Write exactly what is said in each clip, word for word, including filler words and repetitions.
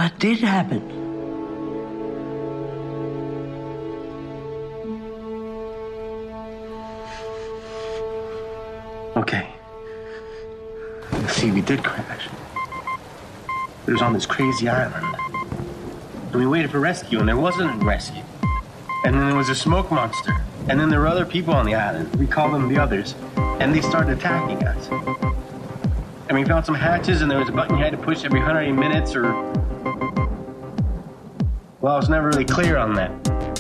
what did happen? Okay. See, we did crash. It was on this crazy island. And we waited for rescue, and there wasn't a rescue. And then there was a smoke monster. And then there were other people on the island. We called them the others. And they started attacking us. And we found some hatches, and there was a button you had to push every one hundred eighty minutes, or... Well, I was never really clear on that.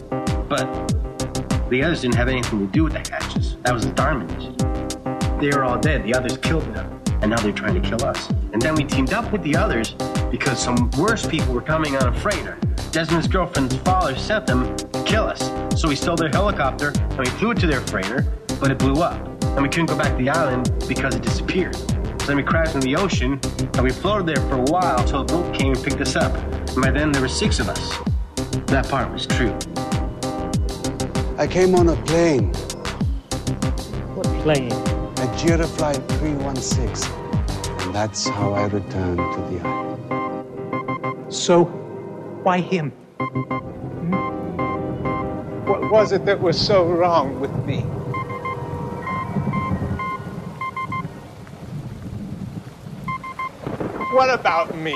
But the others didn't have anything to do with the hatches. That was the Dharma mission. They were all dead. The others killed them. And now they're trying to kill us. And then we teamed up with the others because some worse people were coming on a freighter. Desmond's girlfriend's father sent them to kill us. So we stole their helicopter, and we flew it to their freighter, but it blew up. And we couldn't go back to the island because it disappeared. So then we crashed in the ocean, and we floated there for a while until a boat came and picked us up. And by then, there were six of us. That part was true. I came on a plane. What plane? A Giraflight three one six. And that's how I returned to the island. So, why him? What was it that was so wrong with me? What about me?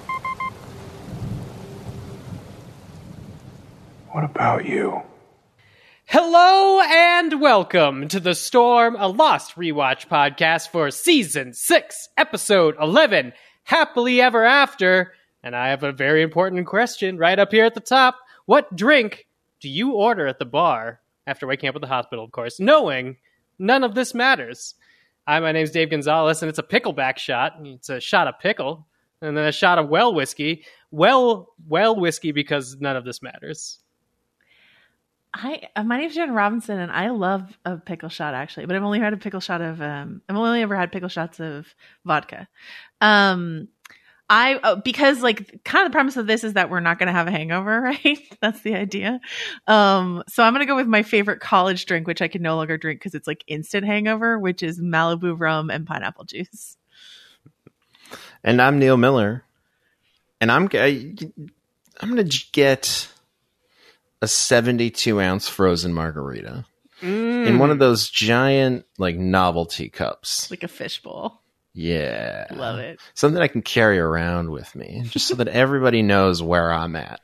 What about you? Hello and welcome to The Storm, a Lost Rewatch podcast for Season six, Episode eleven, Happily Ever After. And I have a very important question right up here at the top. What drink do you order at the bar after waking up at the hospital, of course, knowing none of this matters? Hi, my name's Dave Gonzalez, and it's a pickleback shot. It's a shot of pickle, and then a shot of well whiskey. Well, well whiskey because none of this matters. Hi, uh, my name's Jen Robinson, and I love a pickle shot, actually. But I've only had a pickle shot of, um, I've only ever had pickle shots of vodka. Um, I, uh, because like kind of the premise of this is that we're not going to have a hangover, right? That's the idea. Um, so I'm going to go with my favorite college drink, which I can no longer drink because it's like instant hangover, which is Malibu rum and pineapple juice. And I'm Neil Miller, and I'm, I, I'm going to get a seventy-two ounce frozen margarita mm. in one of those giant like novelty cups, like a fishbowl. Yeah, love it. Something I can carry around with me, just so that everybody knows where I'm at.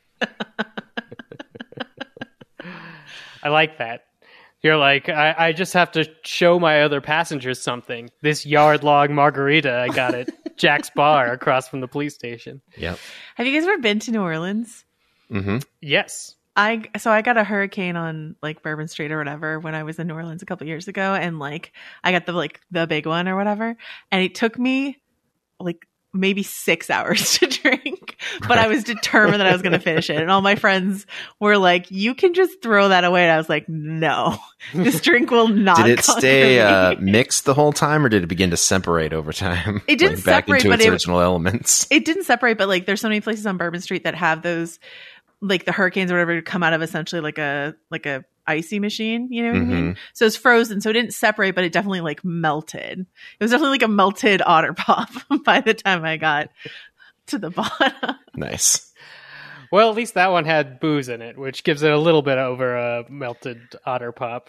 I like that. You're like, I, I just have to show my other passengers something. This yard long margarita I got at Jack's Bar across from the police station. Yep. Have you guys ever been to New Orleans? Mm-hmm. Yes. I so I got a hurricane on like Bourbon Street or whatever when I was in New Orleans a couple years ago, and like I got the like the big one or whatever, and it took me like maybe six hours to drink, but I was determined that I was going to finish it. And all my friends were like, "You can just throw that away." And I was like, "No, this drink will not." Did it stay uh, me. mixed the whole time, or did it begin to separate over time? It didn't like back separate, into but its it, original elements. It didn't separate, but like there's so many places on Bourbon Street that have those. Like the hurricanes or whatever come out of essentially like a like a icy machine, you know what mm-hmm. I mean? So it's frozen, so it didn't separate, but it definitely like melted. It was definitely like a melted Otter Pop by the time I got to the bottom. Nice. Well, at least that one had booze in it, which gives it a little bit over a melted Otter Pop.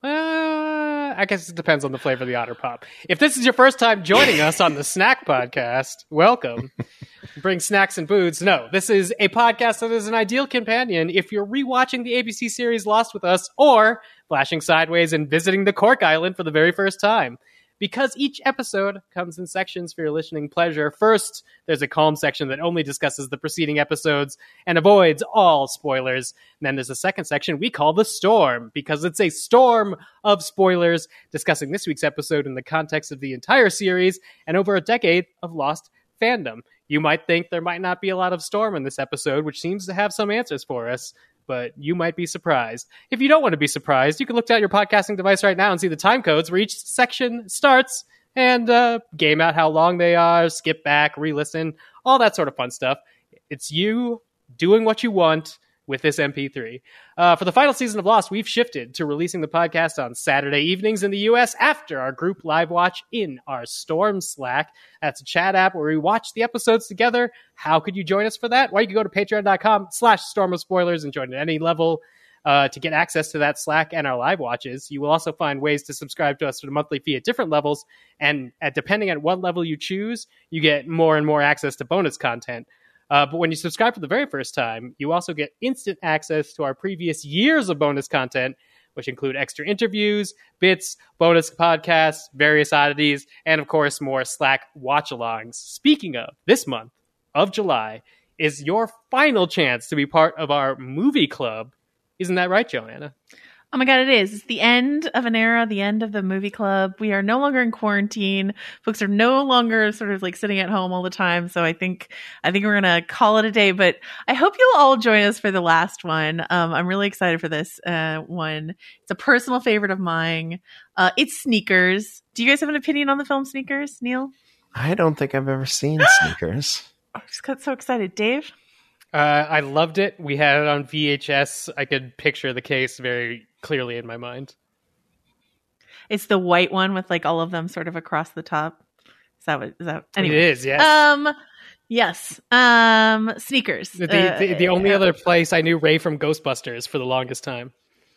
Uh, I guess it depends on the flavor of the Otter Pop. If this is your first time joining us on the Snack Podcast, welcome. Bring snacks and booze. No, this is a podcast that is an ideal companion if you're rewatching the A B C series Lost with us or flashing sideways and visiting the Cork Island for the very first time. Because each episode comes in sections for your listening pleasure. First, there's a calm section that only discusses the preceding episodes and avoids all spoilers. And then there's a second section we call The Storm, because it's a storm of spoilers discussing this week's episode in the context of the entire series and over a decade of Lost fandom. You might think there might not be a lot of Storm in this episode, which seems to have some answers for us, but you might be surprised. If you don't want to be surprised, you can look down your podcasting device right now and see the time codes where each section starts and uh, game out how long they are, skip back, re-listen, all that sort of fun stuff. It's you doing what you want with this M P three. Uh, for the final season of Lost, we've shifted to releasing the podcast on Saturday evenings in the U S after our group live watch in our Storm Slack. That's a chat app where we watch the episodes together. How could you join us for that? Well, you can go to patreon.com slash storm of spoilers and join at any level uh, to get access to that Slack and our live watches. You will also find ways to subscribe to us for the monthly fee at different levels. And at, depending on what level you choose, you get more and more access to bonus content. Uh, but when you subscribe for the very first time, you also get instant access to our previous years of bonus content, which include extra interviews, bits, bonus podcasts, various oddities, and of course, more Slack watch-alongs. Speaking of, this month of July is your final chance to be part of our movie club. Isn't that right, Joanna? Oh my God, it is. It's the end of an era, the end of the movie club. We are no longer in quarantine. Folks are no longer sort of like sitting at home all the time. So I think, I think we're going to call it a day, but I hope you'll all join us for the last one. Um, I'm really excited for this uh, one. It's a personal favorite of mine. Uh, it's Sneakers. Do you guys have an opinion on the film Sneakers, Neil? I don't think I've ever seen Sneakers. I just got so excited. Dave? Uh, I loved it. We had it on V H S. I could picture the case very clearly in my mind. It's the white one with like all of them sort of across the top. Is that what is that? Anyway. It is, yes. Um, yes. Um, Sneakers. The, the, uh, the, the only uh, other place I knew Ray from Ghostbusters for the longest time.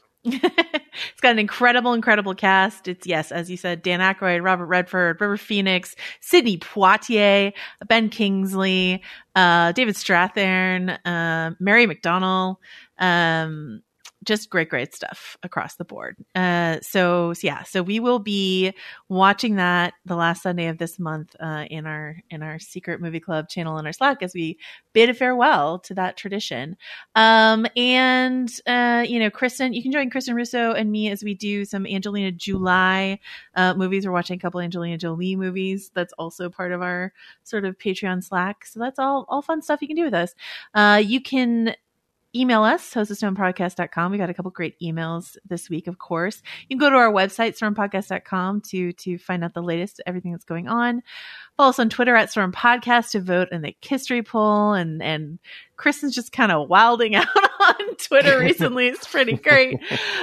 It's got an incredible, incredible cast. It's, yes, as you said, Dan Aykroyd, Robert Redford, River Phoenix, Sidney Poitier, Ben Kingsley, uh, David Strathairn, uh, Mary McDonnell, um, just great, great stuff across the board. Uh, so, so yeah, so we will be watching that the last Sunday of this month uh, in our in our secret movie club channel in our Slack as we bid a farewell to that tradition. Um, and uh, you know, Kristen, you can join Kristen Russo and me as we do some Angelina Jolie uh, movies. We're watching a couple Angelina Jolie movies. That's also part of our sort of Patreon Slack. So that's all all fun stuff you can do with us. Uh, you can email us, host of stone podcast dot com. We got a couple great emails this week, of course. You can go to our website, storm podcast dot com, to to find out the latest, everything that's going on. Follow us on Twitter at Storm Podcast to vote in the history poll. And, and Kristen's just kind of wilding out on Twitter recently. It's pretty great.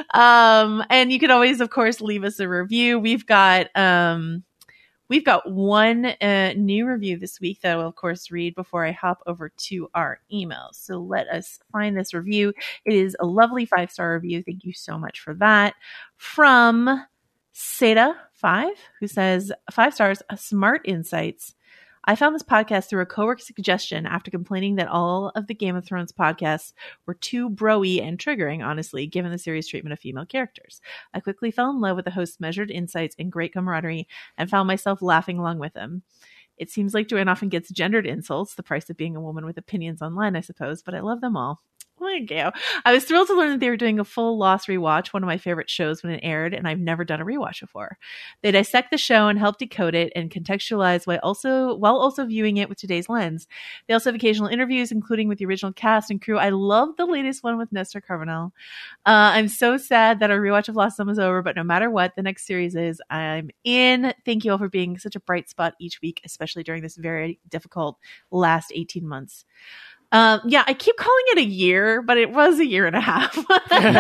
Um, and you can always, of course, leave us a review. We've got... Um, We've got one uh, new review this week that I will, of course, read before I hop over to our emails. So let us find this review. It is a lovely five-star review. Thank you so much for that. From Seda five, who says, five stars, smart insights. I found this podcast through a coworker suggestion after complaining that all of the Game of Thrones podcasts were too bro-y and triggering, honestly, given the series' treatment of female characters. I quickly fell in love with the host's measured insights and great camaraderie and found myself laughing along with him. It seems like Joanne often gets gendered insults, the price of being a woman with opinions online, I suppose, but I love them all. Thank you. I was thrilled to learn that they were doing a full Lost rewatch, one of my favorite shows when it aired, and I've never done a rewatch before. They dissect the show and help decode it and contextualize while also while also viewing it with today's lens. They also have occasional interviews, including with the original cast and crew. I love the latest one with Nestor Carbonell. Uh, I'm so sad that our rewatch of Lost Summer's over, but no matter what the next series is, I'm in. Thank you all for being such a bright spot each week, especially during this very difficult last eighteen months. Um, yeah, I keep calling it a year, but it was a year and a half. So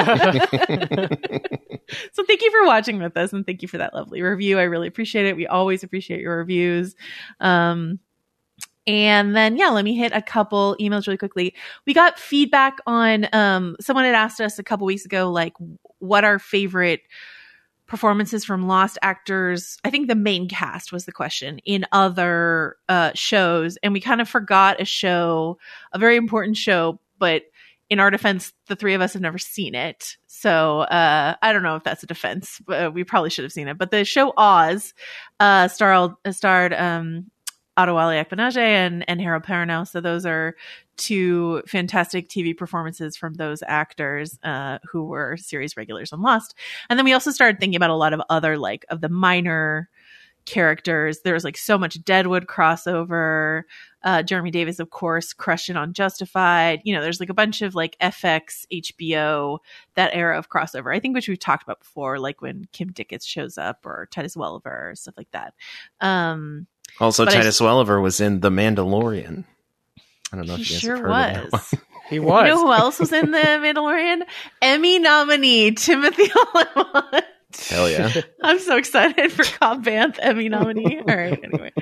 thank you for watching with us, and thank you for that lovely review. I really appreciate it. We always appreciate your reviews. Um, and then, yeah, let me hit a couple emails really quickly. We got feedback on, um, someone had asked us a couple weeks ago, like, what our favorite performances from Lost actors, I think the main cast was the question, in other uh, shows. And we kind of forgot a show, a very important show, but in our defense, the three of us have never seen it. So uh, I don't know if that's a defense, but we probably should have seen it. But the show Oz uh, starred, starred um, Adewale Akpanaje and, and Harold Perrineau. So those are two fantastic T V performances from those actors uh, who were series regulars on Lost. And then we also started thinking about a lot of other, like, of the minor characters. There was like so much Deadwood crossover. Uh, Jeremy Davis, of course, crushed it on Justified. You know, there's like a bunch of like F X, H B O, that era of crossover. I think which we've talked about before, like when Kim Dickens shows up or Titus Welliver, stuff like that. Um, also, Titus I, Welliver was in The Mandalorian. I don't know if he you guys sure have heard was. of that one. He was. You know who else was in The Mandalorian? Emmy nominee Timothy Olyphant. Hell yeah. I'm so excited for Cobb Vanth, Emmy nominee. All right, anyway.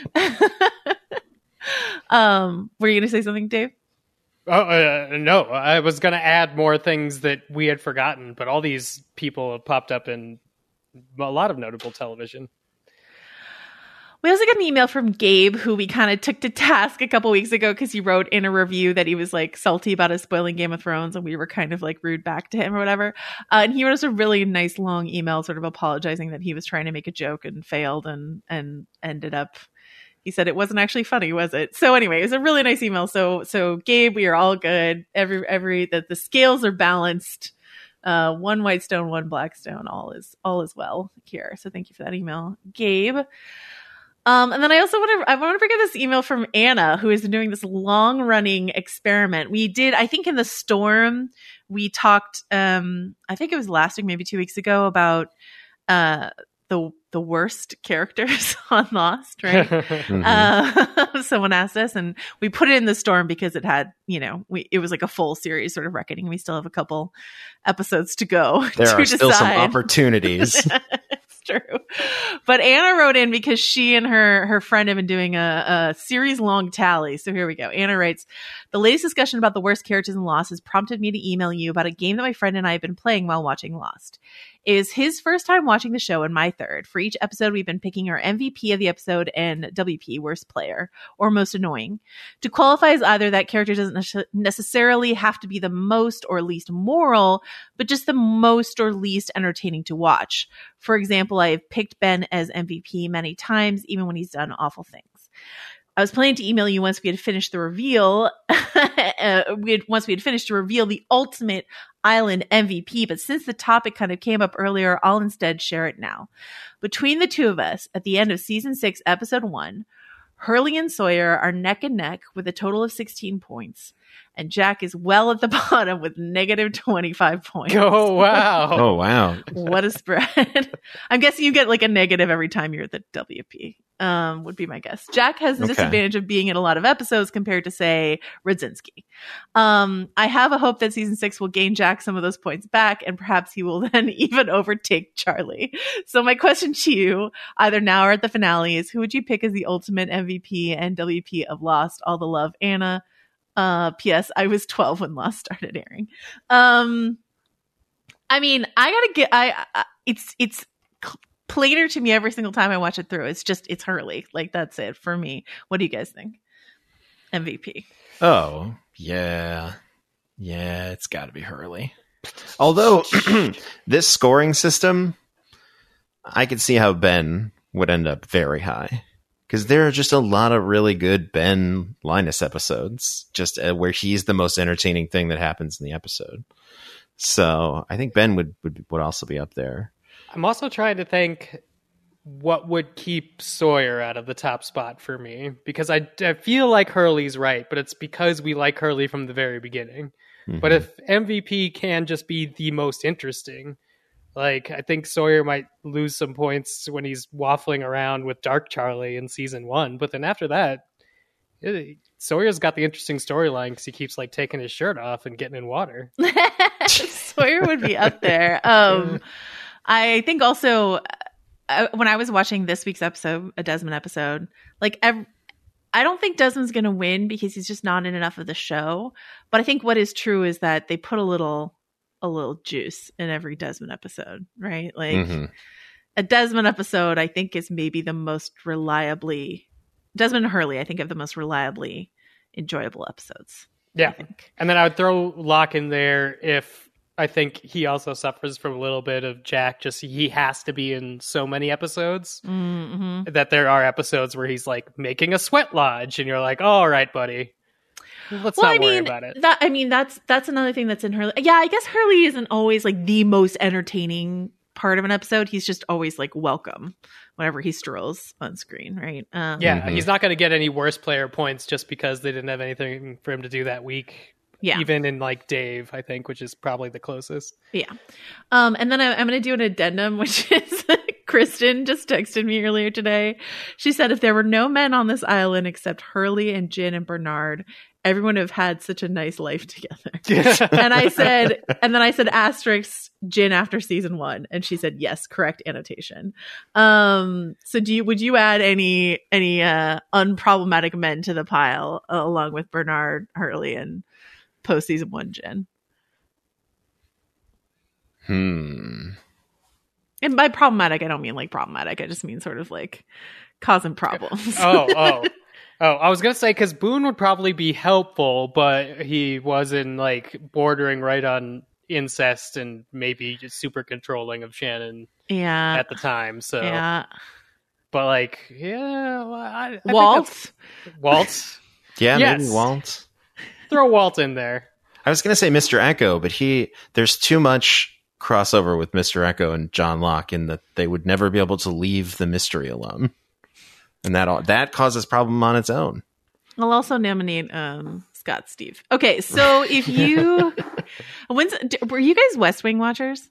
um, were you going to say something, Dave? Oh, uh, no, I was going to add more things that we had forgotten, but all these people have popped up in a lot of notable television. We also got an email from Gabe, who we kind of took to task a couple weeks ago because he wrote in a review that he was like salty about us spoiling Game of Thrones, and we were kind of like rude back to him or whatever. Uh, and he wrote us a really nice long email, sort of apologizing that he was trying to make a joke and failed, and and ended up. He said it wasn't actually funny, was it? So anyway, it was a really nice email. So so Gabe, we are all good. Every every that the scales are balanced. Uh, one white stone, one black stone. All is all is well here. So thank you for that email, Gabe. Um, and then I also want to, I want to bring up this email from Anna, who has been doing this long running experiment. We did, I think in the storm, we talked, um, I think it was last week, maybe two weeks ago, about, uh, the, the worst characters on Lost, right? Mm-hmm. Uh, someone asked us, and we put it in the storm because it had, you know, we, it was like a full series sort of reckoning. We still have a couple episodes to go. There to are still some decide. opportunities. True. But Anna wrote in because she and her her friend have been doing a, a series long tally. So here we go. Anna writes, the latest discussion about the worst characters in Lost has prompted me to email you about a game that my friend and I have been playing while watching Lost. It is his first time watching the show and my third. For each episode, we've been picking our M V P of the episode and W P, worst player, or most annoying. To qualify as either, that character doesn't necessarily have to be the most or least moral, but just the most or least entertaining to watch. For example, I have picked Ben as M V P many times, even when he's done awful things. I was planning to email you once we had finished the reveal. uh, we had, once we had finished to reveal the ultimate island M V P, but since the topic kind of came up earlier, I'll instead share it now. Between the two of us, at the end of season six, episode one, Hurley and Sawyer are neck and neck with a total of sixteen points, and Jack is well at the bottom with negative twenty-five points. Oh, wow. Oh, wow. What a spread. I'm guessing you get like a negative every time you're at the W P, um, would be my guess. Jack has the Okay. disadvantage of being in a lot of episodes compared to, say, Radzinski. Um, I have a hope that season six will gain Jack some of those points back, and perhaps he will then even overtake Charlie. So my question to you, either now or at the finale, is who would you pick as the ultimate M V P and W P of Lost? All the love, Anna. Uh, P S. I was twelve when Lost started airing. Um, I mean, I gotta get. I, I it's it's plainer to me every single time I watch it through. It's just it's Hurley. Like that's it for me. What do you guys think? M V P. Oh, yeah. Yeah, it's got to be Hurley. Although, this scoring system, I could see how Ben would end up very high. Because there are just a lot of really good Ben Linus episodes, just uh, where he's the most entertaining thing that happens in the episode. So I think Ben would, would, would also be up there. I'm also trying to think what would keep Sawyer out of the top spot for me, because I, I feel like Hurley's right, but it's because we like Hurley from the very beginning. Mm-hmm. But if M V P can just be the most interesting, like I think Sawyer might lose some points when he's waffling around with Dark Charlie in season one, but then after that, it, Sawyer's got the interesting storyline because he keeps like taking his shirt off and getting in water. Sawyer would be up there. Um, I think also uh, when I was watching this week's episode, a Desmond episode, like ev- I don't think Desmond's going to win because he's just not in enough of the show. But I think what is true is that they put a little, a little juice in every Desmond episode, right? Like mm-hmm. a Desmond episode, I think is maybe the most reliably Desmond and Hurley. I think have the most reliably enjoyable episodes. Yeah, and then I would throw Locke in there if I think he also suffers from a little bit of Jack. Just he has to be in so many episodes mm-hmm. that there are episodes where he's like making a sweat lodge, and you're like, oh, "All right, buddy, let's well, not I mean, worry about it." That I mean, that's that's another thing that's in Hurley. Yeah, I guess Hurley isn't always like the most entertaining part of an episode. He's just always like welcome whenever he strolls on screen, right? Um, yeah, mm-hmm. he's not going to get any worse player points just because they didn't have anything for him to do that week. Yeah. Even in like Dave, I think, which is probably the closest. Yeah. Um, and then I, I'm going to do an addendum, which is Kristen just texted me earlier today. She said, if there were no men on this island except Hurley and Jin and Bernard, everyone have had such a nice life together. And I said, and then I said asterisk Jin after season one, and she said yes, correct annotation. Um, so do you would you add any any uh, unproblematic men to the pile uh, along with Bernard, Hurley, and post season one Jin? Hmm. And by problematic, I don't mean like problematic. I just mean sort of like causing problems. oh, oh, oh! I was gonna say because Boone would probably be helpful, but he wasn't like bordering right on incest and maybe just super controlling of Shannon. Yeah. At the time, so yeah. But like, yeah, well, I, I Walt, Walt, yeah, yes. maybe Walt. Throw Walt in there. I was gonna say Mister Echo, but he there's too much crossover with Mister Echo and John Locke in that they would never be able to leave the mystery alone, and that all, that causes problem on its own. I'll also nominate um, Scott Steve. Okay, so if you when's were you guys West Wing watchers?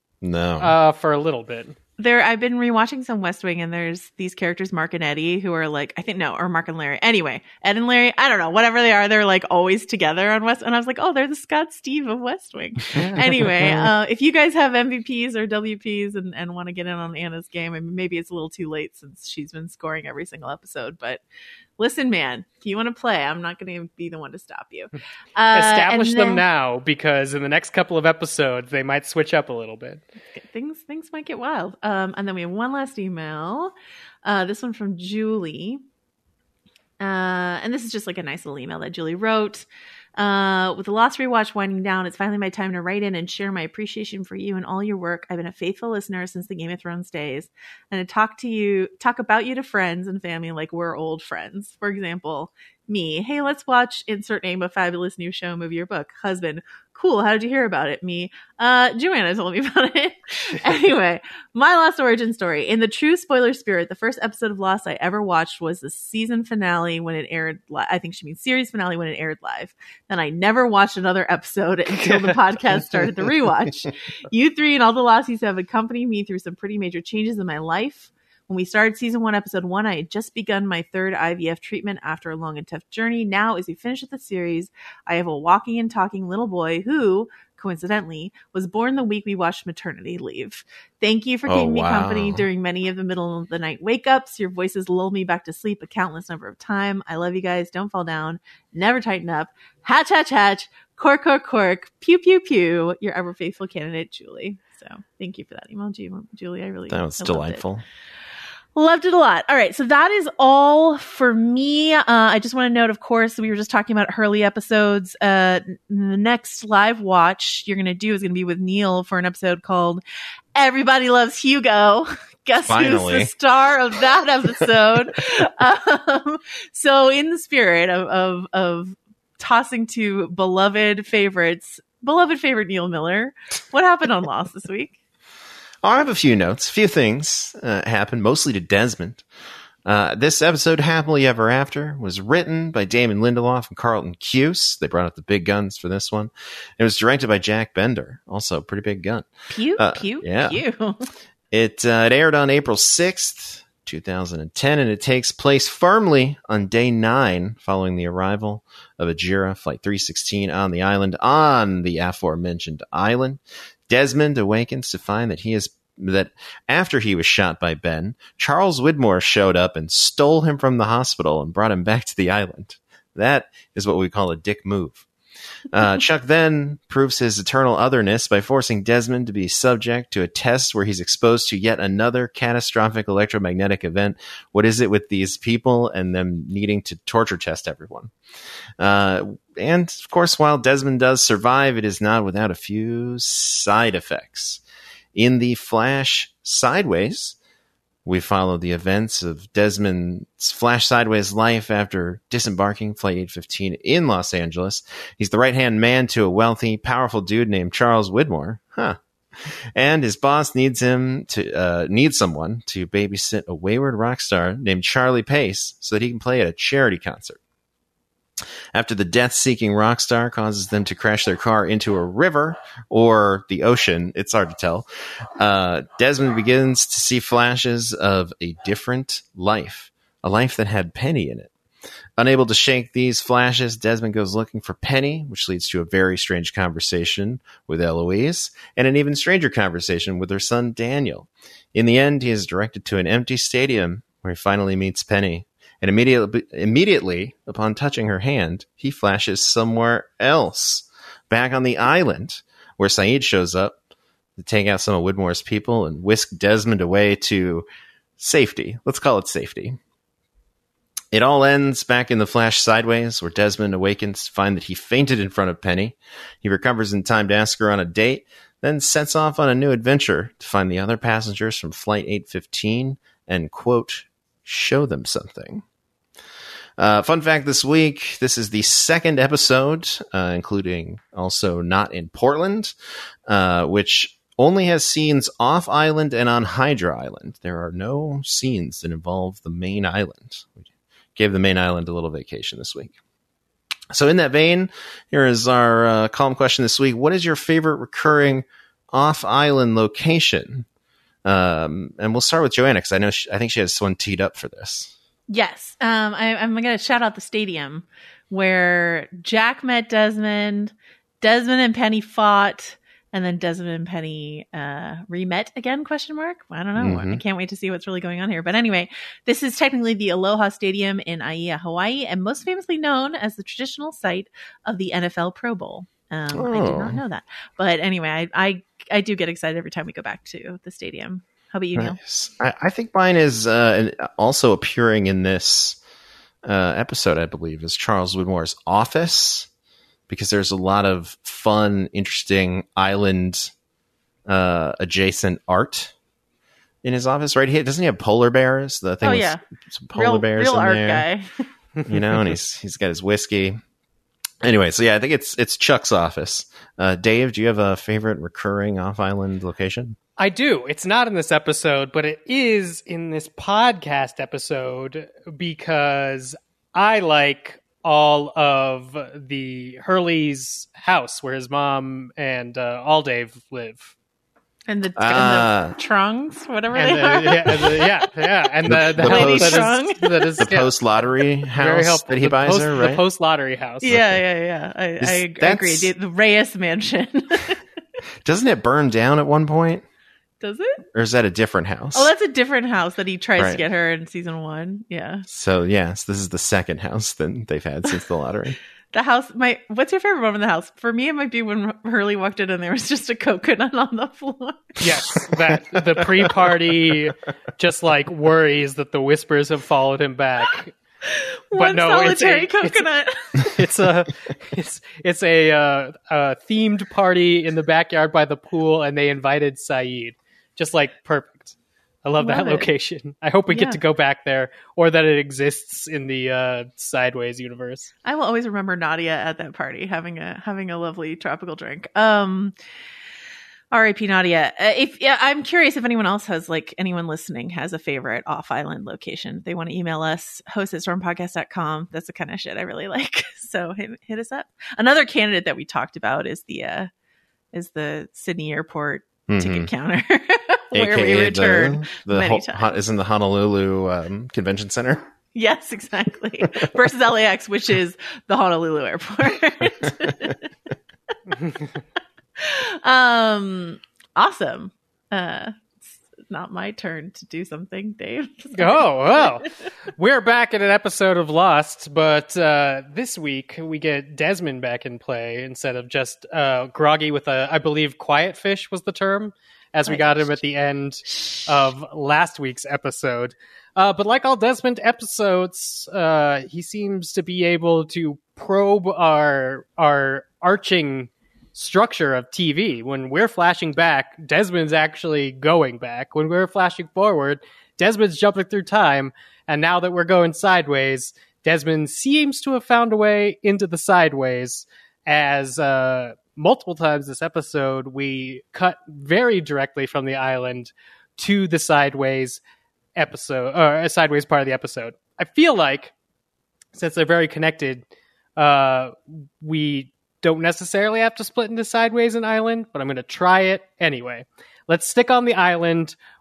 No, uh, for a little bit. There, I've been rewatching some West Wing, and there's these characters, Mark and Eddie, who are like, I think no, or Mark and Larry. Anyway, Ed and Larry, I don't know, whatever they are, they're like always together on West. And I was like, oh, they're the Scott Steve of West Wing. Anyway, uh, if you guys have M V Ps or W Ps and, and want to get in on Anna's game, I mean, maybe it's a little too late since she's been scoring every single episode, but listen, man, if you want to play, I'm not going to be the one to stop you. Uh, Establish then, them now, because in the next couple of episodes, they might switch up a little bit. Things things might get wild. Um, and then we have one last email. Uh, this one from Julie. Uh, and this is just like a nice little email that Julie wrote. Uh, with the Lost rewatch winding down, it's finally my time to write in and share my appreciation for you and all your work. I've been a faithful listener since the Game of Thrones days, and to talk to you, talk about you to friends and family like we're old friends. For example, me, hey, let's watch insert name a fabulous new show, movie, or book. Husband, cool. How did you hear about it? Me, uh, Joanna told me about it. Anyway, my Lost origin story. In the true spoiler spirit, the first episode of Lost I ever watched was the season finale when it aired. Li- I think she means series finale when it aired live. Then I never watched another episode until the podcast started the rewatch. You three and all the Losties have accompanied me through some pretty major changes in my life. When we started season one, episode one, I had just begun my third I V F treatment after a long and tough journey. Now, as we finish with the series, I have a walking and talking little boy who, coincidentally, was born the week we watched Maternity Leave. Thank you for keeping oh, wow. me company during many of the middle of the night wake-ups. Your voices lull me back to sleep a countless number of times. I love you guys. Don't fall down. Never tighten up. Hatch, hatch, hatch. Cork, cork, cork. Pew, pew, pew. Your ever faithful candidate, Julie. So thank you for that email, Julie. I really that was I delightful. Loved it a lot. All right. So that is all for me. Uh, I just want to note, of course, we were just talking about Hurley episodes. Uh, the next live watch you're going to do is going to be with Neil for an episode called Everybody Loves Hugo. Guess Finally. who's the star of that episode? um, so in the spirit of, of, of tossing to beloved favorites, beloved favorite Neil Miller, what happened on Lost this week? I have a few notes. A few things uh, happened, mostly to Desmond. Uh, this episode, Happily Ever After, was written by Damon Lindelof and Carlton Cuse. They brought out the big guns for this one. It was directed by Jack Bender, also a pretty big gun. Pew, uh, pew, yeah. pew. It, uh, it aired on April sixth, two thousand ten, and it takes place firmly on day nine following the arrival of Ajira Flight three sixteen on the island. On the aforementioned island, Desmond awakens to find that he is that after he was shot by Ben, Charles Widmore showed up and stole him from the hospital and brought him back to the island. That is what we call a dick move. Uh, Chuck then proves his eternal otherness by forcing Desmond to be subject to a test where he's exposed to yet another catastrophic electromagnetic event. What is it with these people and them needing to torture test everyone? Uh, and, of course, while Desmond does survive, it is not without a few side effects. In the Flash Sideways, we follow the events of Desmond's Flash Sideways life after disembarking Flight eight fifteen in Los Angeles. He's the right-hand man to a wealthy, powerful dude named Charles Widmore. Huh. And his boss needs him to uh, needs someone to babysit a wayward rock star named Charlie Pace so that he can play at a charity concert. After the death-seeking rock star causes them to crash their car into a river or the ocean, it's hard to tell, uh, Desmond begins to see flashes of a different life, a life that had Penny in it. Unable to shake these flashes, Desmond goes looking for Penny, which leads to a very strange conversation with Eloise, and an even stranger conversation with her son Daniel. In the end, he is directed to an empty stadium where he finally meets Penny. And immediately, immediately upon touching her hand, he flashes somewhere else, back on the island, where Sayid shows up to take out some of Widmore's people and whisk Desmond away to safety. Let's call it safety. It all ends back in the Flash Sideways, where Desmond awakens to find that he fainted in front of Penny. He recovers in time to ask her on a date, then sets off on a new adventure to find the other passengers from Flight eight fifteen and, quote, show them something. Uh, fun fact this week, this is the second episode, uh, including also Not in Portland, uh, which only has scenes off island and on Hydra Island. There are no scenes that involve the main island. We gave the main island a little vacation this week. So in that vein, here is our uh, column question this week. What is your favorite recurring off-island location? Um, and we'll start with Joanna, because I know she, I think she has one teed up for this. Yes. Um, I, I'm going to shout out the stadium where Jack met Desmond, Desmond and Penny fought, and then Desmond and Penny uh, re-met again, question mark? I don't know. Mm-hmm. I can't wait to see what's really going on here. But anyway, this is technically the Aloha Stadium in Aiea, Hawaii, and most famously known as the traditional site of the N F L Pro Bowl. Um, oh. I did not know that. But anyway, I, I I do get excited every time we go back to the stadium. How about you, Neil? Nice. I, I think mine is uh, also appearing in this uh, episode, I believe, is Charles Widmore's office, because there's a lot of fun, interesting island uh, adjacent art in his office, right? He, doesn't he have polar bears? The thing Oh, with yeah. some polar Real, bears real in art there, guy. you know, and he's he's got his whiskey. Anyway, so yeah, I think it's it's Chuck's office. Uh, Dave, do you have a favorite recurring off-island location? I do. It's not in this episode, but it is in this podcast episode because I like all of the Hurley's house where his mom and uh, Aldave live. And the, Ah. and the trunks, whatever And they the, are. yeah, and the, yeah, yeah, and the, the, The house post- that Lady is, that is The yeah, post lottery very house helpful. that he the buys post, her, right? The post lottery house. Yeah, yeah, yeah. I, Is- I, I agree. that's- The, the Reyes Mansion. Doesn't it burn down at one point, Does it? or is that a different house? Oh, that's a different house that he tries Right. to get her in season one. Yeah. So yes, this is the second house that they've had since the lottery. The house, my, what's your favorite moment in the house? For me, it might be when Hurley walked in and there was just a coconut on the floor. Yes, that the pre-party just like worries that the whispers have followed him back. One no, it's solitary a- it's- coconut. It's a it's it's a, uh, a themed party in the backyard by the pool, and they invited Sayid. Just like perfect. I love, Love that it. location. I hope we Yeah. get to go back there, or that it exists in the uh, Sideways universe. I will always remember Nadia at that party having a having a lovely tropical drink. Um, R I P Nadia. Uh, if yeah, I'm curious if anyone else has like anyone listening has a favorite off island location. They want to email us host at stormpodcast dot com. That's the kind of shit I really like. So hit, hit us up. Another candidate that we talked about is the uh, is the Sydney Airport Mhm. ticket counter where A K A we return the, the many ho- times. ho- isn't the Honolulu um, Convention Center? Yes, exactly. Versus L A X, which is the Honolulu airport. um, awesome. Uh, it's not my turn to do something, Dave. Oh, well. We're back in an episode of Lost, but uh, this week we get Desmond back in play instead of just uh, groggy with a, I believe, quiet fish was the term, as we Quiet got him fish. at the end of last week's episode. Uh, but like all Desmond episodes, uh, he seems to be able to probe our our arching structure of T V. When we're flashing back, Desmond's actually going back. When we're flashing forward, Desmond's jumping through time. And now that we're going sideways, Desmond seems to have found a way into the sideways, as uh, multiple times this episode, we cut very directly from the island to the sideways episode, or a sideways part of the episode. I feel like, since they're very connected, uh, we don't necessarily have to split into sideways and island, but I'm going to try it anyway. Let's stick on the island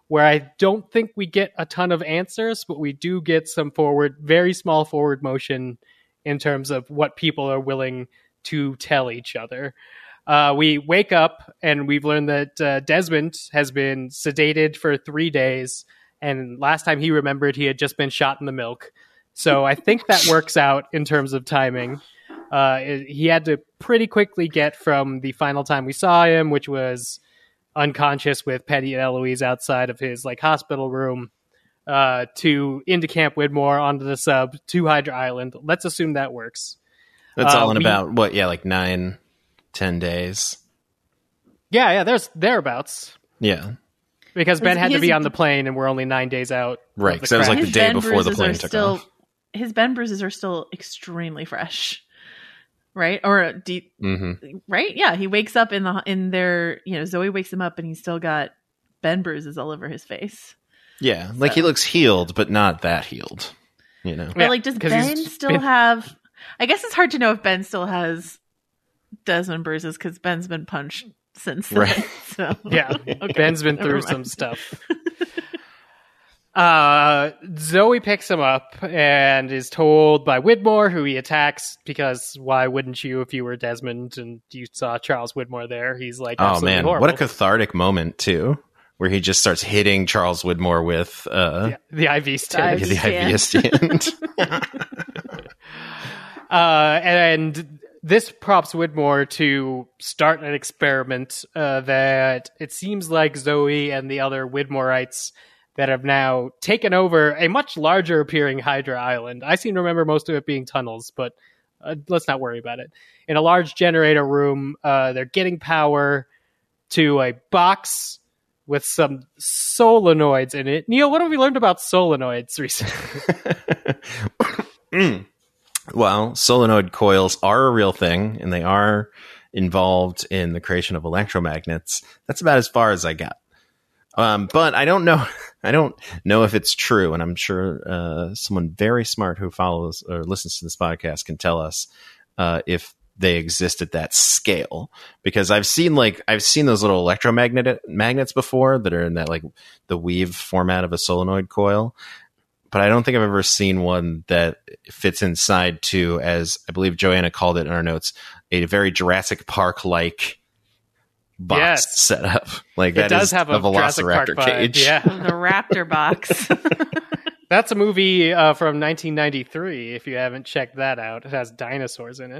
where I don't think we get a ton of answers, but we do get some forward, very small forward motion in terms of what people are willing to tell each other. Uh, we wake up and we've learned that uh, Desmond has been sedated for three days. And last time he remembered, he had just been shot in the milk. So I think that works out in terms of timing. Uh, it, he had to pretty quickly get from the final time we saw him, which was unconscious with Penny and Eloise outside of his like hospital room, uh, to into Camp Widmore, onto the sub, to Hydra Island. Let's assume that works. That's uh, all in we, about, what, yeah, like nine, ten days. Yeah, yeah, there's thereabouts. Yeah. Because Ben His- had to his- be on the plane and we're only nine days out. Right, of the because that was like crash. the day Ben before the bruises plane are took still, off. His Ben bruises are still extremely fresh, right? Or deep, Mm-hmm. right? Yeah, he wakes up in the in their, you know, Zoe wakes him up and he's still got Ben bruises all over his face. Yeah, like he So- looks healed, but not that healed. You know? But Yeah, like, does 'cause Ben he's still been- have? I guess it's hard to know if Ben still has Desmond bruises because Ben's been punched since then. Right. So Yeah, Okay, Ben's been never through mind. some stuff. Uh, Zoe picks him up and is told by Widmore, who he attacks, because why wouldn't you if you were Desmond and you saw Charles Widmore there? He's like, Oh absolutely man, horrible. what a cathartic moment too, where he just starts hitting Charles Widmore with uh, Yeah, the I V The stick. I the V I V stand. Uh, and this prompts Widmore to start an experiment uh, that it seems like Zoe and the other Widmorites that have now taken over a much larger appearing Hydra Island. I seem to remember most of it being tunnels, but uh, let's not worry about it. In a large generator room, uh, they're getting power to a box with some solenoids in it. Neil, what have we learned about solenoids recently? Mm. Well, solenoid coils are a real thing, and they are involved in the creation of electromagnets. That's about as far as I got. Um, but I don't know. I don't know if it's true, and I'm sure uh, someone very smart who follows or listens to this podcast can tell us uh, if they exist at that scale. Because I've seen like I've seen those little electromagnet magnets before that are in that like the weave format of a solenoid coil. But I don't think I've ever seen one that fits inside to, as I believe Joanna called it in our notes, a very Jurassic Park-like box Yes. setup. Like It that does is have a a Jurassic Park Velociraptor vibe, cage. yeah. the Raptor box. That's a movie uh, from nineteen ninety-three. If you haven't checked that out, it has dinosaurs in it.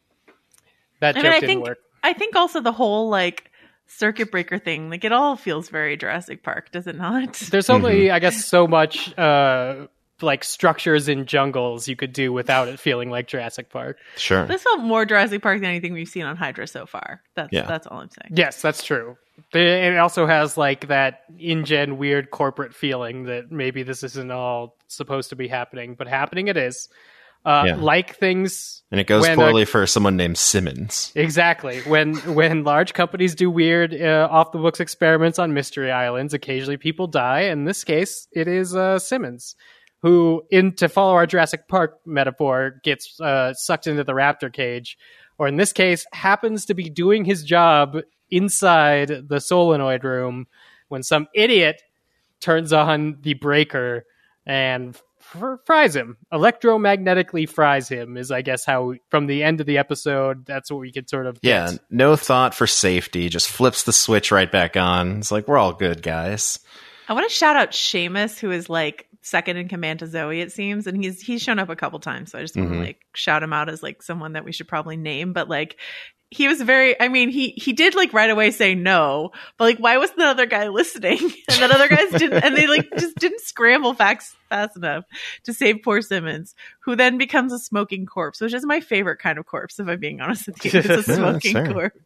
That I joke mean, I didn't think work. I think also the whole like circuit breaker thing, like it all feels very Jurassic Park, does it not? There's only, I guess, so much uh, like structures in jungles you could do without it feeling like Jurassic Park. Sure. This felt more Jurassic Park than anything we've seen on Hydra so far. That's Yeah. that's all I'm saying. Yes, that's true. They- It also has like that in-gen weird corporate feeling that maybe this isn't all supposed to be happening, but happening it is. Uh, Yeah. Like things. And it goes when a- poorly for someone named Simmons. Exactly. When when large companies do weird uh, off the books experiments on mystery islands, occasionally people die. In this case, it is uh, Simmons, who, in to follow our Jurassic Park metaphor, gets uh, sucked into the raptor cage, or in this case, happens to be doing his job inside the solenoid room when some idiot turns on the breaker and fr- fries him, electromagnetically fries him, is I guess how, from the end of the episode, that's what we could sort of Yeah, get. no thought for safety, just flips the switch right back on. It's like, we're all good, guys. I want to shout out Seamus, who is like second in command to Zoe, it seems, and he's he's shown up a couple times, so I just want Mhm. to like shout him out as like someone that we should probably name. But like he was very, I mean, he he did like right away say no, but like why wasn't the other guy listening? And then other guys didn't, and they like just didn't scramble fast fast enough to save poor Simmons, who then becomes a smoking corpse, which is my favorite kind of corpse, if I'm being honest with you. It's a Yeah, that's smoking fair. corpse.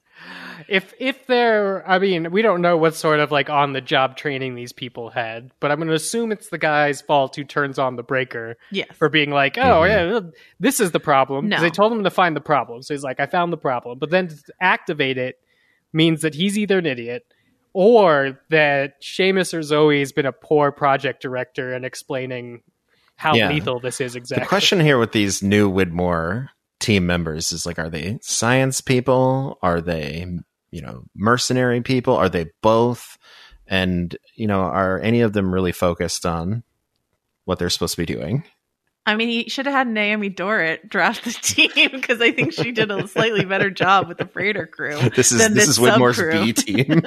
If if they're, I mean, we don't know what sort of like on the job training these people had, but I'm going to assume it's the guy's fault who turns on the breaker Yes. for being like, oh Mhm. yeah, this is the problem. 'Cause No. They told him to find the problem, so he's like, I found the problem. But then to activate it means that he's either an idiot or that Seamus or Zoe has been a poor project director and explaining how Yeah. lethal this is exactly. The question here with these new Widmore team members is like, are they science people? Are they, you know, mercenary people? Are they both? And, you know, are any of them really focused on what they're supposed to be doing? I mean, he should have had Naomi Dorrit draft the team because I think she did a slightly better job with the freighter crew. This is than this, this is Widmore's sub-crew. B team.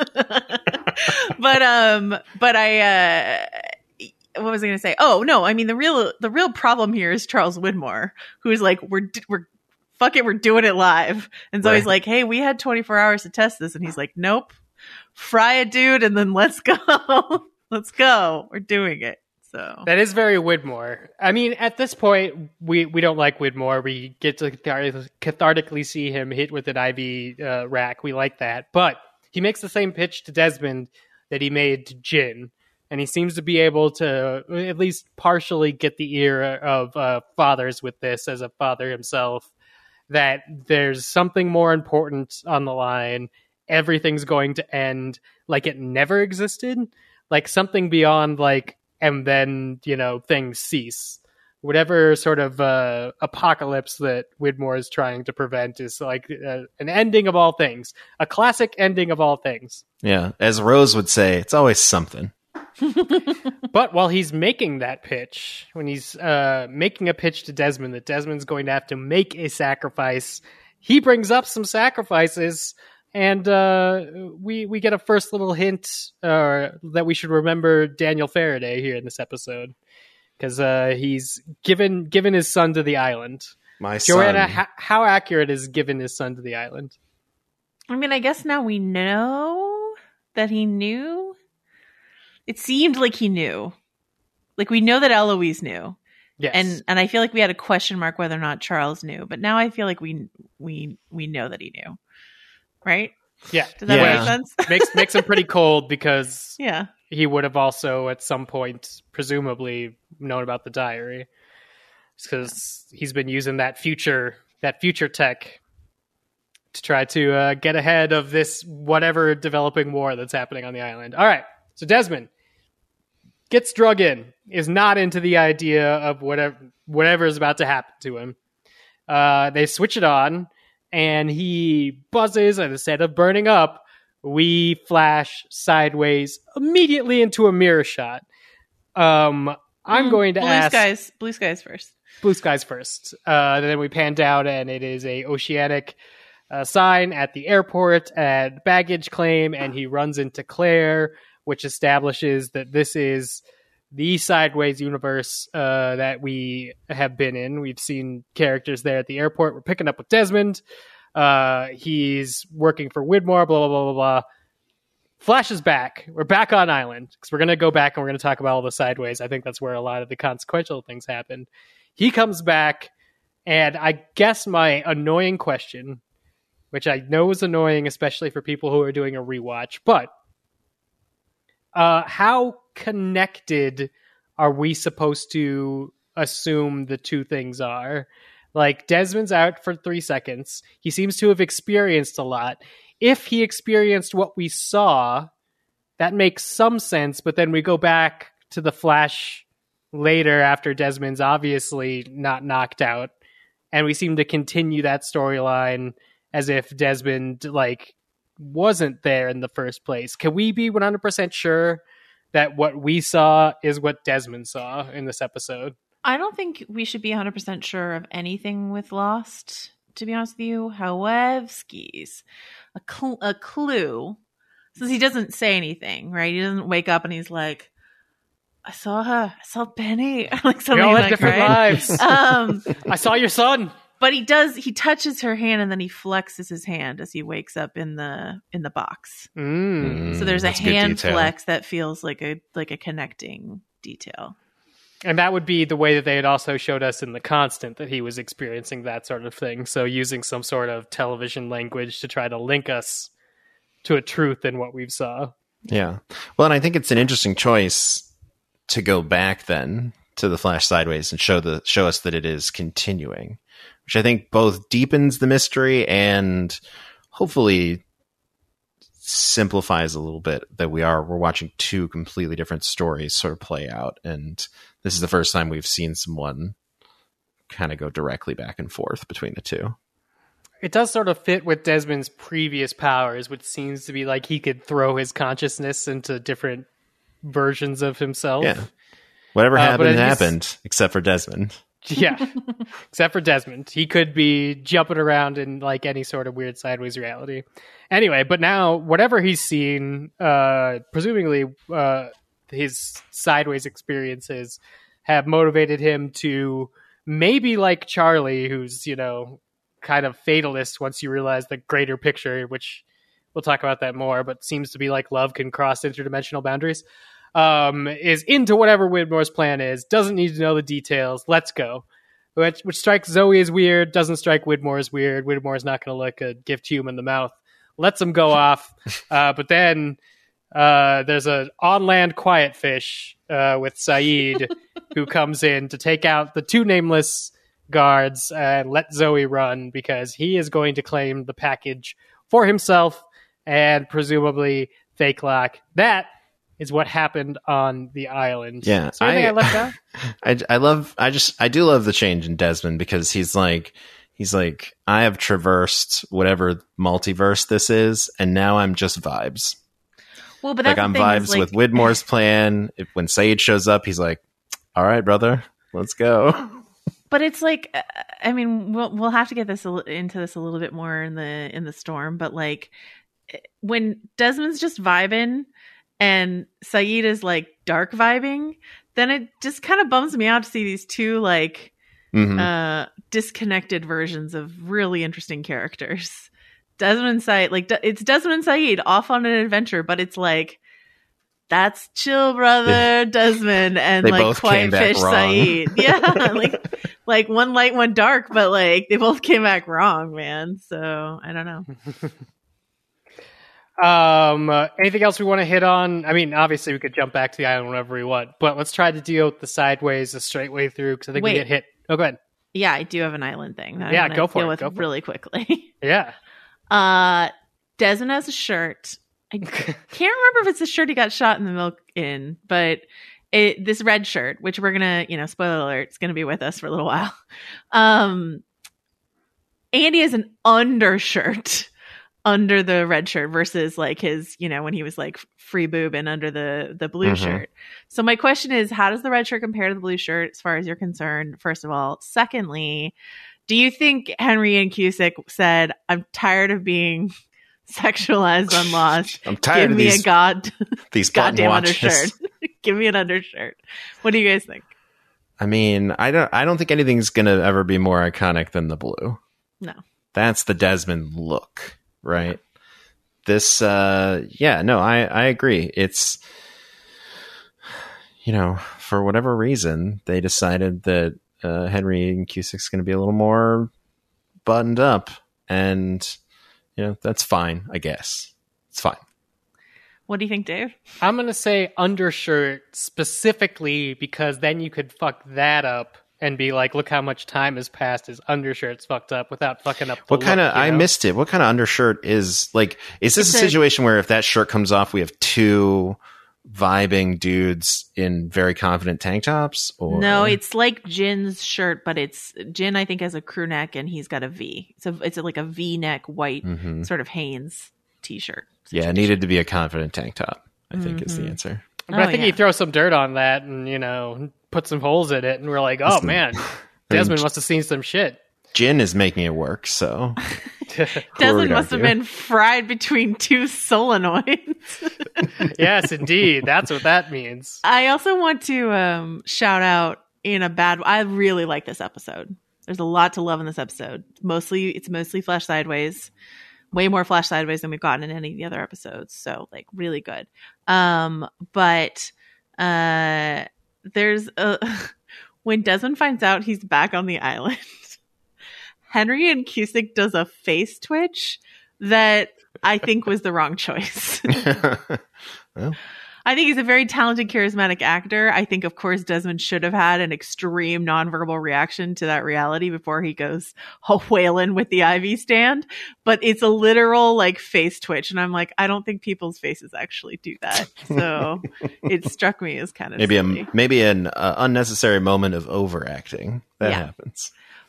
but um, but I uh, what was I going to say? Oh no, I mean the real the real problem here is Charles Widmore, who's like, we're we're fuck it, we're doing it live, and so Right. he's like, hey, we had twenty-four hours to test this, and he's like, nope, fry a dude, and then let's go, let's go, we're doing it. So That is very Widmore. I mean, at this point, we, we don't like Widmore. We get to cathar- cathartically see him hit with an I V uh, rack. We like that. But he makes the same pitch to Desmond that he made to Jin. And he seems to be able to at least partially get the ear of uh, fathers with this as a father himself, that there's something more important on the line. Everything's going to end like it never existed. Like something beyond like, and then, you know, things cease. Whatever sort of uh, apocalypse that Widmore is trying to prevent is like uh, an ending of all things. A classic ending of all things. Yeah. As Rose would say, it's always something. But while he's making that pitch, when he's uh, making a pitch to Desmond that Desmond's going to have to make a sacrifice, he brings up some sacrifices. And uh, we we get a first little hint uh, that we should remember Daniel Faraday here in this episode, because uh, he's given given his son to the island. My Joanna, son. how, how accurate is giving his son to the island? I mean, I guess now we know that he knew. It seemed like he knew. Like we know that Eloise knew. Yes. And and I feel like we had a question mark whether or not Charles knew, but now I feel like we we we know that he knew. Right? Yeah. Does that Yeah. make sense? makes makes him pretty cold because Yeah. he would have also at some point presumably known about the diary, because he's been using that future that future tech to try to uh, get ahead of this whatever developing war that's happening on the island. All right, so Desmond gets drug in, is not into the idea of whatever whatever is about to happen to him. Uh, they switch it on, and he buzzes, and instead of burning up, we flash sideways immediately into a mirror shot. Um, I'm Mm, going to blue ask skies. Blue skies first. blue skies first. Uh, then we pan down, and it is a oceanic uh, sign at the airport at baggage claim, and he runs into Claire, which establishes that this is the Sideways universe uh, that we have been in. We've seen characters there at the airport. We're picking up with Desmond. Uh, he's working for Widmore, blah, blah, blah, blah, blah. Flashes back. We're back on island because we're going to go back and we're going to talk about all the Sideways. I think that's where a lot of the consequential things happened. He comes back, and I guess my annoying question, which I know is annoying, especially for people who are doing a rewatch, but uh, how connected are we supposed to assume the two things are? Like, Desmond's out for three seconds. He seems to have experienced a lot. If he experienced what we saw, that makes some sense, but then we go back to the Flash later after Desmond's obviously not knocked out, and we seem to continue that storyline as if Desmond, like, wasn't there in the first place. Can we be one hundred percent sure that what we saw is what Desmond saw in this episode? I don't think we should be one hundred percent sure of anything with Lost, to be honest with you. However, skis. A, cl- a clue, since he doesn't say anything, right? He doesn't wake up and he's like, I saw her. I saw Benny. like We something all have like different right? lives. Um, I saw your son. but he does, he touches her hand and then he flexes his hand as he wakes up in the in the box. Mm. So there's a That's good hand detail. flex that feels like a like a connecting detail. And that would be the way that they had also showed us in The Constant that he was experiencing that sort of thing. So using some sort of television language to try to link us to a truth in what we've saw. Yeah. Well, and I think it's an interesting choice to go back then to the Flash Sideways and show the show us that it is continuing, which I think both deepens the mystery and hopefully simplifies a little bit that we are we're watching two completely different stories sort of play out, and this is the first time we've seen someone kind of go directly back and forth between the two. it does sort of fit with Desmond's previous powers, which seems to be like he could throw his consciousness into different versions of himself. Yeah. Whatever Uh, but happened, it is- happened, except for Desmond. Yeah, except for Desmond. He could be jumping around in like any sort of weird sideways reality. Anyway, but now whatever he's seen, uh, presumably uh, his sideways experiences have motivated him to maybe like Charlie, who's, you know, kind of fatalist once you realize the greater picture, which we'll talk about that more, but seems to be like love can cross interdimensional boundaries. Um, is into whatever Widmore's plan is, doesn't need to know the details, let's go. Which, which strikes Zoe as weird, doesn't strike Widmore as weird. Widmore's not going to look a gift human in the mouth. Lets him go off. Uh, but then uh, there's an on-land quiet fish uh, with Saeed who comes in to take out the two nameless guards and let Zoe run because he is going to claim the package for himself and presumably Fake Lock. That is what happened on the island. Yeah, Is there anything I, I- left out? I, I love I just I do love the change in Desmond because he's like he's like I have traversed whatever multiverse this is and now I'm just vibes. Well, but Like that's I'm the thing vibes is, like, with Widmore's plan. If, when Saeed shows up, he's like, "All right, brother, let's go." But it's like, uh, I mean, we'll we'll have to get this a, li- into this a little bit more in the in the storm. But like, when Desmond's just vibing and Saeed is like dark vibing, then it just kind of bums me out to see these two like Mhm. uh, disconnected versions of really interesting characters. Desmond and Saeed, like De- it's Desmond and Saeed off on an adventure, but it's like that's chill, brother Desmond, and they like both quiet came back fish wrong. Saeed. Yeah, like like one light, one dark, but like they both came back wrong, man. So I don't know. Um, uh, anything else we want to hit on? I mean, obviously we could jump back to the island whenever we want, but let's try to deal with the sideways a straight way through because I think Wait. we get hit. Oh, go ahead. Yeah, I do have an island thing. That Yeah, I wanna go for deal it, with go for it. really quickly. Yeah. Uh, Desmond has a shirt. I can't remember if it's the shirt he got shot in the milk in, but it, this red shirt, which we're gonna, you know, spoiler alert, it's gonna be with us for a little while. Um, Andy has an undershirt under the red shirt versus like his, you know, when he was like free boob and under the the blue Mhm. shirt. So my question is, how does the red shirt compare to the blue shirt as far as you're concerned? First of all, secondly, do you think Henry and Cusick said, "I'm tired of being sexualized on Lost. I'm tired Give of me these a god, these button goddamn watches." undershirt. Give me an undershirt." What do you guys think? I mean, I don't I don't think anything's gonna ever be more iconic than the blue. No. That's the Desmond look, right? This uh yeah, no, I I agree. It's, you know, for whatever reason, they decided that uh Henry and Cusick's going to be a little more buttoned up, and you know, that's fine, I guess. It's fine. What do you think, Dave? I'm going to say undershirt specifically because then you could fuck that up and be like, look how much time has passed. His undershirt's fucked up without fucking up the What kind of look, you I know? missed it. What kind of undershirt is like is this It's a a- situation where if that shirt comes off we have two vibing dudes in very confident tank tops, or No, it's like Jin's shirt, but it's Jin, I think, has a crew neck and he's got a V. So it's like a V neck white Mhm. sort of Hanes t-shirt. Yeah, it needed to be a confident tank top, I think is the Mhm. answer. But Oh, I think yeah. you throw some dirt on that and, you know, put some holes in it and we're like, oh Listen, man, mean, Desmond must have seen some shit. Jin is making it work, so Desmond would must have argue? been fried between two solenoids. Yes, indeed. That's what that means. I also want to um, shout out in a bad. I really like this episode. There's a lot to love in this episode. Mostly, it's mostly Flash Sideways. Way more Flash Sideways than we've gotten in any of the other episodes. So, like, really good. Um, but uh, there's a when Desmond finds out he's back on the island, Henry and Cusick does a face twitch that I think was the wrong choice. well, I think he's a very talented, charismatic actor. I think, of course, Desmond should have had an extreme nonverbal reaction to that reality before he goes wailing with the I V stand. But it's a literal like face twitch, and I'm like, I don't think people's faces actually do that. So it struck me as kind of maybe silly. a maybe an uh, unnecessary moment of overacting that Yeah. happens.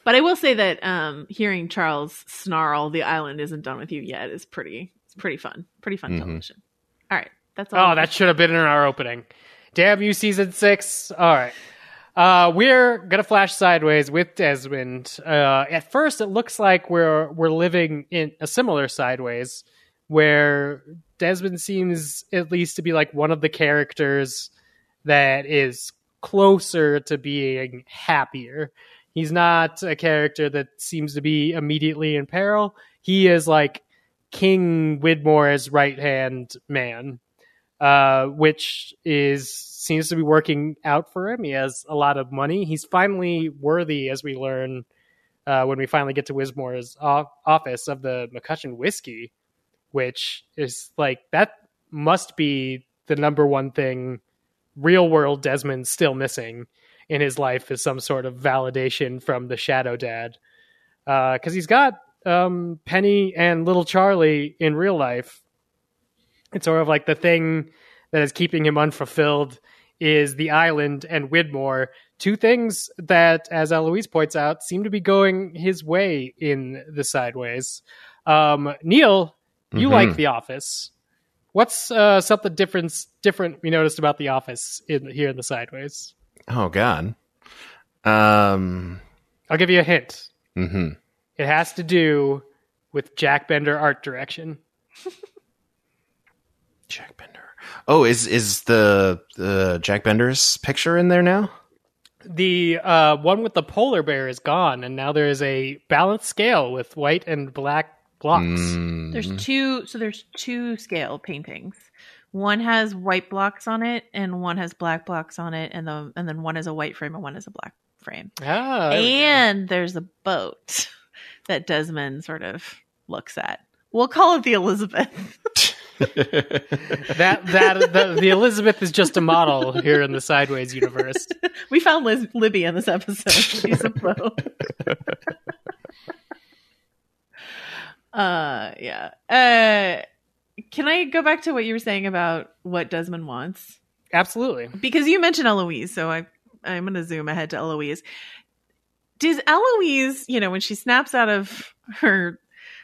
But I will say that um, hearing Charles snarl, "The island isn't done with you yet," is pretty. It's pretty fun. Pretty fun Mm-hmm. television. All right, that's all. Oh, that should have been in our opening. Damn you, season six. All right. Uh, we're gonna flash sideways with Desmond. Uh, at first, it looks like we're we're living in a similar sideways, where Desmond seems at least to be like one of the characters that is closer to being happier. He's not a character that seems to be immediately in peril. He is like King Widmore's right hand man, uh, which is seems to be working out for him. He has a lot of money. He's finally worthy, as we learn uh, when we finally get to Widmore's o- office, of the McCutcheon whiskey, which is like, that must be the number one thing real world Desmond's still missing in his life, is some sort of validation from the Shadow Dad. Uh, cause he's got um, Penny and little Charlie in real life. It's sort of like the thing that is keeping him unfulfilled is the island and Widmore, two things that, as Eloise points out, seem to be going his way in the sideways. Um, Neil, you Mm-hmm. like The Office. What's uh, something different different we noticed about The Office in here in the sideways? Oh God. Um. I'll give you a hint. Mm-hmm. It has to do with Jack Bender art direction. Jack Bender. Oh, is is the the Jack Bender's picture in there now? The uh, one with the polar bear is gone, and now there is a balanced scale with white and black blocks. Mm. There's two. So there's two scale paintings. One has white blocks on it, and one has black blocks on it, and the and then one has a white frame and one has a black frame. Ah, there we go. And there's a boat that Desmond sort of looks at. We'll call it the Elizabeth. that that the, the Elizabeth is just a model here in the Sideways universe. We found Liz, Libby in this episode. She's a boat. uh, yeah. Uh, can I go back to what you were saying about what Desmond wants? Absolutely. Because you mentioned Eloise, so I I'm going to zoom ahead to Eloise. Does Eloise, you know, when she snaps out of her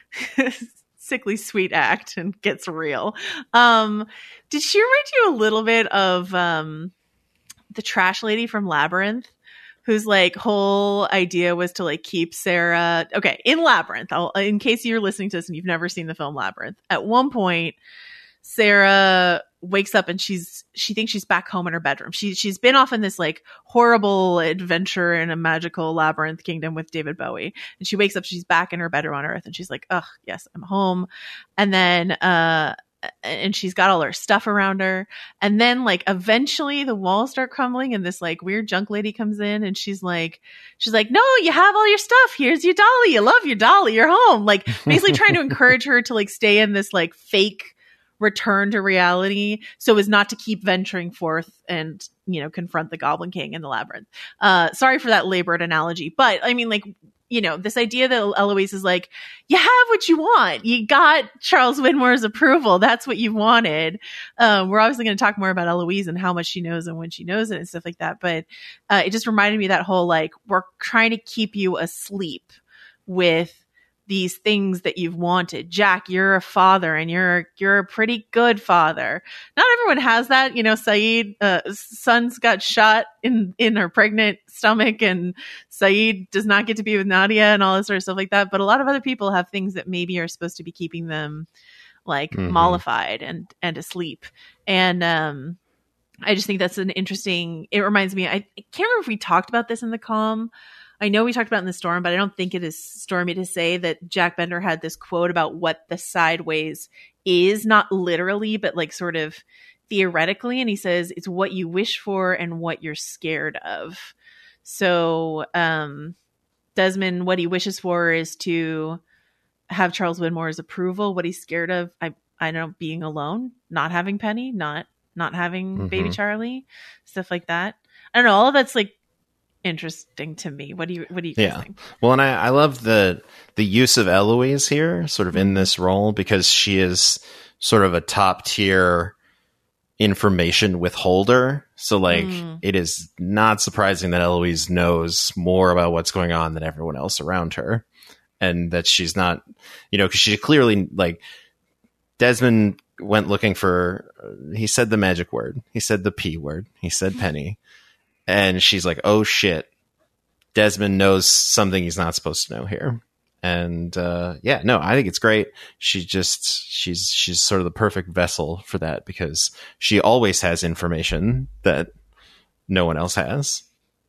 sickly sweet act and gets real, um, did she remind you a little bit of um, the trash lady from Labyrinth, whose like whole idea was to like keep Sarah? Okay, in Labyrinth, I'll, in case you're listening to this and you've never seen the film Labyrinth, at one point Sarah wakes up and she's she thinks she's back home in her bedroom. She she's been off in this like horrible adventure in a magical labyrinth kingdom with David Bowie, and she wakes up, she's back in her bedroom on Earth, and she's like, "Ugh, yes, I'm home." And then uh and she's got all her stuff around her, and then like eventually the walls start crumbling and this like weird junk lady comes in, and she's like she's like no, you have all your stuff, here's your dolly, you love your dolly, you're home, like basically trying to encourage her to like stay in this like fake return to reality so as not to keep venturing forth and, you know, confront the Goblin King in the labyrinth. Uh, sorry for that labored analogy, but I mean, like, you know, this idea that Eloise is like, you have what you want. You got Charles Widmore's approval. That's what you wanted. Um, we're obviously going to talk more about Eloise and how much she knows and when she knows it and stuff like that. But uh, it just reminded me of that whole, like, we're trying to keep you asleep with these things that you've wanted. Jack, you're a father, and you're you're a pretty good father. Not everyone has that. You know, Saeed, uh, son's got shot in in her pregnant stomach, and Saeed does not get to be with Nadia and all this sort of stuff like that. But a lot of other people have things that maybe are supposed to be keeping them like Mm-hmm. mollified and and asleep. And um, I just think that's an interesting. It reminds me. I, I can't remember if we talked about this in the comm. I know we talked about it in the Storm, but I don't think it is stormy to say that Jack Bender had this quote about what the Sideways is, not literally, but like sort of theoretically. And he says, it's what you wish for and what you're scared of. So um, Desmond, what he wishes for is to have Charles Widmore's approval. What he's scared of, I, I don't know, being alone, not having Penny, not, not having Mm-hmm. baby Charlie, stuff like that. I don't know. All of that's like interesting to me. What do you what do you guys Yeah. think? Well, and I, I love the the use of Eloise here, sort of in this role, because she is sort of a top tier information withholder. So like Mm. it is not surprising that Eloise knows more about what's going on than everyone else around her. And that she's not, you know, because she clearly, like, Desmond went looking for, uh, he said the magic word. He said the P word. He said Penny. And she's like, oh shit. Desmond knows something he's not supposed to know here. And uh, yeah, no, I think it's great. She just, she's, she's sort of the perfect vessel for that because she always has information that no one else has.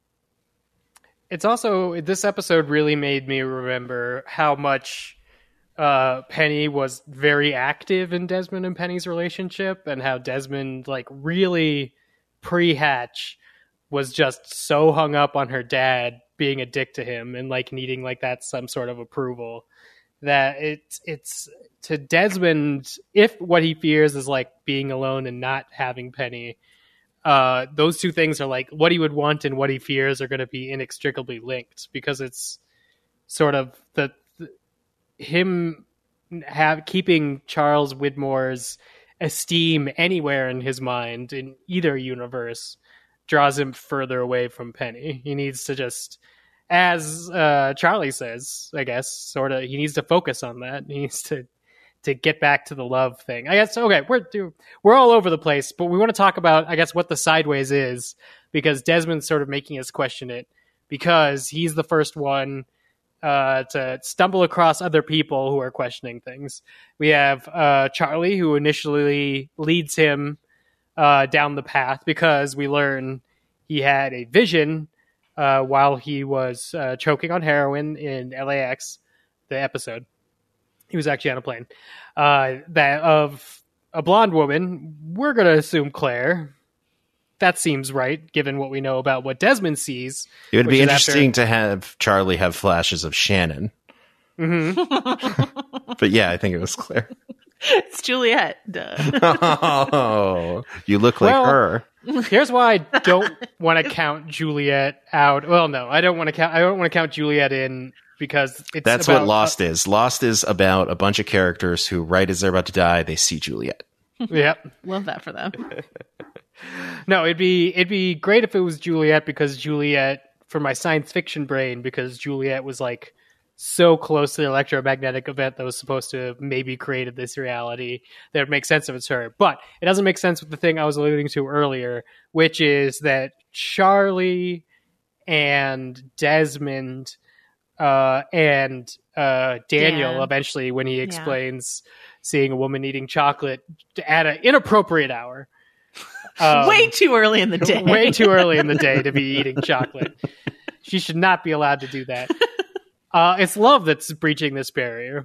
It's also, this episode really made me remember how much uh, Penny was very active in Desmond and Penny's relationship, and how Desmond, like, really pre-hatch was just so hung up on her dad being a dick to him and, like, needing, like, that some sort of approval that it's, it's to Desmond, if what he fears is, like, being alone and not having Penny, uh, those two things are like what he would want and what he fears are going to be inextricably linked, because it's sort of the, the him have keeping Charles Widmore's esteem anywhere in his mind in either universe draws him further away from Penny. He needs to just, as uh, Charlie says, I guess, sort of, he needs to focus on that. He needs to to get back to the love thing. I guess, okay, we're we're all over the place, but we want to talk about, I guess, what the sideways is, because Desmond's sort of making us question it, because he's the first one uh, to stumble across other people who are questioning things. We have uh, Charlie, who initially leads him uh, down the path, because we learn he had a vision uh, while he was uh, choking on heroin in L A X, the episode. He was actually on a plane. Uh, that of a blonde woman, we're going to assume Claire. That seems right, given what we know about what Desmond sees. It would be is interesting after... to have Charlie have flashes of Shannon. Mm-hmm. But yeah, I think it was Claire. It's Juliet. Duh. Oh, you look like Well, her. Here's why I don't want to count Juliet out. Well, no, I don't want to count. I don't want to count Juliet in, because it's That's about, what Lost uh, is. Lost is about a bunch of characters who, right as they're about to die, they see Juliet. Yep. Love that for them. No, it'd be it'd be great if it was Juliet, because Juliet, for my science fiction brain, because Juliet was like so close to the electromagnetic event that was supposed to have maybe created this reality, that would make sense if it's her. But it doesn't make sense with the thing I was alluding to earlier, which is that Charlie and Desmond uh, and uh, Daniel, Dan. eventually, when he explains seeing a woman eating chocolate at an inappropriate hour. Um, way too early in the day. Way too early in the day to be eating chocolate. She should not be allowed to do that. Uh, it's love that's breaching this barrier.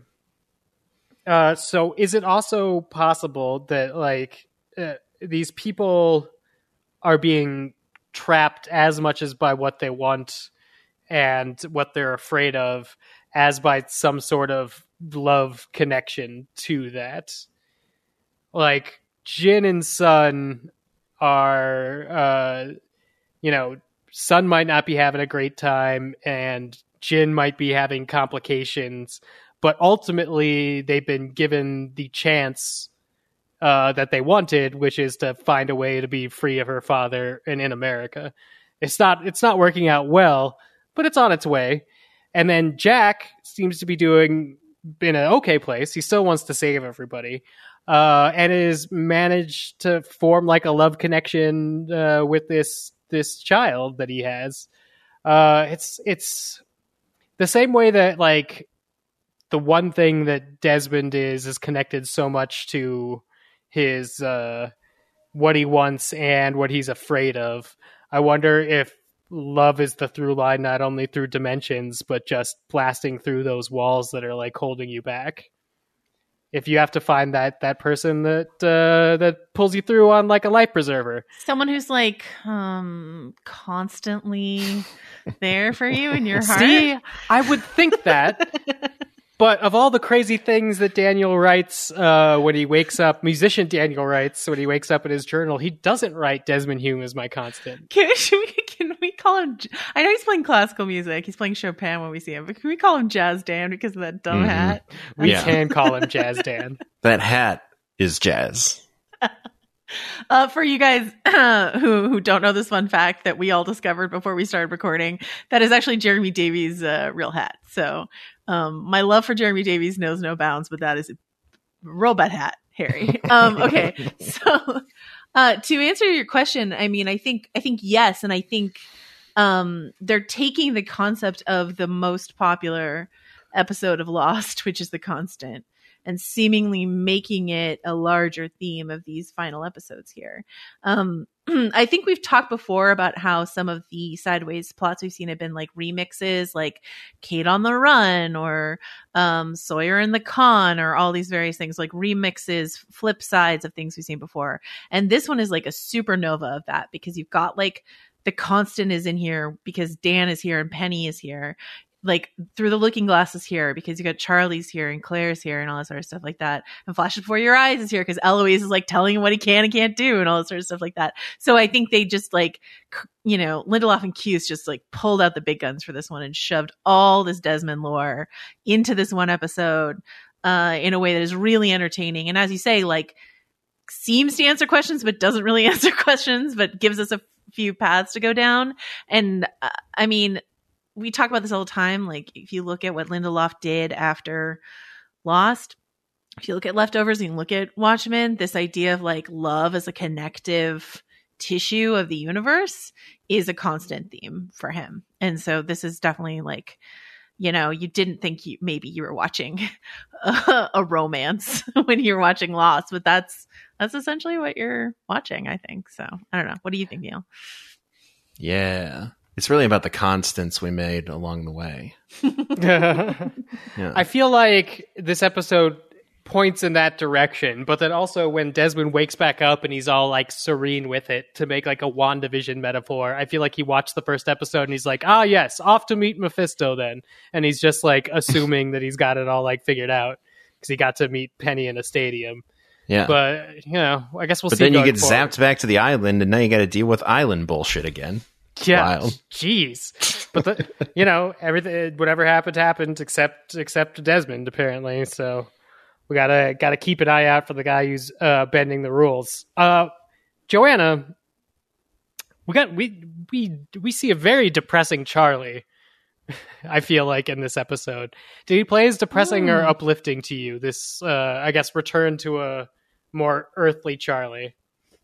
Uh, so is it also possible that, like, uh, these people are being trapped as much as by what they want and what they're afraid of as by some sort of love connection to that? Like, Jin and Sun are, uh, you know, Sun might not be having a great time and Jin might be having complications, but ultimately they've been given the chance uh, that they wanted, which is to find a way to be free of her father and in America. It's not, it's not working out well, but it's on its way. And then Jack seems to be doing in an okay place. He still wants to save everybody. Uh, and has managed to form like a love connection uh, with this this child that he has. Uh, it's it's the same way that, like, the one thing that Desmond is is connected so much to his uh, what he wants and what he's afraid of. I wonder if love is the through line, not only through dimensions, but just blasting through those walls that are like holding you back. If you have to find that that person that uh, that pulls you through on like a life preserver, someone who's like um, constantly there for you in your heart. See, I would think that. But of all the crazy things that Daniel writes uh, when he wakes up, musician Daniel writes when he wakes up in his journal, he doesn't write Desmond Hume as my constant. Can, should we, can we call him? I know he's playing classical music. He's playing Chopin when we see him, but can we call him Jazz Dan because of that dumb Mm-hmm. hat? We Yeah. can call him Jazz Dan. That hat is jazz. Uh, for you guys uh, who who don't know this fun fact that we all discovered before we started recording, that is actually Jeremy Davies' uh, real hat. So um, my love for Jeremy Davies knows no bounds, but that is a real bad hat, Harry. Um, okay, so uh, to answer your question, I mean, I think I think yes, and I think um, they're taking the concept of the most popular episode of Lost, which is The Constant, and seemingly making it a larger theme of these final episodes here. Um, I think we've talked before about how some of the Sideways plots we've seen have been like remixes, like Kate on the Run or um, Sawyer and the Con, or all these various things, like remixes, flip sides of things we've seen before. And this one is like a supernova of that, because you've got like The Constant is in here because Dan is here and Penny is here. Like Through the Looking Glass is here because you got Charlie's here and Claire's here and all that sort of stuff like that. And Flash Before Your Eyes is here because Eloise is like telling him what he can and can't do and all that sort of stuff like that. So I think they just like, you know, Lindelof and Cuse just like pulled out the big guns for this one and shoved all this Desmond lore into this one episode uh, in a way that is really entertaining. And as you say, like seems to answer questions, but doesn't really answer questions, but gives us a few paths to go down. And uh, I mean, we talk about this all the time. Like if you look at what Lindelof did after Lost, if you look at Leftovers and you look at Watchmen, this idea of like love as a connective tissue of the universe is a constant theme for him. And so this is definitely like, you know, you didn't think you, maybe you were watching a, a romance when you were watching Lost, but that's, that's essentially what you're watching, I think. So I don't know. What do you think, Neil? Yeah. It's really about the constants we made along the way. Yeah. I feel like this episode points in that direction, but then also when Desmond wakes back up and he's all like serene with it, to make like a WandaVision metaphor, I feel like he watched the first episode and he's like, ah, yes, off to meet Mephisto then. And he's just like assuming that he's got it all like figured out because he got to meet Penny in a stadium. Yeah. But, you know, I guess we'll but see. But then you get forward. zapped back to the island and now you got to deal with island bullshit again. Yeah, Wild. Jeez. But the, you know, everything, whatever happened, happened except except Desmond apparently. So we gotta gotta keep an eye out for the guy who's uh, bending the rules. Uh, Joanna, we got we we we see a very depressing Charlie. I feel like in this episode, did he play as depressing mm. or uplifting to you? This, uh, I guess, return to a more earthly Charlie.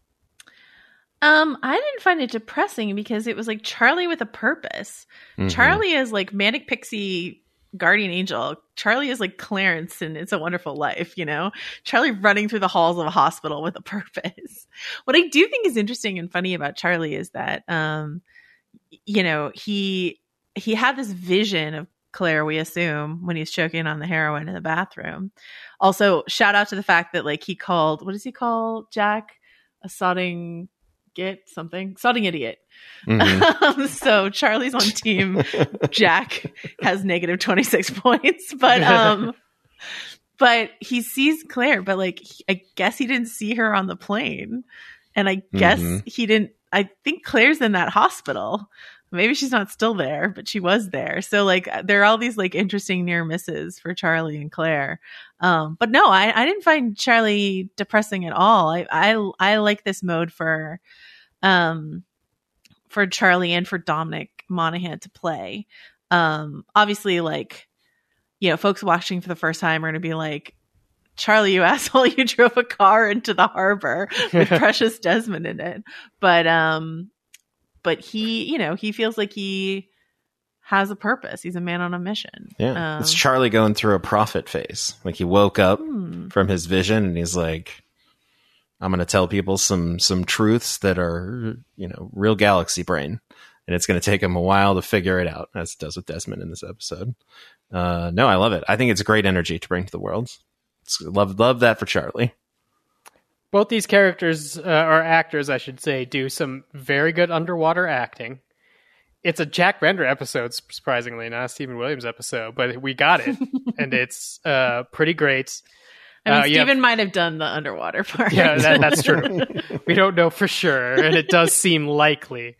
Um, I didn't find it depressing because it was like Charlie with a purpose. Mm-hmm. Charlie is like manic pixie guardian angel. Charlie is like Clarence in It's a Wonderful Life, you know? Charlie running through the halls of a hospital with a purpose. What I do think is interesting and funny about Charlie is that, um, you know, he he had this vision of Claire, we assume, when he's choking on the heroin in the bathroom. Also, shout out to the fact that like he called, what does he call Jack? A sodding... Get something sodding idiot. Mm-hmm. Um, so Charlie's on team Jack has negative twenty-six points, but um but he sees Claire, but like he, I guess he didn't see her on the plane, and I guess mm-hmm. he didn't I think Claire's in that hospital. Maybe she's not still there, but she was there. So like there are all these like interesting near misses for Charlie and Claire. Um, but no, I, I didn't find Charlie depressing at all. I, I, I like this mode for, um, for Charlie and for Dominic Monaghan to play. Um, obviously like, you know, folks watching for the first time are going to be like, Charlie, you asshole, you drove a car into the harbor with Precious Desmond in it. But, um, But he, you know, he feels like he has a purpose. He's a man on a mission. Yeah. Um, it's Charlie going through a prophet phase. Like he woke up hmm. from his vision and he's like, I'm going to tell people some, some truths that are, you know, real galaxy brain. And it's going to take him a while to figure it out, as it does with Desmond in this episode. Uh, no, I love it. I think it's great energy to bring to the world. It's, love, love that for Charlie. Both these characters, uh, or actors, I should say, do some very good underwater acting. It's a Jack Render episode, surprisingly, not a Stephen Williams episode, but we got it, and it's uh, pretty great. I mean, uh, Stephen have, might have done the underwater part. Yeah, that, that's true. We don't know for sure, and it does seem likely.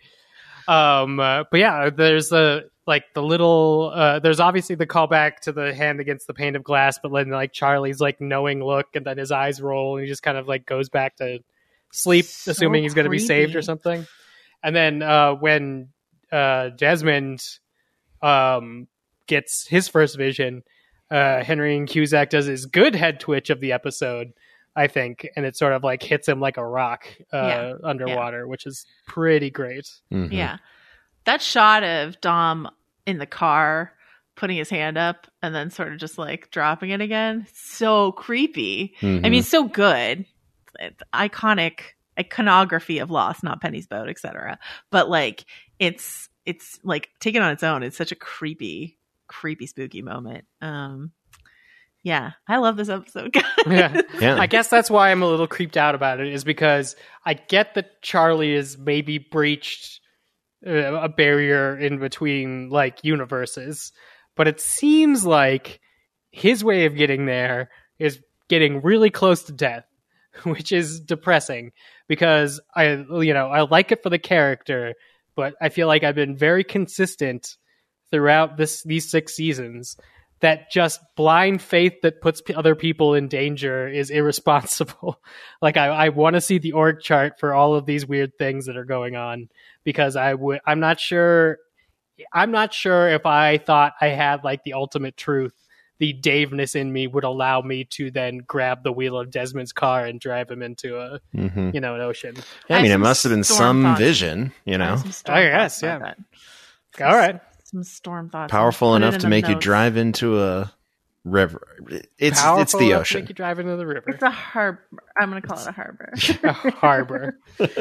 Um, uh, but yeah, there's the like the little. Uh, there's obviously the callback to the hand against the pane of glass, but then like Charlie's like knowing look, and then his eyes roll, and he just kind of like goes back to sleep, So assuming he's going to be saved or creepy. something. And then uh, when uh, Desmond um, gets his first vision, uh, Henry Cusack does his good head twitch of the episode, I think, and it sort of like hits him like a rock uh, Yeah. underwater, which is pretty great. Mhm. Yeah. That shot of Dom in the car putting his hand up and then sort of just like dropping it again. So creepy. Mhm. I mean, so good. It's iconic iconography of Lost, not Penny's Boat, et cetera. But like it's it's like taken on its own. It's such a creepy, creepy, spooky moment. Um yeah, I love this episode, guys. Yeah. Yeah. I guess that's why I'm a little creeped out about it, is because I get that Charlie has maybe breached uh, a barrier in between like universes, but it seems like his way of getting there is getting really close to death, which is depressing because I, you know, I like it for the character, but I feel like I've been very consistent throughout this these six seasons that just blind faith that puts p- other people in danger is irresponsible. Like I, I want to see the org chart for all of these weird things that are going on, because I would, I'm not sure, I'm not sure if I thought I had like the ultimate truth, the Daveness in me would allow me to then grab the wheel of Desmond's car and drive him into a, Mhm. you know, an ocean. Yeah, I I mean, it have some must have been storm some thoughts. vision, you I know, have some storm Oh, yes, thoughts about yeah. that. All right. Some storm thoughts. powerful Put it enough in to the make you notes. drive into a river. It's Powerful it's the enough to ocean. Make you drive into the river. It's a harbor. I'm going to call it a harbor. A harbor.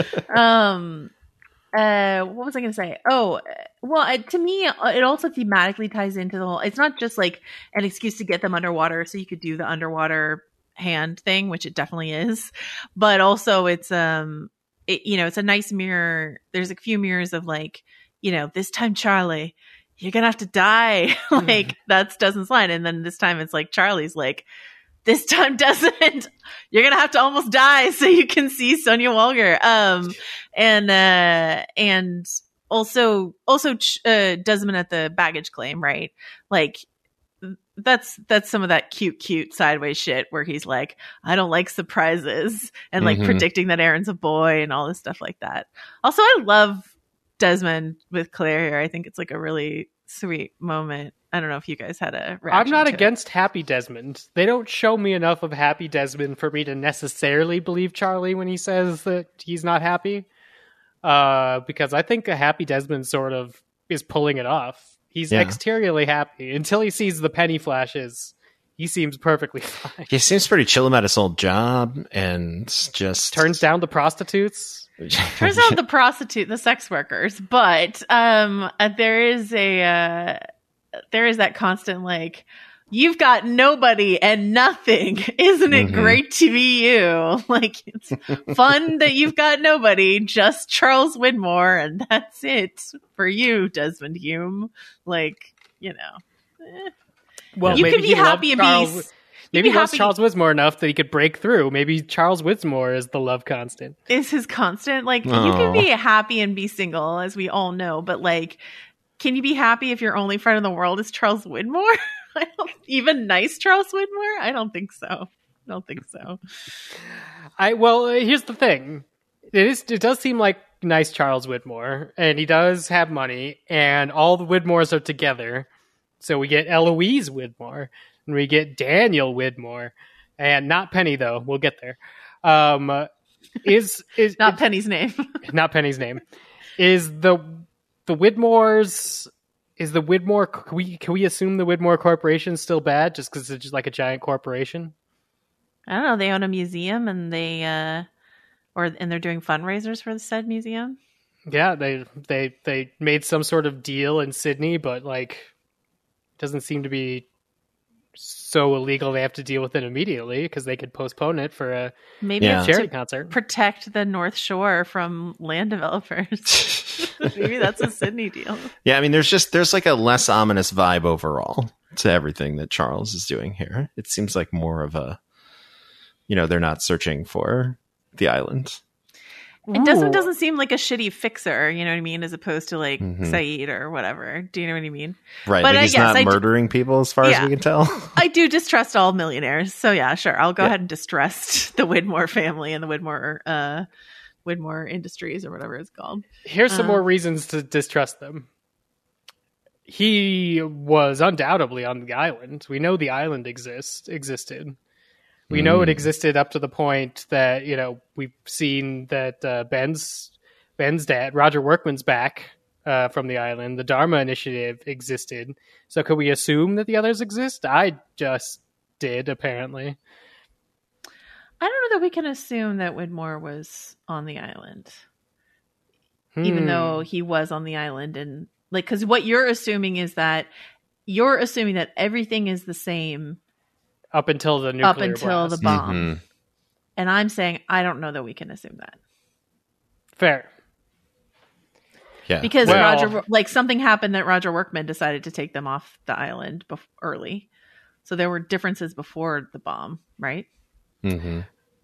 um uh what was I going to say? Oh, well, uh, to me it also thematically ties into the whole, it's not just like an excuse to get them underwater so you could do the underwater hand thing, which it definitely is, but also it's um it, you know, it's a nice mirror. There's a few mirrors of like, you know, this time Charlie, you're gonna have to die. Like that's Desmond's line, and then this time it's like Charlie's like, this time Desmond, you're gonna have to almost die so you can see Sonia Walger. Um, and uh, and also also uh, Desmond at the baggage claim, right? Like that's that's some of that cute cute sideways shit where he's like, I don't like surprises, and like Mhm. predicting that Aaron's a boy and all this stuff like that. Also, I love Desmond with Claire here. I think it's like a really sweet moment. I don't know if you guys had a reaction. I'm not to it. against Happy Desmond. They don't show me enough of Happy Desmond for me to necessarily believe Charlie when he says that he's not happy. Uh, because I think a Happy Desmond sort of is pulling it off. He's Yeah. exteriorly happy until he sees the penny flashes. He seems perfectly fine. He seems pretty chill about his old job and just Turns down the prostitutes. Turns out the prostitute, the sex workers, but um, uh, there is a uh, there is that constant like, you've got nobody and nothing. Isn't it Mhm. great to be you? Like it's fun that you've got nobody, just Charles Widmore, and that's it for you, Desmond Hume. Like, you know, eh. Well, You maybe can be he loved happy and be Charles- s- Maybe be he loves happy- Charles Widmore enough that he could break through. Maybe Charles Widmore is the love constant. is his constant. Like you Aw. can be happy and be single, as we all know, but like, can you be happy if your only friend in the world is Charles Widmore? I don't, even nice Charles Widmore? I don't think so. I don't think so. I well, uh, here's the thing. It is. It does seem like nice Charles Widmore, and he does have money, and all the Widmores are together. So we get Eloise Widmore, and we get Daniel Widmore, and not Penny though. We'll get there. Um, uh, is is Not it- Penny's name. not Penny's name? Is the the Widmores? Is the Widmore? Can we can we assume the Widmore Corporation is still bad just because it's just like a giant corporation? I don't know. They own a museum, and they uh, or and they're doing fundraisers for the said museum. Yeah, they they they made some sort of deal in Sydney, but like doesn't seem to be so illegal they have to deal with it immediately because they could postpone it for a Maybe Yeah. it's charity to concert. protect the North Shore from land developers. Maybe that's a Sydney deal. Yeah, I mean, there's just there's like a less ominous vibe overall to everything that Charles is doing here. It seems like more of a, you know, they're not searching for the island. And Desmond Ooh. doesn't seem like a shitty fixer, you know what I mean, as opposed to like Mhm. Saeed or whatever. Do you know what I mean? Right, But, like uh, he's yes, not I d- murdering people as far as Yeah. we can tell. I do distrust all millionaires, so yeah, sure. I'll go Yeah. ahead and distrust the Widmore family and the Widmore uh, Widmore Industries or whatever it's called. Here's some Uh. more reasons to distrust them. He was undoubtedly on the island. We know the island exists existed. We know it existed up to the point that, you know, we've seen that uh, Ben's Ben's dad, Roger Workman's back uh, from the island. The Dharma Initiative existed. So could we assume that the others exist? I just did, apparently. I don't know that we can assume that Widmore was on the island, even Hmm. though he was on the island. And like, because what you're assuming is that you're assuming that everything is the same Up until the nuclear up until blast. the bomb. Mhm. And I'm saying, I don't know that we can assume that. Fair. Yeah. Because Well- Roger, like something happened that Roger Workman decided to take them off the island bef- early. So there were differences before the bomb, right? Mhm.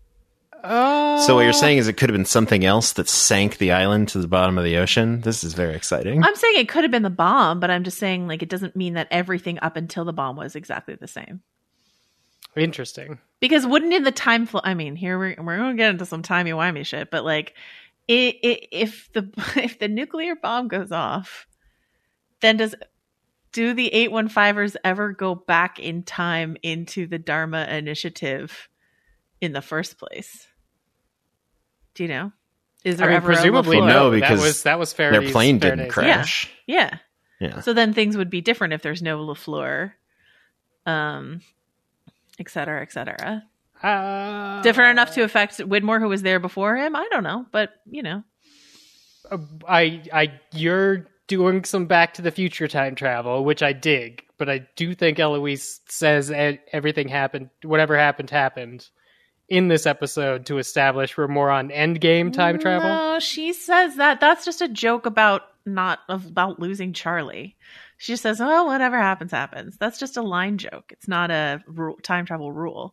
Uh, So what you're saying is it could have been something else that sank the island to the bottom of the ocean? This is very exciting. I'm saying it could have been the bomb, but I'm just saying like it doesn't mean that everything up until the bomb was exactly the same. Interesting. Because wouldn't in the time flow? I mean, here we're we're going to get into some timey wimey shit, but like, it, it, if the if the nuclear bomb goes off, then does do the eight one fivers ever go back in time into the Dharma Initiative in the first place? Do you know? Is there I mean, ever presumably a LaFleur? no, that because was that was Their Faraday's- plane didn't Faraday's- crash. Yeah. Yeah. So then things would be different if there's no LaFleur, um, et cetera, et cetera. Uh, Different enough to affect Widmore, who was there before him? I don't know, but you know. Uh, I, I, you're doing some Back to the Future time travel, which I dig, but I do think Eloise says e- everything happened, whatever happened, happened in this episode to establish we're more on Endgame time travel. No, she says that. That's just a joke about not about losing Charlie. She just says, "Oh, whatever happens, happens." That's just a line joke. It's not a ru- time travel rule.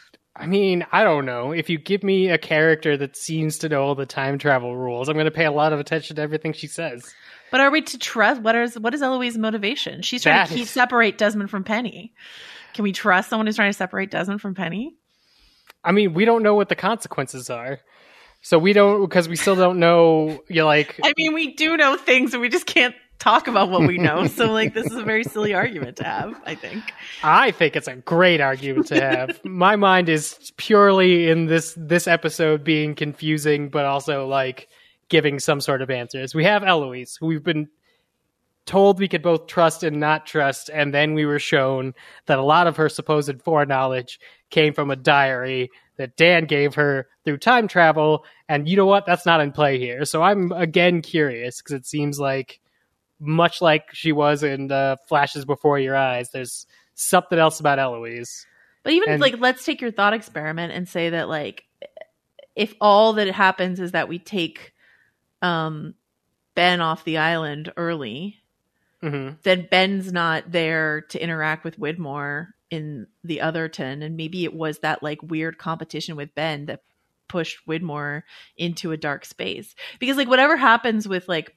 I mean, I don't know. If you give me a character that seems to know all the time travel rules, I'm going to pay a lot of attention to everything she says. But are we to trust? What is what is Eloise's motivation? She's trying That to keep is- separate Desmond from Penny. Can we trust someone who's trying to separate Desmond from Penny? I mean, we don't know what the consequences are. So we don't, because we still don't know, you like, I mean, we do know things, and we just can't talk about what we know. So, like, this is a very silly argument to have, I think. I think it's a great argument to have. My mind is purely in this this episode being confusing, but also like giving some sort of answers. We have Eloise, who we've been told we could both trust and not trust, and then we were shown that a lot of her supposed foreknowledge came from a diary that Dan gave her through time travel. And you know what? That's not in play here. So I'm again curious, because it seems like, much like she was in uh, Flashes Before Your Eyes, there's something else about Eloise. But even, And- like, let's take your thought experiment and say that, like, if all that happens is that we take um, Ben off the island early, Mm-hmm. then Ben's not there to interact with Widmore in the Otherton, and maybe it was that like weird competition with Ben that pushed Widmore into a dark space. Because like whatever happens with like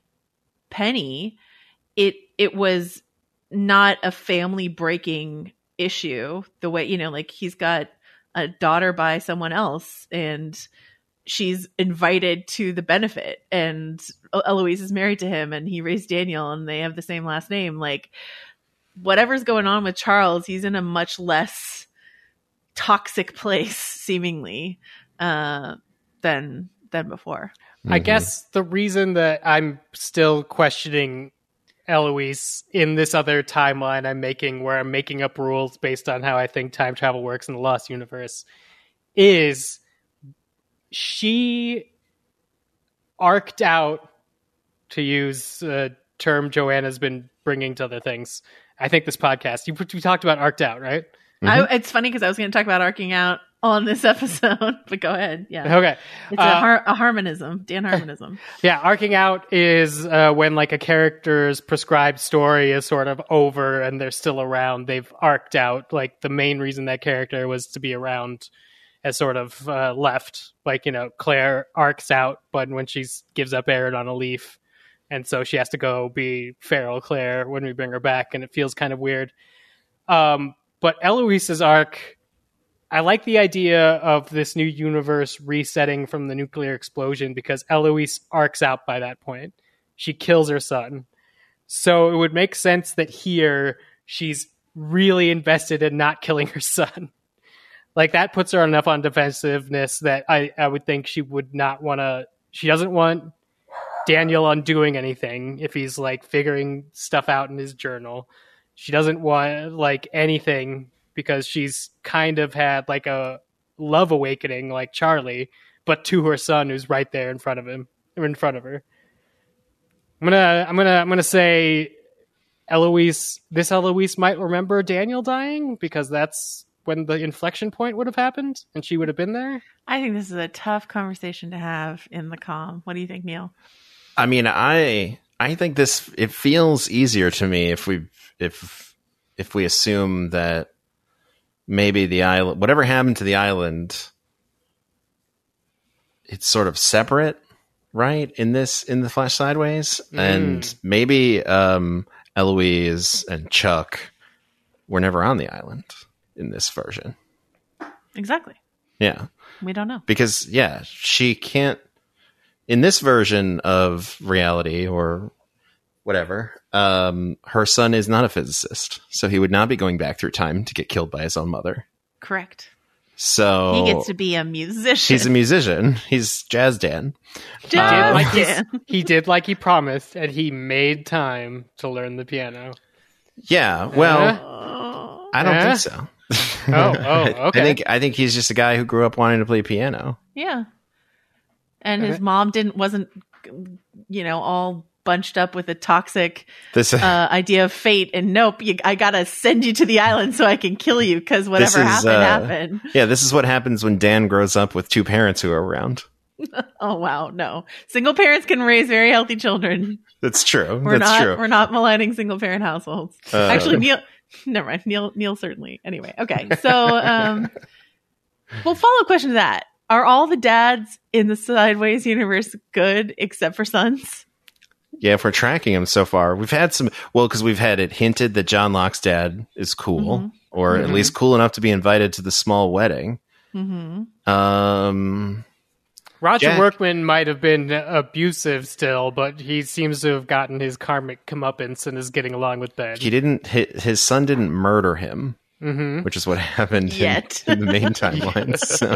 Penny, it it was not a family breaking issue the way, you know, like he's got a daughter by someone else and she's invited to the benefit, and Eloise is married to him and he raised Daniel and they have the same last name. Like whatever's going on with Charles, he's in a much less toxic place seemingly uh, than than before. I guess the reason that I'm still questioning Eloise in this other timeline I'm making, where I'm making up rules based on how I think time travel works in the Lost universe, is she arced out, to use a term Joanna's been bringing to other things. I think this podcast, you, we talked about arced out, right? I, it's funny because I was going to talk about arcing out on this episode, but go ahead. Yeah. Okay. It's a, Uh, har- a harmonism, Dan harmonism. Yeah, arcing out is uh, when like a character's prescribed story is sort of over and they're still around. They've arced out. Like the main reason that character was to be around has sort of uh, left. Like, you know, Claire arcs out, but when she gives up Aaron on a leaf, and so she has to go be feral Claire when we bring her back, and it feels kind of weird. Um, but Eloise's arc, I like the idea of this new universe resetting from the nuclear explosion because Eloise arcs out by that point. She kills her son. So it would make sense that here she's really invested in not killing her son. Like, that puts her enough on defensiveness that I, I would think she would not want to... She doesn't want Daniel undoing anything if he's, like, figuring stuff out in his journal. She doesn't want, like, anything because she's kind of had, like, a love awakening like Charlie, but to her son who's right there in front of him, or in front of her. I'm gonna, I'm gonna, I'm gonna say Eloise, this Eloise might remember Daniel dying because that's when the inflection point would have happened and she would have been there. I think this is a tough conversation to have in the comm. What do you think, Neil? I mean, I I think this, it feels easier to me if we if if we assume that maybe the island, whatever happened to the island, it's sort of separate, right? In this, in the Flash Sideways, mm. and maybe um, Eloise and Chuck were never on the island in this version. Exactly. Yeah. We don't know. Because, yeah, she can't... In this version of reality, or whatever, um, her son is not a physicist. So he would not be going back through time to get killed by his own mother. Correct. So... He gets to be a musician. He's a musician. He's Jazz Dan. Jazz um, like Dan. He did like he promised, and he made time to learn the piano. Yeah, well... Uh, I don't uh? think so. Oh, oh, okay. I think I think he's just a guy who grew up wanting to play piano. Yeah. And his Okay. mom didn't wasn't you know all bunched up with a toxic This uh, idea of fate and nope, you, I gotta send you to the island so I can kill you because whatever is, happened uh, happened. Yeah, this is what happens when Dan grows up with two parents who are around. Oh wow, no. Single parents can raise very healthy children. That's true. We're That's not true. we're not maligning single parent households. Uh, Actually, Neil never mind. Neil Neil certainly. Anyway, okay. So um well, follow-up question to that. Are all the dads in the Sideways universe good except for sons? Yeah, if we're tracking him so far, we've had some. Well, because we've had it hinted that John Locke's dad is cool, Mm-hmm. or Mhm. at least cool enough to be invited to the small wedding. Mm-hmm. Um, Roger Jack. Workman might have been abusive still, but he seems to have gotten his karmic comeuppance and is getting along with Ben. he didn't. His, his son didn't murder him, Mm-hmm. which is what happened in, Yet. in the main timeline. So,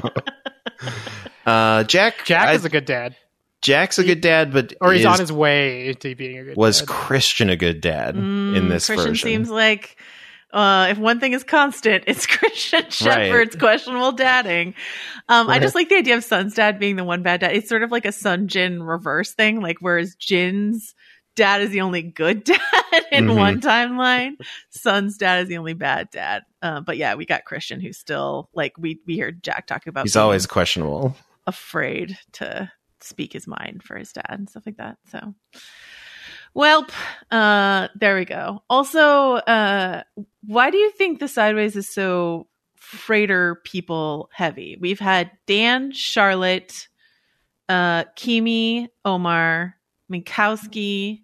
uh, Jack, Jack I- is a good dad, Jack's a good dad, but or he's is- on his way to being a good was dad. Christian a good dad in this Christian version? seems like uh, if one thing is constant, it's Christian Shepherd's questionable dadding. Um, I just like the idea of Sun's dad being the one bad dad. It's sort of like a Sun Jin reverse thing, like whereas Jin's dad is the only good dad in Mhm. one timeline, Sun's dad is the only bad dad. Uh, but yeah, we got Christian who's still like we we hear Jack talk about. He's being always questionable. afraid to speak his mind for his dad and stuff like that. So, well, uh, there we go. Also, uh, why do you think the Sideways is so freighter people heavy? We've had Dan, Charlotte, uh, Kimi, Omar, Minkowski.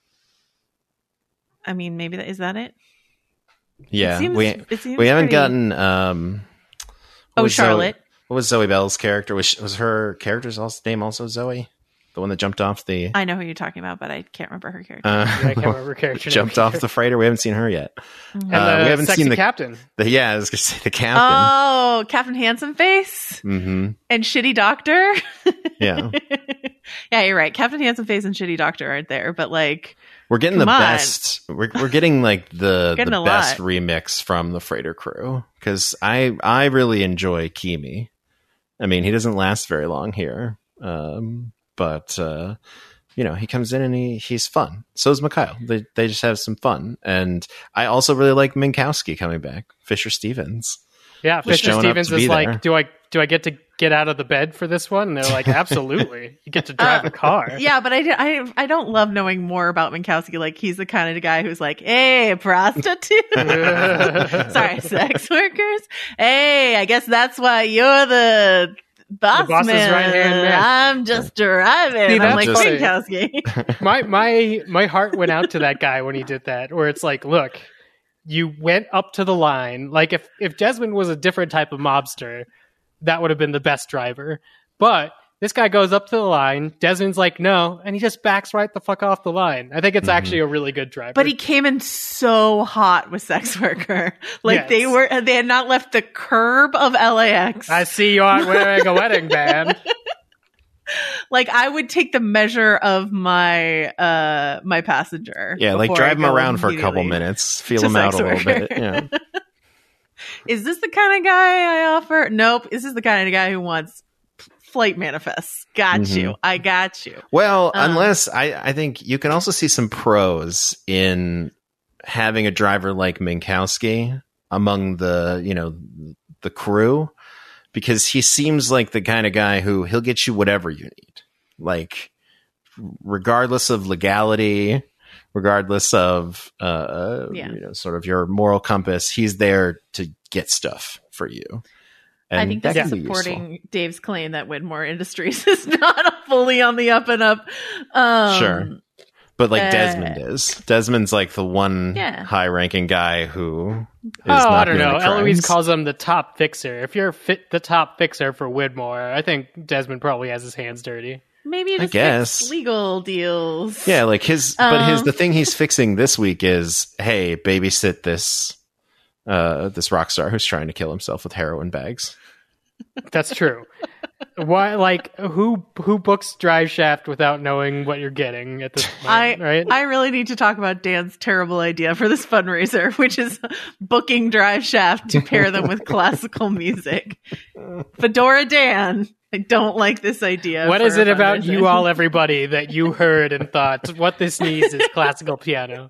I mean, maybe that is that it? Yeah, It seems- we it seems we haven't pretty- gotten. Um, what Oh, was Zoe- Charlotte. what was Zoe Bell's character? Was she- was her character's also, name also Zoe? The one that jumped off the. I know who you're talking about, but I can't remember her character. Uh, I can't remember her character name jumped off either. the freighter. We haven't seen her yet. Mm-hmm. And uh, the we haven't sexy seen the- captain. The, yeah, I was gonna say the captain. Oh, Captain Handsome Face hmm and Shitty Doctor. Yeah, Yeah, you're right. Captain Handsome Face and Shitty Doctor aren't there, but like, we're getting Come the on. best. We're we're getting like the Getting the a best lot. remix from the freighter crew because I I really enjoy Kimi. I mean, he doesn't last very long here, um, but uh, you know, he comes in and he he's fun. So is Mikhail. They they just have some fun, and I also really like Minkowski coming back. Fisher Stevens. Yeah, Just Fisher showing up Stevens to is be like, there. do I do I get to get out of the bed for this one? And they're like, absolutely. You get to drive Uh, a car. Yeah, but I, I, I don't love knowing more about Minkowski. Like, he's the kind of guy who's like, hey, prostitute. Sorry, sex workers. Hey, I guess that's why you're the boss, The boss's man. right-hand man. I'm just driving. See, I'm like, that's- Minkowski. my my my heart went out to that guy when he did that, where it's like, look, you went up to the line. Like if if Desmond was a different type of mobster, that would have been the best driver. But this guy goes up to the line, Desmond's like, no, and he just backs right the fuck off the line. I think it's Mhm. actually a really good driver. But he came in so hot with sex worker. Like Yes. they were, they had not left the curb of L A X. I see you aren't wearing a wedding band. Like I would take the measure of my uh my passenger. Yeah, like before I drive him go around for a couple immediately minutes, feel to him out a sex little worker. bit. Yeah. Is this the kind of guy I offer? Nope. This is the kind of guy who wants flight manifests. Got Mhm. you. I got you. Well, Um, unless I, I think you can also see some pros in having a driver like Minkowski among the, you know, the crew, because he seems like the kind of guy who he'll get you whatever you need. Like, regardless of legality, regardless of, uh, Yeah. you know, sort of your moral compass, he's there to get stuff for you. And I think that this can is be useful. supporting Dave's claim that Widmore Industries is not fully on the up and up. Um, Sure. But like Uh, Desmond is. Desmond's like the one Yeah. high ranking guy who is Oh, not I don't doing know. the Eloise crimes. calls him the top fixer. If you're fit, the top fixer for Widmore, I think Desmond probably has his hands dirty. Maybe you I just guess. fix legal deals. Yeah, like his but his Um, the thing he's fixing this week is, hey, babysit this uh this rock star who's trying to kill himself with heroin bags. That's true. Why, like, who who books Drive Shaft without knowing what you're getting at this I point, right? I really need to talk about Dan's terrible idea for this fundraiser, which is booking Drive Shaft to pair them with classical music. Fedora Dan, I don't like this idea. What for is a it about fundraiser. you all, everybody, that you heard and thought, what this needs is classical piano?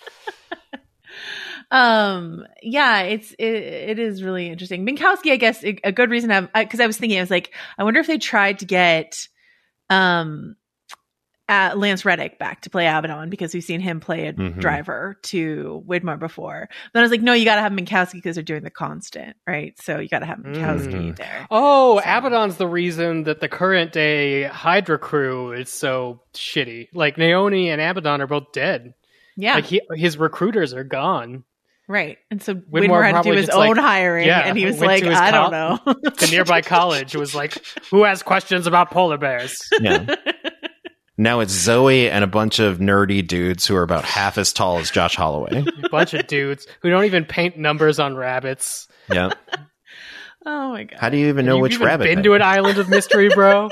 Um, yeah, it's it, it is really interesting. Minkowski, I guess, a, a good reason to have, because I, I was thinking, I was like, I wonder if they tried to get um uh, Lance Reddick back to play Abaddon, because we've seen him play a Mhm. driver to Widmore before. Then I was like, no, you got to have Minkowski because they're doing the constant, right? So you got to have Minkowski Mhm. there. Oh, So- Abaddon's the reason that the current day Hydra crew is so shitty. Like, Naoni and Abaddon are both dead. Yeah, Like, he, his recruiters are gone. right. And so Widmore Widmore had to do probably his just, own like- hiring, yeah, and he was went like, to his I col- don't know. The nearby college was like, who has questions about polar bears? Yeah. Now it's Zoe and a bunch of nerdy dudes who are about half as tall as Josh Holloway. A bunch of dudes who don't even paint numbers on rabbits. Yeah. Oh my god. How do you even know Have you which even rabbit? been that to is? an island of mystery, bro?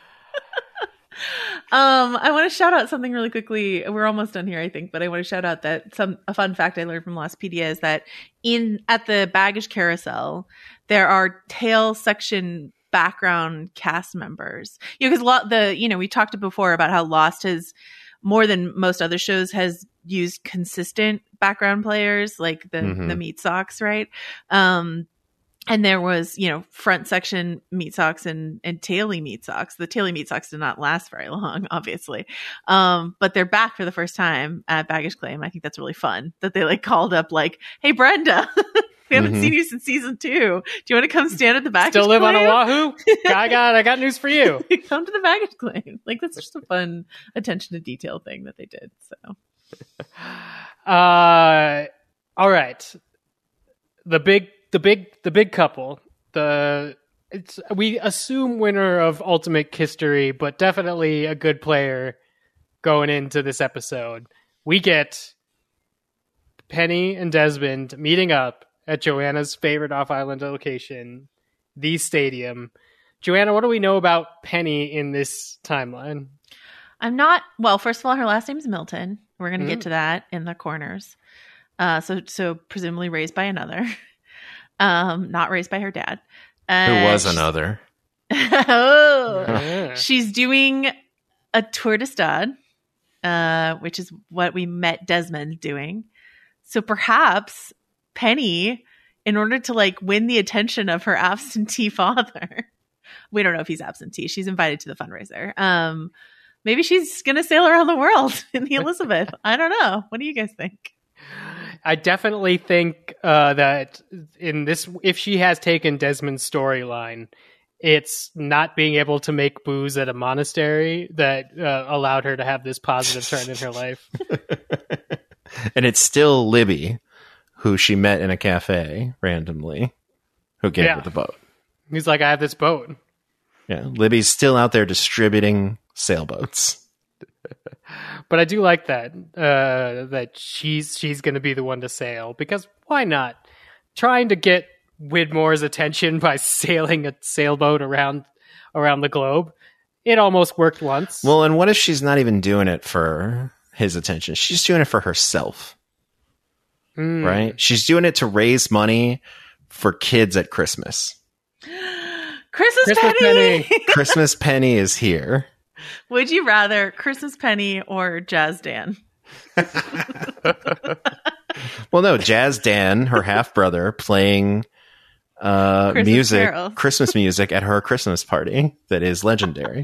Um, I want to shout out something really quickly. We're almost done here, I think, but I want to shout out that some a fun fact I learned from Lostpedia is that in at the baggage carousel there are tail section background cast members. You know, because lot the you know we talked before about how Lost has more than most other shows has used consistent background players like the Mhm. the Meat Socks, right? Um. And there was, you know, front section Meat Socks and, and taily Meat Socks. The taily Meat Socks did not last very long, obviously. Um, but they're back for the first time at Baggage Claim. I think that's really fun that they like called up like, hey, Brenda, we haven't Mhm. seen you since season two. Do you want to come stand at the Baggage Still live on Claim? Oahu? I got, I got news for you. Come to the Baggage Claim. Like, that's just a fun attention to detail thing that they did. So, Uh, all right. The big, the big, the big couple. The it's we assume winner of Ultimate History, but definitely a good player going into this episode. We get Penny and Desmond meeting up at Joanna's favorite off-island location, the stadium. Joanna, what do we know about Penny in this timeline? I'm not, well, first of all, her last name is Milton. We're going to Mm. get to that in the corners. Uh, so, so presumably raised by another, um, not raised by her dad. Uh, Who was she's- another? oh, Yeah. she's doing a tour de stade, uh, which is what we met Desmond doing. So perhaps Penny in order to like win the attention of her absentee father. We don't know if he's absentee. She's invited to the fundraiser. Um, maybe she's going to sail around the world in the Elizabeth. I don't know. What do you guys think? I definitely think uh, that in this, if she has taken Desmond's storyline, it's not being able to make booze at a monastery that uh, allowed her to have this positive turn in her life. And it's still Libby, who she met in a cafe randomly, who gave Yeah. her the boat. He's like, I have this boat. Yeah, Libby's still out there distributing sailboats. But I do like that, uh, that she's she's going to be the one to sail, because why not? Trying to get Widmore's attention by sailing a sailboat around around the globe, it almost worked once. Well, and what if she's not even doing it for his attention? She's doing it for herself, Mm. right? She's doing it to raise money for kids at Christmas. Christmas, Christmas Penny. Penny. Christmas Penny is here. Would you rather Christmas Penny or Jazz Dan? Well, no, Jazz Dan, her half brother, playing uh, Christmas music, carols. Christmas music at her Christmas party that is legendary.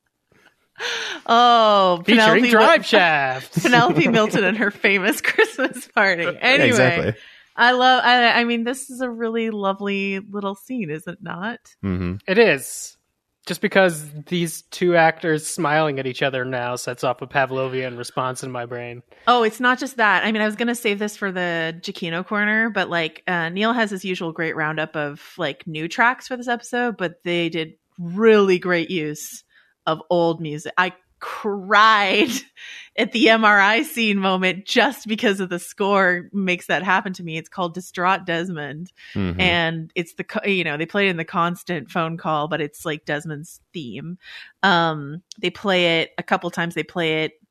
Oh, Featuring Penelope, Drive Shaft. Penelope Milton and her famous Christmas party. Anyway, Exactly. I love. I, I mean, this is a really lovely little scene, is it not? hmm It is. Just because these two actors smiling at each other now sets off a Pavlovian response in my brain. Oh, it's not just that. I mean, I was going to save this for the Giacchino corner, but like uh, Neil has his usual great roundup of like new tracks for this episode, but they did really great use of old music. I cried at the M R I scene moment just because of the score makes that happen to me. It's called Distraught Desmond. Mhm. And it's the, co- you know, they play it in the constant phone call, but it's like Desmond's theme. Um, they play it a couple times. They play it,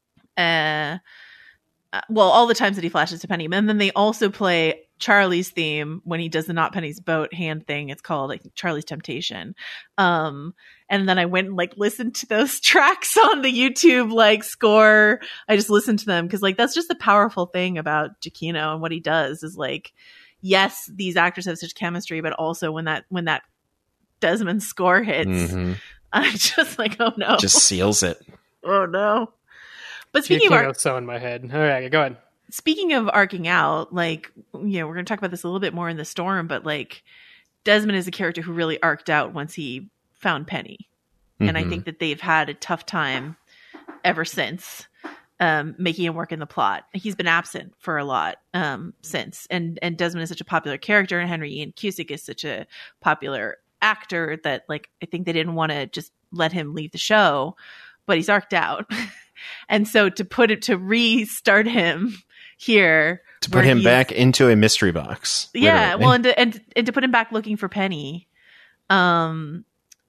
uh, uh, well, all the times that he flashes to Penny. And then they also play Charlie's theme when he does the Not Penny's Boat hand thing. It's called like Charlie's Temptation. Um, and then I went and like listened to those tracks on the YouTube like score. I just listened to them because like that's just the powerful thing about Giacchino and what he does is like, yes, these actors have such chemistry, but also when that when that Desmond score hits, Mhm. I'm just like, oh no, Just seals it. oh no. But speaking of Giacchino's arc, so in my head. All right, go ahead. speaking of arcing out, like you know, we're going to talk about this a little bit more in the storm, but like Desmond is a character who really arced out once he found Penny, and I Mhm. think that they've had a tough time ever since. Um, making him work in the plot. He's been absent for a lot um, since, and and Desmond is such a popular character, and Henry Ian Cusick is such a popular actor that like I think they didn't want to just let him leave the show, but he's arced out, and so to put it to restart him here To where put him he's- back into a mystery box. yeah, literally. well, and to, and and to put him back looking for Penny, um,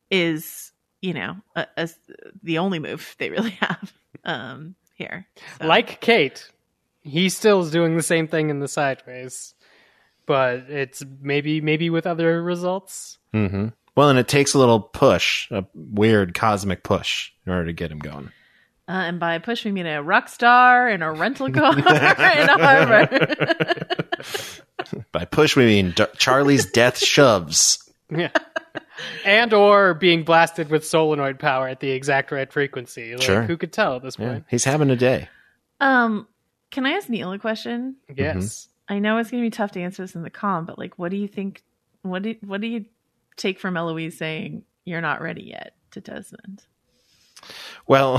is you know a, a, the only move they really have um here. So. Like Kate, he still is doing the same thing in the sideways, but it's maybe maybe with other results. hmm Well, and it takes a little push, a weird cosmic push, in order to get him going. Uh, and by push, we mean a rock star and a rental car and a Harvard. By push, we mean D- Charlie's death shoves. Yeah. And or being blasted with solenoid power at the exact right frequency. Like, Sure. who could tell at this Yeah, point? he's having a day. um, can I ask Neil a question? Yes. I know it's going to be tough to answer this in the com, but like, what do you think? What do what do you take from Eloise saying you're not ready yet to Desmond? Well,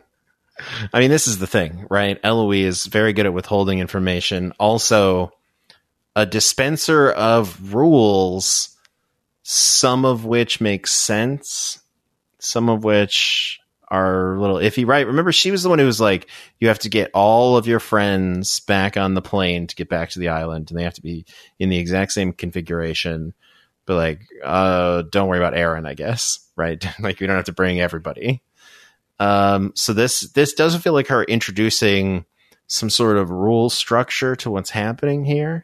I mean, this is the thing, right? Eloise is very good at withholding information. Also, a dispenser of rules, some of which make sense, some of which are a little iffy, right? Remember, she was the one who was like, you have to get all of your friends back on the plane to get back to the island, and they have to be in the exact same configuration. But like, uh, don't worry about Aaron, I guess, right? Like, we don't have to bring everybody. Um, so this this doesn't feel like her introducing some sort of rule structure to what's happening here.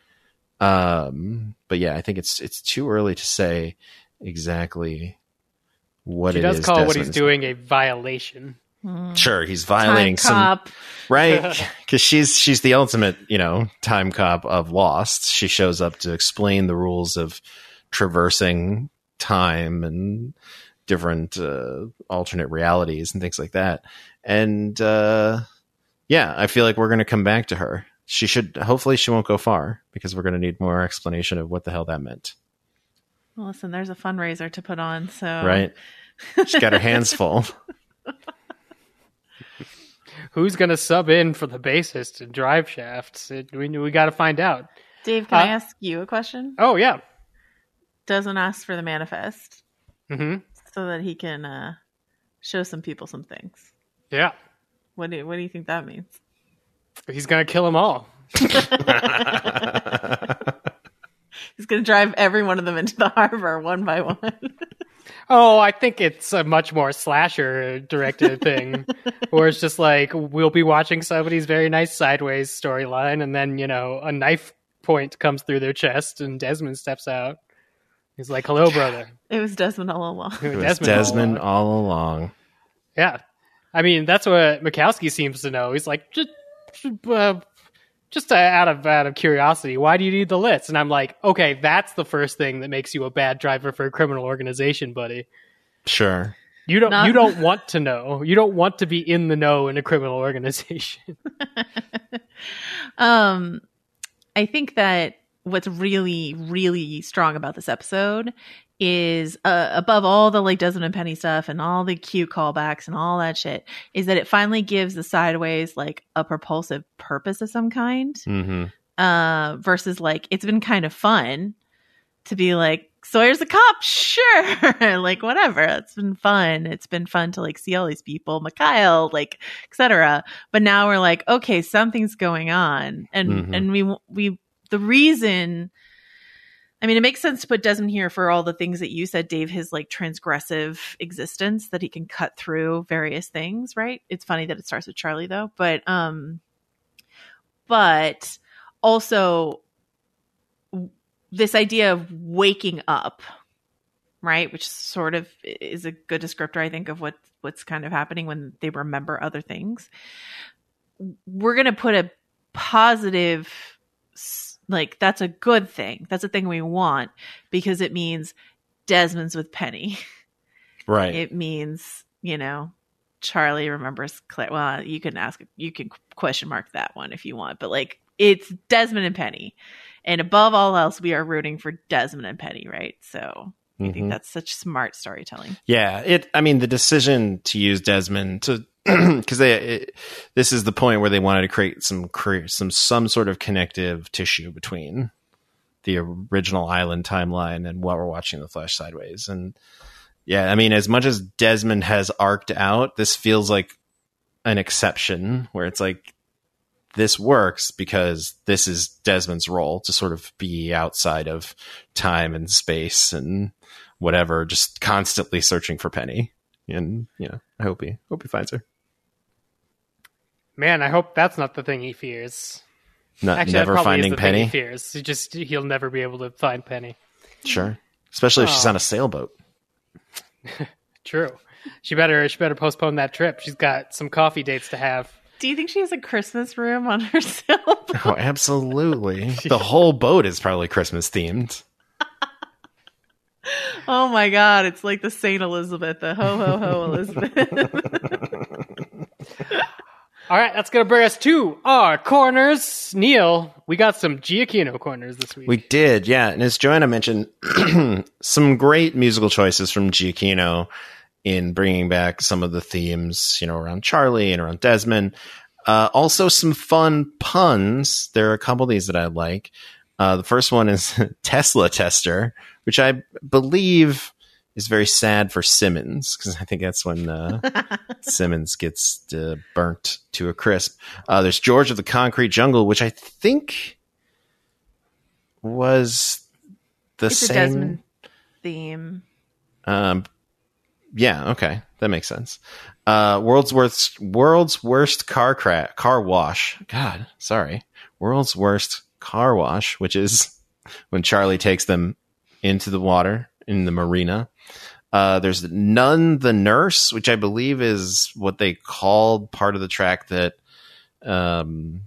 Um, but yeah, I think it's it's too early to say exactly what She it does is call what he's Desmond's- doing a violation. Sure, he's violating Time some cop. right because she's she's the ultimate, you know, time cop of Lost. She shows up to explain the rules of traversing time and different uh, alternate realities and things like that. And uh, yeah, I feel like we're going to come back to her. She should hopefully she won't go far because we're going to need more explanation of what the hell that meant. Well, listen, there's a fundraiser to put on, so Right, she's got her hands full. Who's going to sub in for the bassist and drive shafts? It, we we got to find out. Dave, can Uh, I ask you a question? Oh, yeah. Doesn't ask for the manifest hmm so that he can uh, show some people some things. Yeah. What do you, what do you think that means? He's going to kill them all. He's going to drive every one of them into the harbor one by one. Oh, I think it's a much more slasher directed thing, where it's just like we'll be watching somebody's very nice sideways storyline, and then you know a knife point comes through their chest, and Desmond steps out. He's like, "Hello, brother." It was Desmond all along. It was Desmond Desmond, all all along. Yeah, I mean that's what Mikowski seems to know. He's like, just, uh, just out of out of curiosity, why do you need the lits? And I'm like, okay, that's the first thing that makes you a bad driver for a criminal organization, buddy. Sure. You don't Not- you don't want to know. You don't want to be in the know in a criminal organization. Um, I think that what's really, really strong about this episode is uh, above all the like Desmond and Penny stuff and all the cute callbacks and all that shit is that it finally gives the Sideways like a propulsive purpose of some kind. Mm-hmm. Uh, versus like it's been kind of fun to be like Sawyer's a cop, sure, like whatever. It's been fun. It's been fun to like see all these people, Mikhail, like et cetera. But now we're like, okay, something's going on, and Mhm. and we we the reason. I mean, it makes sense to put Desmond here for all the things that you said, Dave, his like transgressive existence that he can cut through various things, right? It's funny that it starts with Charlie though, but um but also this idea of waking up, right? Which sort of is a good descriptor, I think, of what what's kind of happening when they remember other things. We're going to put a positive like that's a good thing. That's a thing we want because it means Desmond's with Penny. Right. It means, you know, Charlie remembers Claire. Well, you can ask, you can question mark that one if you want, but like it's Desmond and Penny. And above all else, we are rooting for Desmond and Penny, right? So I Mhm. think that's such smart storytelling. Yeah, it. I mean, the decision to use Desmond to because they it, this is the point where they wanted to create some create some some sort of connective tissue between the original Island timeline and what we're watching The Flash Sideways. And yeah, I mean, as much as Desmond has arced out, this feels like an exception where it's like this works because this is Desmond's role to sort of be outside of time and space and whatever, just constantly searching for Penny. And you know, I hope he hope he finds her. Man, I hope that's not the thing he fears. Not Actually, that never probably finding is the thing Penny. he fears. He just he'll never be able to find Penny. Sure, especially if she's Oh. on a sailboat. True. She better she better postpone that trip. She's got some coffee dates to have. Do you think she has a Christmas room on her sailboat? Oh, absolutely. The whole boat is probably Christmas themed. Oh my God. It's like the Saint Elizabeth, the ho ho ho Elizabeth. All right, that's going to bring us to our corners. Neil, we got some Giacchino corners this week. We did, yeah. And as Joanna mentioned, some great musical choices from Giacchino in bringing back some of the themes, you know, around Charlie and around Desmond. Uh, also some fun puns. There are a couple of these that I like. Uh, the first one is Tesla Tester, which I believe is very sad for Simmons, because I think that's when uh, Simmons gets uh, burnt to a crisp. Uh, there's George of the Concrete Jungle, which I think was the It's a same. Desmond theme. Um, yeah, okay, that makes sense. Uh, world's worst, world's worst car crash, car wash. God, sorry, world's worst car wash, which is when Charlie takes them into the water in the marina. Uh, there's None the Nurse, which I believe is what they called part of the track that um,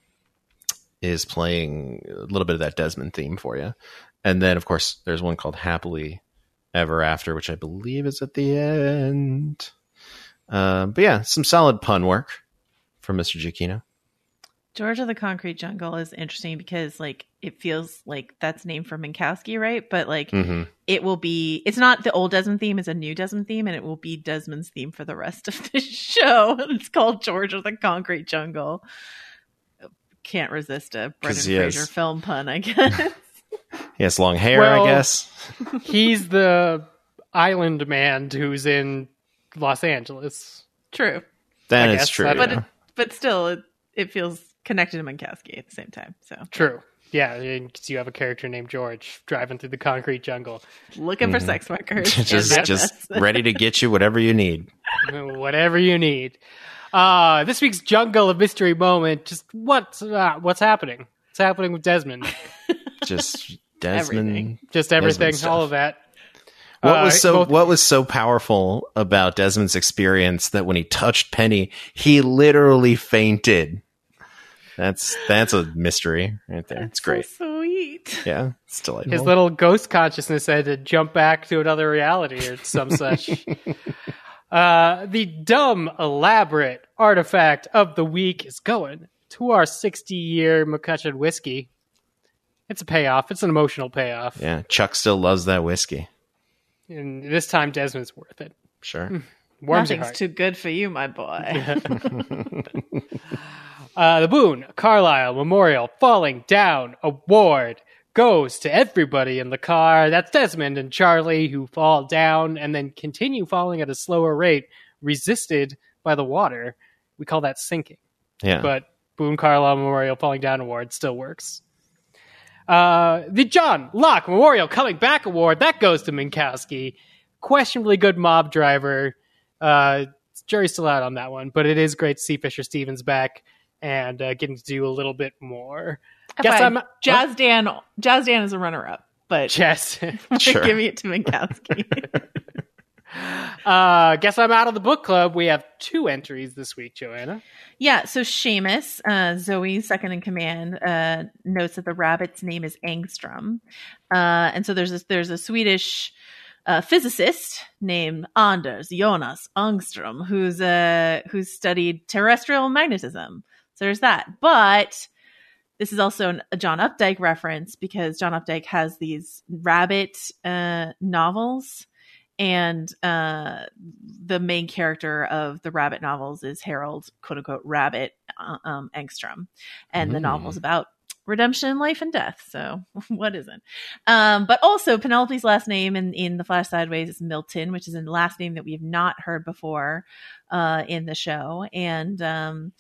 is playing a little bit of that Desmond theme for you. And then, of course, there's one called Happily Ever After, which I believe is at the end. Uh, but yeah, some solid pun work from Mister Giacchino. George of the Concrete Jungle is interesting because like it feels like that's named for Minkowski, right? But like Mm-hmm. it will be, it's not the old Desmond theme, it's a new Desmond theme, and it will be Desmond's theme for the rest of the show. It's called George of the Concrete Jungle. Can't resist a Brendan he has- Fraser film pun, I guess. He has long hair, Well, I guess. He's the island man who's in Los Angeles. True. That I is guess true. that- But yeah. it, but still, it, it feels connected to Minkowski at the same time. So True. Yeah, because you have a character named George driving through the concrete jungle. looking for sex workers. and just that's- just ready to get you whatever you need. Whatever you need. Uh, this week's Jungle of Mystery moment. Just what's uh, what's happening? What's happening with Desmond? Just Desmond. Everything. Just everything, Desmond stuff. all of that. What Uh, was so both- what was so powerful about Desmond's experience that when he touched Penny, he literally fainted? That's that's a mystery right there. It's great. So sweet. Yeah, it's delightful. His little ghost consciousness had to jump back to another reality or some such. Uh, the dumb, elaborate artifact of the week is going to our sixty-year McCutcheon whiskey. It's a payoff. It's an emotional payoff. Yeah, Chuck still loves that whiskey. And this time, Desmond's worth it. Sure. Warms your Nothing's heart. too good for you, my boy. Uh, the Boone Carlisle Memorial Falling Down Award goes to everybody in the car. That's Desmond and Charlie, who fall down and then continue falling at a slower rate, resisted by the water. We call that sinking. Yeah. But Boone Carlisle Memorial Falling Down Award still works. Uh, the John Locke Memorial Coming Back Award, that goes to Minkowski. Questionably good mob driver. Uh, jury's still out on that one, but it is great to see Fisher Stevens back and uh, getting to do a little bit more. Guess Fine. I'm Jazz Dan. Jazz Dan is a runner-up, but Chess. Sure. giving it to Minkowski. uh, guess I'm out of the book club. We have two entries this week, Joanna. Yeah, so Seamus, uh, Zoe's second in command, uh, notes that the rabbit's name is Angstrom. Uh, and so there's a, there's a Swedish uh, physicist named Anders Jonas Angstrom who's uh, who's studied terrestrial magnetism. So there's that. But this is also an, a John Updike reference because John Updike has these rabbit uh, novels. And uh, the main character of the Rabbit novels is Harold, quote unquote, Rabbit uh, um, Engstrom. And the Mm. novel's about redemption, life, and death. So what isn't? Um, but also, Penelope's last name in, in The Flash Sideways is Milton, which is a last name that we have not heard before uh, in the show. And um,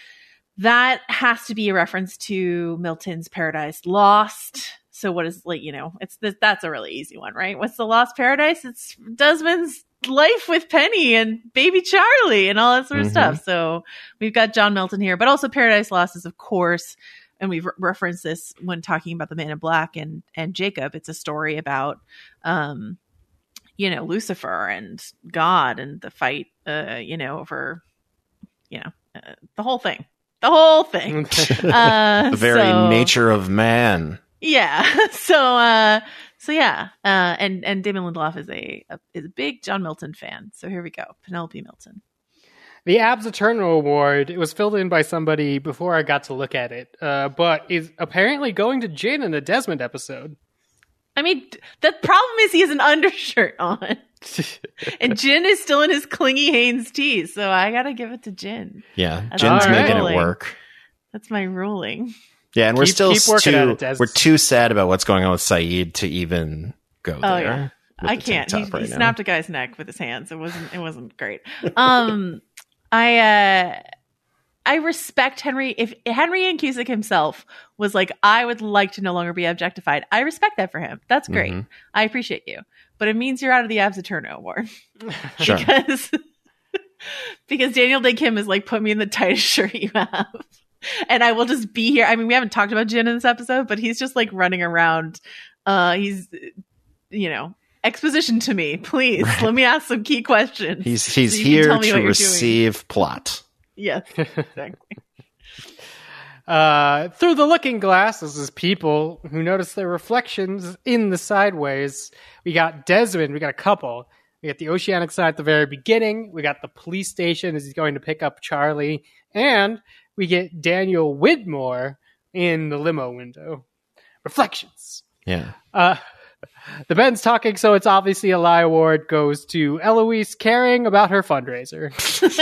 that has to be a reference to Milton's Paradise Lost. So what is, like, you know, it's this, that's a really easy one, right? What's the Lost Paradise? It's Desmond's life with Penny and baby Charlie and all that sort of Mhm. stuff. So we've got John Milton here, but also Paradise Lost is, of course, and we've re- referenced this when talking about the Man in Black and, and Jacob. It's a story about, um, you know, Lucifer and God and the fight, uh, you know, over, you know, uh, the whole thing, the whole thing. Uh, The very so- nature of man. Yeah. So, uh, so yeah. Uh, and, and Damon Lindelof is a, a, is a big John Milton fan. So here we go. Penelope Milton. The Abs Eternal Award, it was filled in by somebody before I got to look at it, uh, but is apparently going to Jin in the Desmond episode. I mean, the problem is he has an undershirt on. And Jin is still in his clingy Hanes tee. So I got to give it to Jin. Yeah, That's Jen's all right. making it Rolling. work. That's my ruling. Yeah, and we're Keep- still keep working at too it, Des. we're too sad about what's going on with Saeed to even go there. Oh, yeah. with I the can't. tank He, top he right now. snapped a guy's neck with his hands. It wasn't. It wasn't great. Um, I uh, I respect Henry. If Henry and Cusick himself was like, I would like to no longer be objectified. I respect that for him. That's great. Mhm. I appreciate you. But it means you're out of the Abs Eterno award Sure. because because Daniel Day Kim is like, put me in the tightest shirt you have. And I will just be here. I mean, we haven't talked about Jin in this episode, but he's just like running around. Uh, he's, you know, exposition to me, please. Let me ask some key questions. He's he's so you can here tell me to what you're doing. receive plot. Yes, exactly. Uh, through the looking glass, this is people who notice their reflections in the sideways. We got Desmond. We got a couple. We got the oceanic side at the very beginning. We got the police station as he's going to pick up Charlie. And we get Daniel Widmore in the limo window. Reflections. Yeah. Uh, the Ben's talking, so it's obviously a lie award goes to Eloise caring about her fundraiser.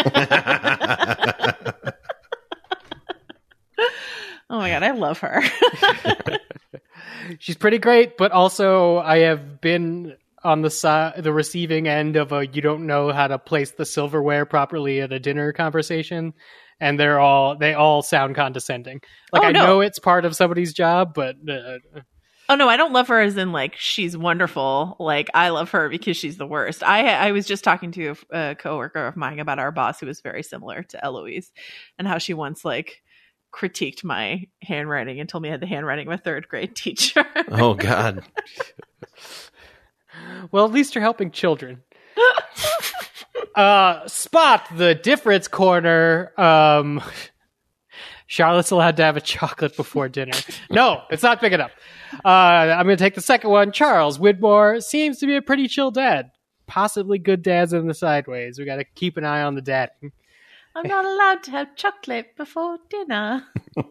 Oh my god, I love her. She's pretty great, but also I have been on the si- the receiving end of a you don't know how to place the silverware properly at a dinner conversation, and they're all they all sound condescending. Like Oh, I no. know it's part of somebody's job, but uh, Oh no, I don't love her as in like she's wonderful. Like I love her because she's the worst. I I was just talking to a, a coworker of mine about our boss who was very similar to Eloise, and how she once like critiqued my handwriting and told me I had the handwriting of a third grade teacher. Oh God. well, at least you're helping children. uh, Spot the difference corner. Um, Charlotte's allowed to have a chocolate before dinner. No, it's not big enough. Uh, I'm going to take the second one. Charles Widmore seems to be a pretty chill dad. Possibly good dads in the sideways. We got to keep an eye on the dadding. I'm not allowed to have chocolate before dinner.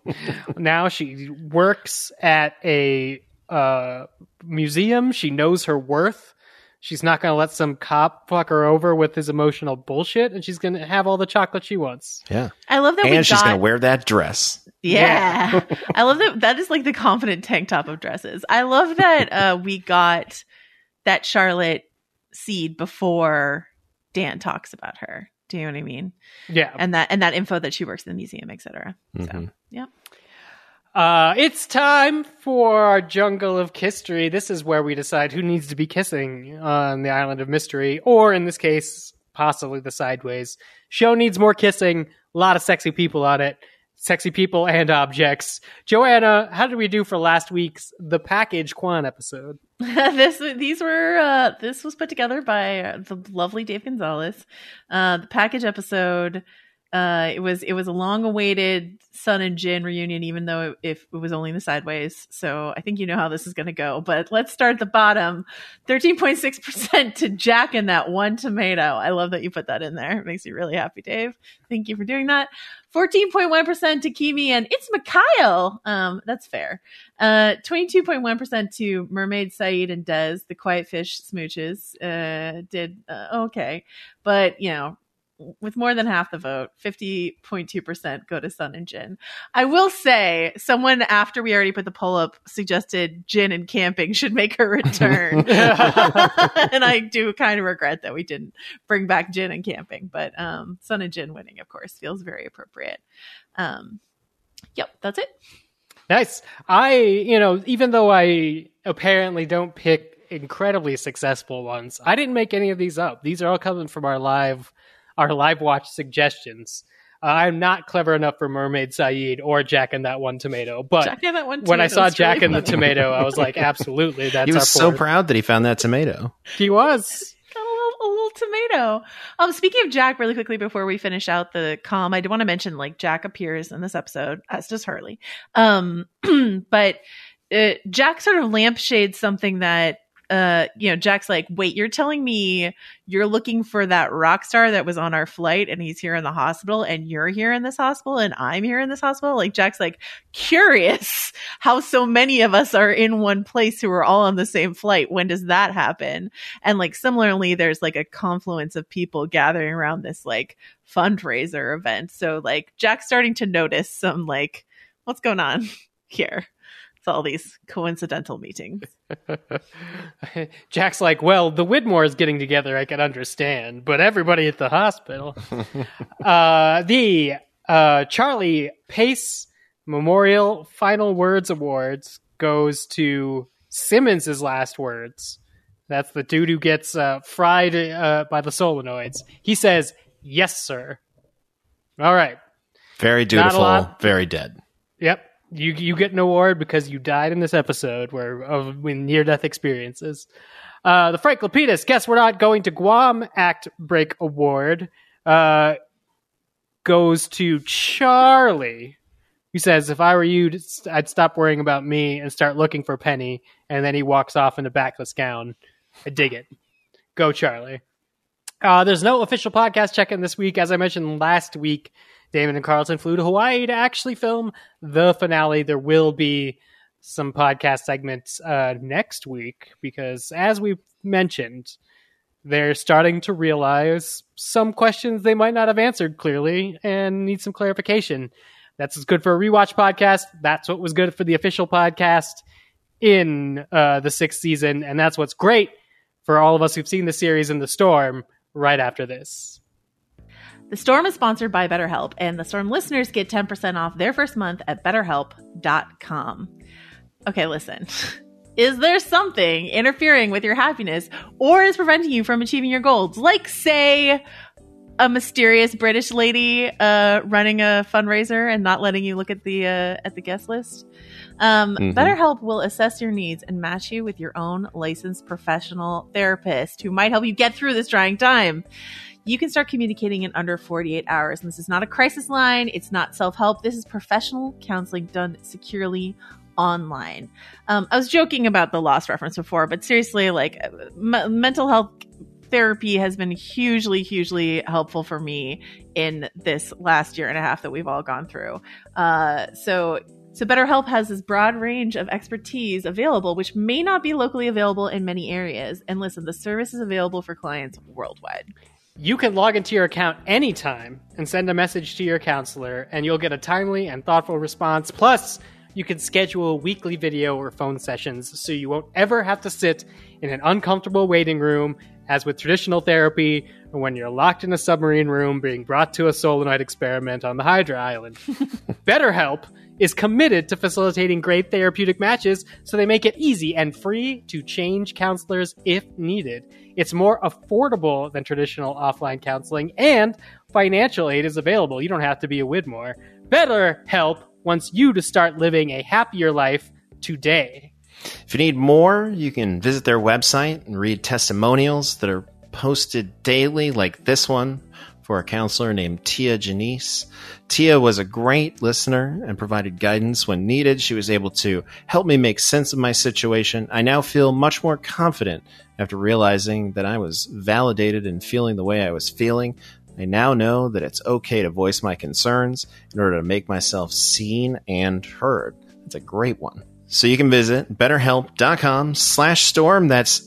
Now she works at a uh, museum. She knows her worth. She's not going to let some cop fuck her over with his emotional bullshit, and she's going to have all the chocolate she wants. Yeah. I love that we And she's got... going to wear that dress. Yeah. I love that. That is like the confident tank top of dresses. I love that uh, we got that Charlotte seed before Dan talks about her. Do you know what I mean? Yeah. And that and that info that she works in the museum, et cetera. Mm-hmm. So, yeah. Uh, it's time for our Jungle of History. This is where we decide who needs to be kissing on the Island of Mystery, or in this case, possibly the Sideways. Show needs more kissing. A lot of sexy people on it. Sexy people and objects. Joanna, how did we do for last week's The Package Quan episode? this these were uh, this was put together by uh, the lovely Dave Gonzalez. Uh, the package episode. Uh, it was it was a long awaited Sun and Jin reunion, even though it, if it was only the Sideways. So I think you know how this is going to go. But let's start at the bottom. thirteen point six percent to Jack and that one tomato. I love that you put that in there. It makes me really happy, Dave. Thank you for doing that. fourteen point one percent to Kimi and It's Mikhail. Um, that's fair. Uh, twenty-two point one percent to Mermaid Saeed and Dez. The Quiet Fish smooches uh, did uh, okay. But, you know, with more than half the vote, fifty point two percent go to Sun and Jin. I will say, someone after we already put the poll up suggested Jin and camping should make her return. And I do kind of regret that we didn't bring back Jin and camping. But um, Sun and Jin winning, of course, feels very appropriate. Um, yep, that's it. Nice. I, you know, even though I apparently don't pick incredibly successful ones, I didn't make any of these up. These are all coming from our live our live watch suggestions. Uh, I'm not clever enough for Mermaid Saeed or Jack and that one tomato, but Jack and that one when I tomato saw is Jack really and the funny. tomato, I was like, absolutely, that's He was our so fourth. proud that he found that tomato. He was. Got a little, a little tomato. Um, speaking of Jack, really quickly before we finish out the comm, I do want to mention like Jack appears in this episode, as does Harley. Um, but uh, Jack sort of lampshades something that uh, you know, Jack's like, wait, you're telling me you're looking for that rock star that was on our flight and he's here in the hospital and you're here in this hospital and I'm here in this hospital? Like, Jack's like curious how so many of us are in one place who are all on the same flight. When does that happen? And like, similarly, there's like a confluence of people gathering around this like fundraiser event. So like Jack's starting to notice some like, what's going on here? It's all these coincidental meetings. Jack's like, well, the Widmores getting together, I can understand, but everybody at the hospital. uh, the uh, Charlie Pace Memorial Final Words Awards goes to Simmons' last words. That's the dude who gets uh, fried uh, by the solenoids. He says, yes, sir. All right. Very Not a dutiful, lot. very dead. Yep. You you get an award because you died in this episode where of when near death experiences. Uh, the Frank Lapidus, guess we're not going to Guam Act Break Award, uh, goes to Charlie, who says, if I were you, I'd stop worrying about me and start looking for Penny. And then he walks off in a backless gown. I dig it. Go, Charlie. Uh, there's no official podcast check-in this week. As I mentioned last week, Damon and Carlton flew to Hawaii to actually film the finale. There will be some podcast segments uh, next week because, as we mentioned, they're starting to realize some questions they might not have answered clearly and need some clarification. That's what's good for a rewatch podcast. That's what was good for the official podcast in uh, the sixth season, and that's what's great for all of us who've seen the series in The Storm right after this. The Storm is sponsored by BetterHelp, and the Storm listeners get ten percent off their first month at better help dot com. Okay, listen. Is there something interfering with your happiness or is preventing you from achieving your goals? Like, say, a mysterious British lady uh, running a fundraiser and not letting you look at the uh, at the guest list? Um, mm-hmm. BetterHelp will assess your needs and match you with your own licensed professional therapist who might help you get through this trying time. You can start communicating in under forty-eight hours. And this is not a crisis line. It's not self-help. This is professional counseling done securely online. Um, I was joking about the Lost reference before, but seriously, like m- mental health therapy has been hugely, hugely helpful for me in this last year and a half that we've all gone through. Uh, so, so BetterHelp has this broad range of expertise available, which may not be locally available in many areas. And listen, the service is available for clients worldwide. You can log into your account anytime and send a message to your counselor, and you'll get a timely and thoughtful response. Plus, you can schedule weekly video or phone sessions so you won't ever have to sit in an uncomfortable waiting room, as with traditional therapy, or when you're locked in a submarine room being brought to a solenoid experiment on the Hydra Island. BetterHelp is committed to facilitating great therapeutic matches, so they make it easy and free to change counselors if needed. It's more affordable than traditional offline counseling, and financial aid is available. You don't have to be a Widmore. BetterHelp wants you to start living a happier life today. If you need more, you can visit their website and read testimonials that are posted daily, like this one for a counselor named Tia Janice. Tia was a great listener and provided guidance when needed. She was able to help me make sense of my situation. I now feel much more confident after realizing that I was validated in feeling the way I was feeling. I now know that it's okay to voice my concerns in order to make myself seen and heard. That's a great one. So you can visit betterhelp.com slash storm. That's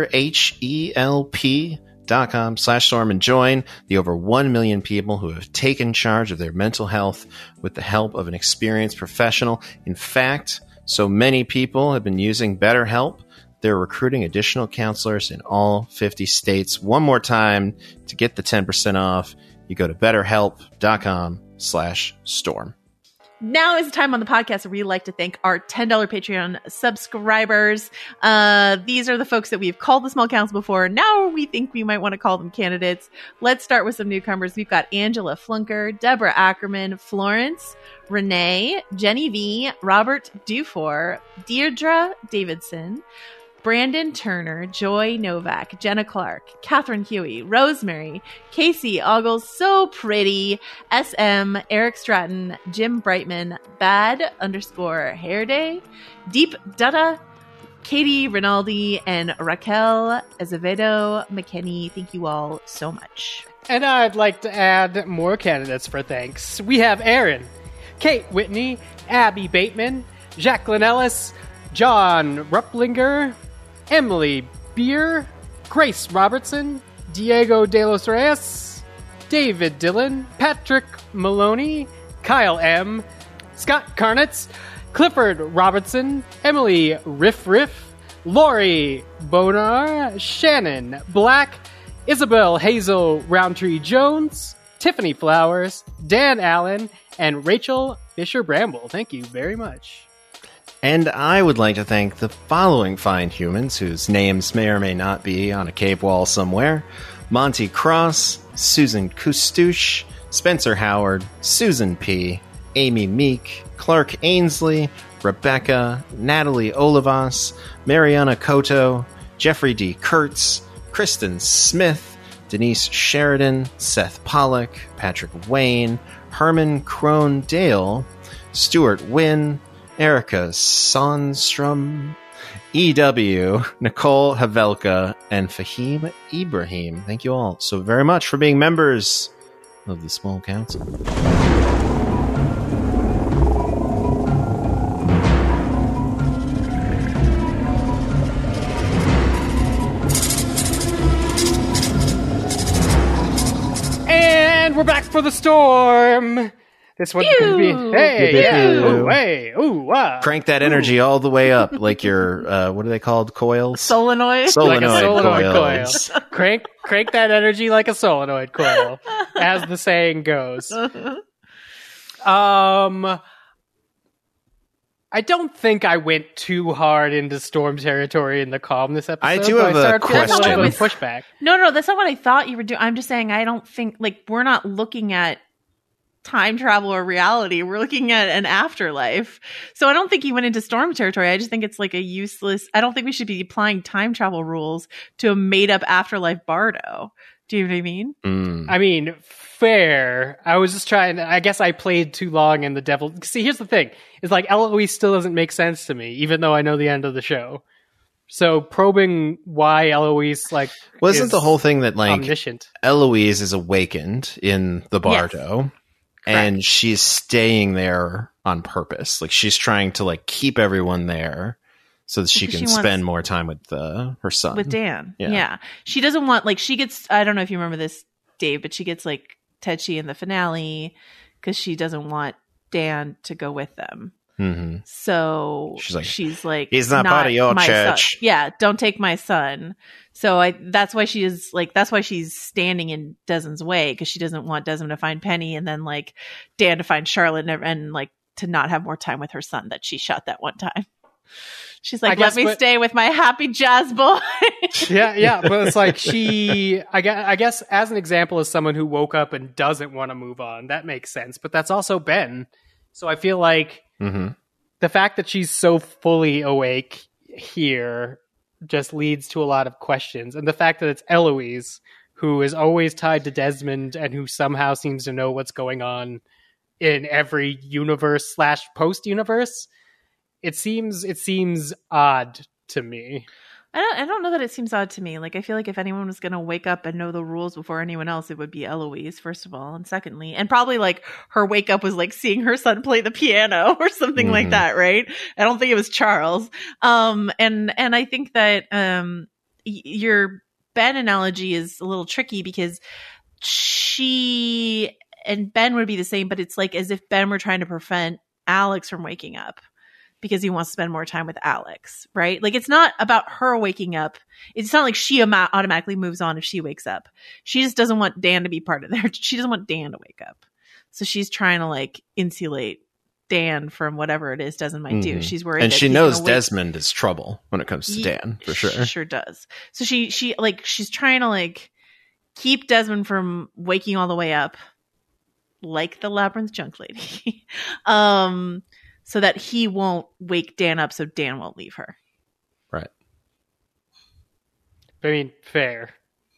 betterhelp.com slash storm and join the over one million people who have taken charge of their mental health with the help of an experienced professional. In fact, so many people have been using BetterHelp, they're recruiting additional counselors in all fifty states. One more time, to get the ten percent off, you go to betterhelp.com slash storm. Now is the time on the podcast where we like to thank our ten dollars Patreon subscribers. Uh, these are the folks that we've called the small council before. Now we think we might want to call them candidates. Let's start with some newcomers. We've got Angela Flunker, Deborah Ackerman, Florence, Renee, Jenny V, Robert Dufour, Deirdre Davidson, Brandon Turner, Joy Novak, Jenna Clark, Catherine Huey, Rosemary, Casey Ogles, So Pretty, S M, Eric Stratton, Jim Brightman, Bad underscore Hair Day, Deep Dutta, Katie Rinaldi, and Raquel Azevedo McKinney. Thank you all so much. And I'd like to add more candidates for thanks. We have Aaron, Kate Whitney, Abby Bateman, Jacqueline Ellis, John Rupplinger, Emily Beer, Grace Robertson, Diego De Los Reyes, David Dillon, Patrick Maloney, Kyle M., Scott Carnitz, Clifford Robertson, Emily Riff Riff, Lori Bonar, Shannon Black, Isabel Hazel Roundtree Jones, Tiffany Flowers, Dan Allen, and Rachel Fisher Bramble. Thank you very much. And I would like to thank the following fine humans whose names may or may not be on a cave wall somewhere. Monty Cross, Susan Kustouche, Spencer Howard, Susan P., Amy Meek, Clark Ainsley, Rebecca, Natalie Olivas, Mariana Koto, Jeffrey D. Kurtz, Kristen Smith, Denise Sheridan, Seth Pollock, Patrick Wayne, Herman Crone Dale, Stuart Wynn, Erica Sonstrom, E W, Nicole Havelka, and Fahim Ibrahim. Thank you all so very much for being members of the Small Council. And we're back for the storm. This one's going to be, hey, Pew, pew, yeah, pew. ooh, hey, ooh, wow. Crank that energy all the way up, like your, uh, what are they called? Coils? Solenoid. Solenoid, Like a solenoid coils. coil. crank, crank that energy like a solenoid coil, as the saying goes. Um, I don't think I went too hard into storm territory in the calm this episode. I do but have I a started feeling question. a little bit of pushback. No, no, that's not what I thought you were doing. I'm just saying I don't think like we're not looking at time travel or reality. We're looking at an afterlife. So I don't think he went into storm territory. I just think it's like a useless. I don't think we should be applying time travel rules to a made up afterlife Bardo. Do you know what I mean? Mm. I mean, fair. I was just trying to, I guess I played too long in the devil. See, here's the thing. Is like Eloise still doesn't make sense to me, even though I know the end of the show. So probing why Eloise, like, Wasn't is the whole thing that, like, omniscient. Eloise is awakened in the Bardo, and she's staying there on purpose. Like, she's trying to, like, keep everyone there so that she Because can she wants- spend more time with uh, her son. With Dan. Yeah. Yeah. She doesn't want, like, she gets, I don't know if you remember this, Dave, but she gets, like, Tetchy in the finale because she doesn't want Dan to go with them. hmm So She's like, she's like, "He's not part of your my son." church. Yeah, don't take my son. So I, that's why she is like, that's why she's standing in Desmond's way, because she doesn't want Desmond to find Penny and then like Dan to find Charlotte and, and like to not have more time with her son that she shot that one time. She's I like, guess, let me but- stay with my happy jazz boy. Yeah, yeah, but it's like she, I guess, I guess, as an example, as someone who woke up and doesn't want to move on, that makes sense. But that's also Ben. So I feel like hmm the fact that she's so fully awake here just leads to a lot of questions. And the fact that it's Eloise, who is always tied to Desmond and who somehow seems to know what's going on in every universe slash post universe, it seems it seems odd to me. I don't, I don't know that it seems odd to me. Like, I feel like if anyone was going to wake up and know the rules before anyone else, it would be Eloise, first of all. And secondly, and probably like her wake up was like seeing her son play the piano or something Mhm. like that, right? I don't think it was Charles. Um, and, and I think that, um, y- your Ben analogy is a little tricky because she and Ben would be the same, but it's like as if Ben were trying to prevent Alex from waking up, because he wants to spend more time with Alex, right? Like, it's not about her waking up. It's not like she ama- automatically moves on if she wakes up. She just doesn't want Dan to be part of there. She doesn't want Dan to wake up. So she's trying to, like, insulate Dan from whatever it is Desmond might do. Mhm. She's worried And that she he's knows gonna wake- Desmond is trouble when it comes to Ye- Dan, for sure. She sure does. So she, she, like, she's trying to, like, keep Desmond from waking all the way up, like the Labyrinth Junk Lady. um... So that he won't wake Dan up, so Dan won't leave her. Right. I mean, fair.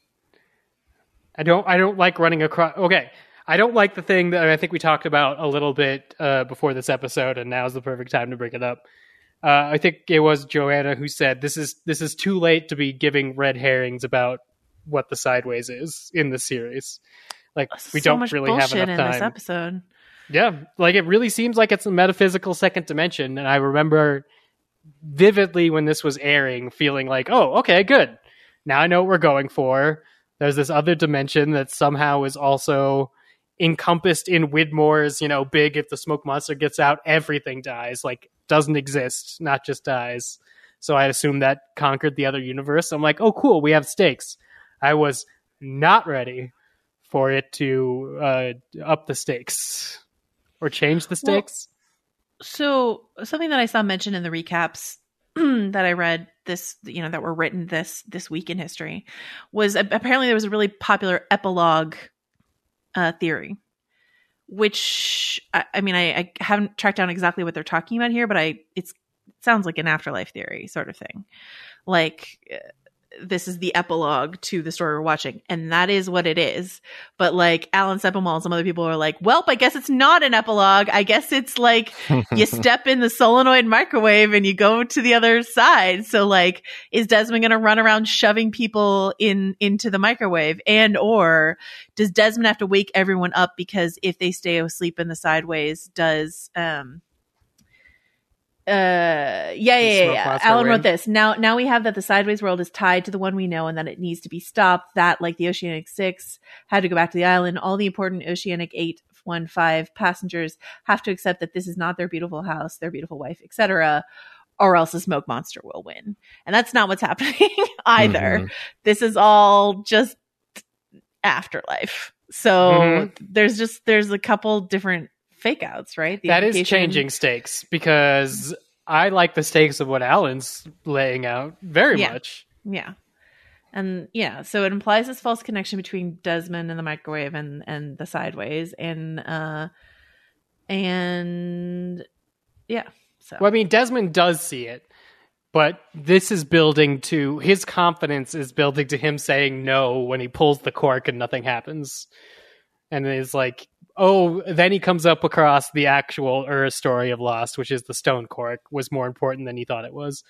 I don't. I don't like running across. Okay, I don't like the thing that I think we talked about a little bit uh, before this episode, and now's the perfect time to bring it up. Uh, I think it was Joanna who said this is this is too late to be giving red herrings about what the Sideways is in the series. Like, we so don't much really have bullshit enough in time. this episode. Yeah, like it really seems like it's a metaphysical second dimension, and I remember vividly when this was airing feeling like, oh, okay, good. Now I know what we're going for. There's this other dimension that somehow is also encompassed in Widmore's, you know, big, if the smoke monster gets out, everything dies. Like, doesn't exist, not just dies. So I assume that conquered the other universe. I'm like, oh, cool, we have stakes. I was not ready for it to uh, up the stakes. Or change the stakes? Well, so something that I saw mentioned in the recaps that I read this, you know, that were written this this week in history was apparently there was a really popular epilogue uh, theory, which I, I mean, I, I haven't tracked down exactly what they're talking about here, but I it's it sounds like an afterlife theory sort of thing. Like this is the epilogue to the story we're watching. And that is what it is. But like Alan Sepinwall and some other people are like, well, I guess it's not an epilogue. I guess it's like you step in the solenoid microwave and you go to the other side. So like, is Desmond going to run around shoving people in into the microwave? And or does Desmond have to wake everyone up because if they stay asleep in the sideways, does um Uh, yeah, yeah, yeah. yeah. Alan wrote this. Now, now we have that the sideways world is tied to the one we know and that it needs to be stopped. That, like the Oceanic Six, had to go back to the island. All the important Oceanic Eight One Five passengers have to accept that this is not their beautiful house, their beautiful wife, et cetera, or else the smoke monster will win. And that's not what's happening either. Mm-hmm. This is all just afterlife. So mm-hmm. there's just there's a couple different fake outs, right? The that is changing stakes because I like the stakes of what Alan's laying out very yeah. much. Yeah. And yeah, so it implies this false connection between Desmond and the microwave and, and the sideways. And, uh, and yeah. So, well, I mean, Desmond does see it, but this is building to his confidence is building to him saying no when he pulls the cork and nothing happens. And it's like, oh, then he comes up across the actual Ur story of Lost, which is the stone cork was more important than he thought it was.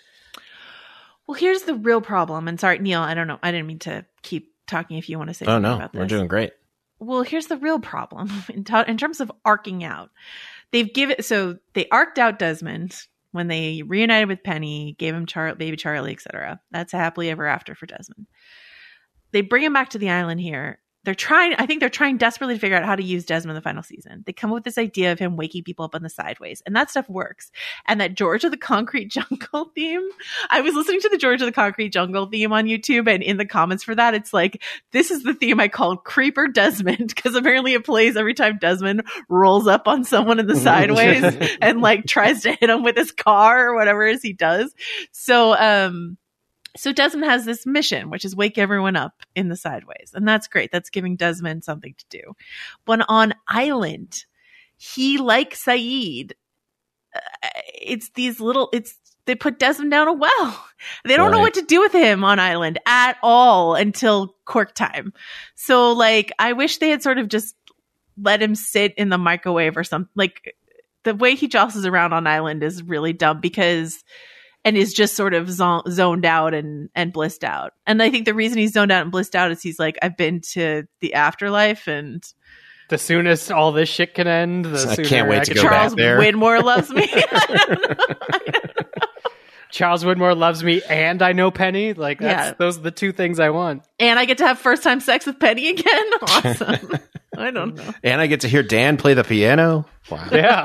Well, here's the real problem. And sorry, Neil, I don't know. I didn't mean to keep talking if you want to say oh, something no, about this. We're doing great. Well, here's the real problem in, t- in terms of arcing out. They've given, so they arced out Desmond when they reunited with Penny, gave him Char- baby Charlie, et cetera. That's a happily ever after for Desmond. They bring him back to the island here. They're trying, I think they're trying desperately to figure out how to use Desmond in the final season. They come up with this idea of him waking people up on the sideways, and that stuff works. And that George of the Concrete Jungle theme, I was listening to the George of the Concrete Jungle theme on YouTube, and in the comments for that, it's like, this is the theme I called Creeper Desmond, because apparently it plays every time Desmond rolls up on someone in the sideways and like tries to hit him with his car or whatever it is he does. So, um, So Desmond has this mission, which is wake everyone up in the sideways. And that's great. That's giving Desmond something to do. But on island, he, like Sayid, uh, it's these little, it's, they put Desmond down a well. They don't right. know what to do with him on island at all until cork time. So like, I wish they had sort of just let him sit in the microwave or something. Like the way he jostles around on island is really dumb because and is just sort of zo- zoned out and, and blissed out. And I think the reason he's zoned out and blissed out is he's like, I've been to the afterlife and the soonest all this shit can end, the I sooner can't wait I to can go Charles back there. Widmore loves me. I don't know. I don't know. Charles Widmore loves me and I know Penny. Like that's, Yeah. those are the two things I want. And I get to have first time sex with Penny again. Awesome. I don't know. And I get to hear Dan play the piano. Wow. Yeah.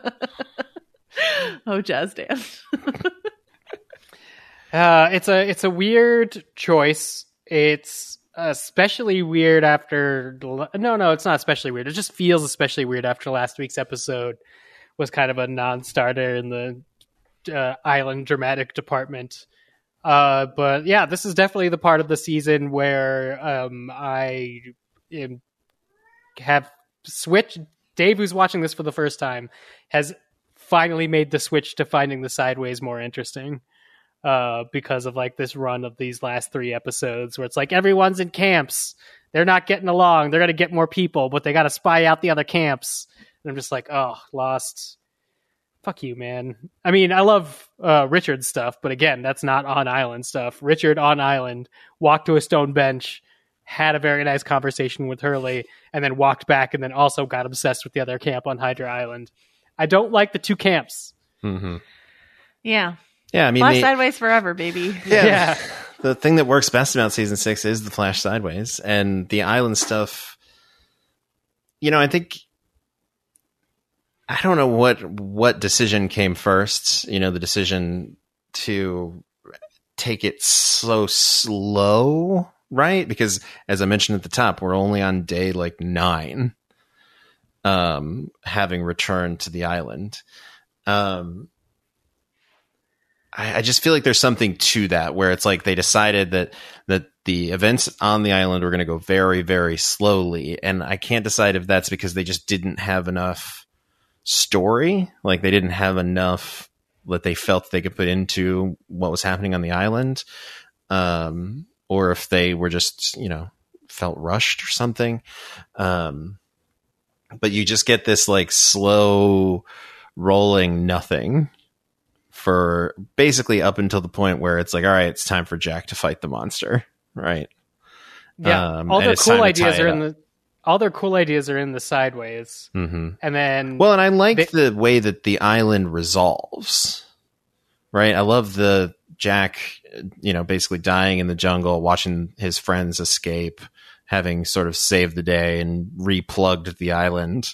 Oh, Jazz Dan. Uh, it's a it's a weird choice. It's especially weird after no no it's not especially weird. It just feels especially weird after last week's episode was kind of a non-starter in the uh, island dramatic department. Uh, but yeah, this is definitely the part of the season where um, I am, have switched. Dave, who's watching this for the first time, has finally made the switch to finding the sideways more interesting. Uh, because of like this run of these last three episodes where it's like everyone's in camps. They're not getting along. They're going to get more people, but they got to spy out the other camps. And I'm just like, oh, Lost. Fuck you, man. I mean, I love uh, Richard's stuff, but again, that's not on island stuff. Richard on island walked to a stone bench, had a very nice conversation with Hurley, and then walked back and then also got obsessed with the other camp on Hydra Island. I don't like the two camps. Mm-hmm. Yeah. Yeah, I mean, Flash the, sideways forever, baby. Yeah, yeah. The thing that works best about season six is the Flash sideways and the island stuff. You know, I think I don't know what what decision came first. You know, the decision to take it so slow, right? Because as I mentioned at the top, we're only on day like nine, um, having returned to the island. Um. I just feel like there's something to that where it's like they decided that that the events on the island were going to go very, very slowly. And I can't decide if that's because they just didn't have enough story. Like they didn't have enough that they felt they could put into what was happening on the island. um, or if they were just, you know, felt rushed or something. Um, but you just get this like slow rolling nothing for basically up until the point where it's like, all right, it's time for Jack to fight the monster, right? Yeah, Um, all and their it's cool time to ideas tie are it in up. the all their cool ideas are in the sideways, Mm-hmm. and then Well, and I like They- the way that the island resolves, right? I love the Jack, you know, basically dying in the jungle, watching his friends escape, having sort of saved the day and replugged the island.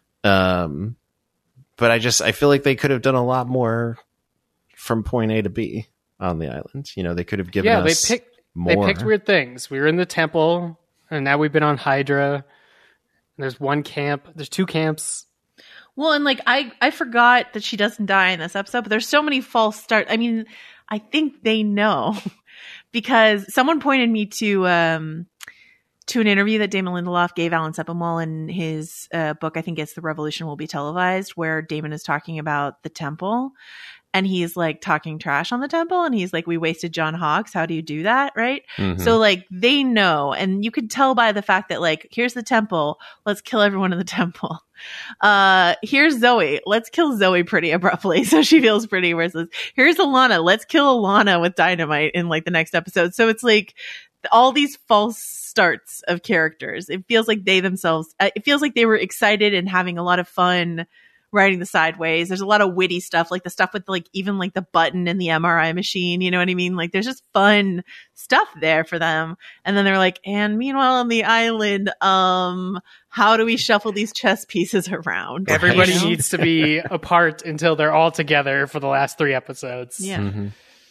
Um, but I just, I feel like they could have done a lot more from point A to B on the island. You know, they could have given yeah, us they picked more. they picked weird things. We were in the temple, and now we've been on Hydra. There's one camp. There's two camps. Well, and like I, I forgot that she doesn't die in this episode, but there's so many false starts. I mean, I think they know because someone pointed me to um to an interview that Damon Lindelof gave Alan Sepinwall in his uh, book. I think it's The Revolution Will Be Televised, where Damon is talking about the temple. And he's like talking trash on the temple. And he's like, we wasted John Hawkes. How do you do that? Right. Mhm. So like they know. And you could tell by the fact that like, here's the temple. Let's kill everyone in the temple. Uh, here's Zoe. Let's kill Zoe pretty abruptly. So she feels pretty versus here's Alana. Let's kill Alana with dynamite in like the next episode. So it's like all these false starts of characters. It feels like they themselves, uh, it feels like they were excited and having a lot of fun writing the sideways. There's a lot of witty stuff, like the stuff with like even like the button in the M R I machine. You know what I mean? Like there's just fun stuff there for them. And then they're like, and meanwhile on the island, um, how do we shuffle these chess pieces around? Everybody You know? needs to be apart until they're all together for the last three episodes. Yeah. Mhm.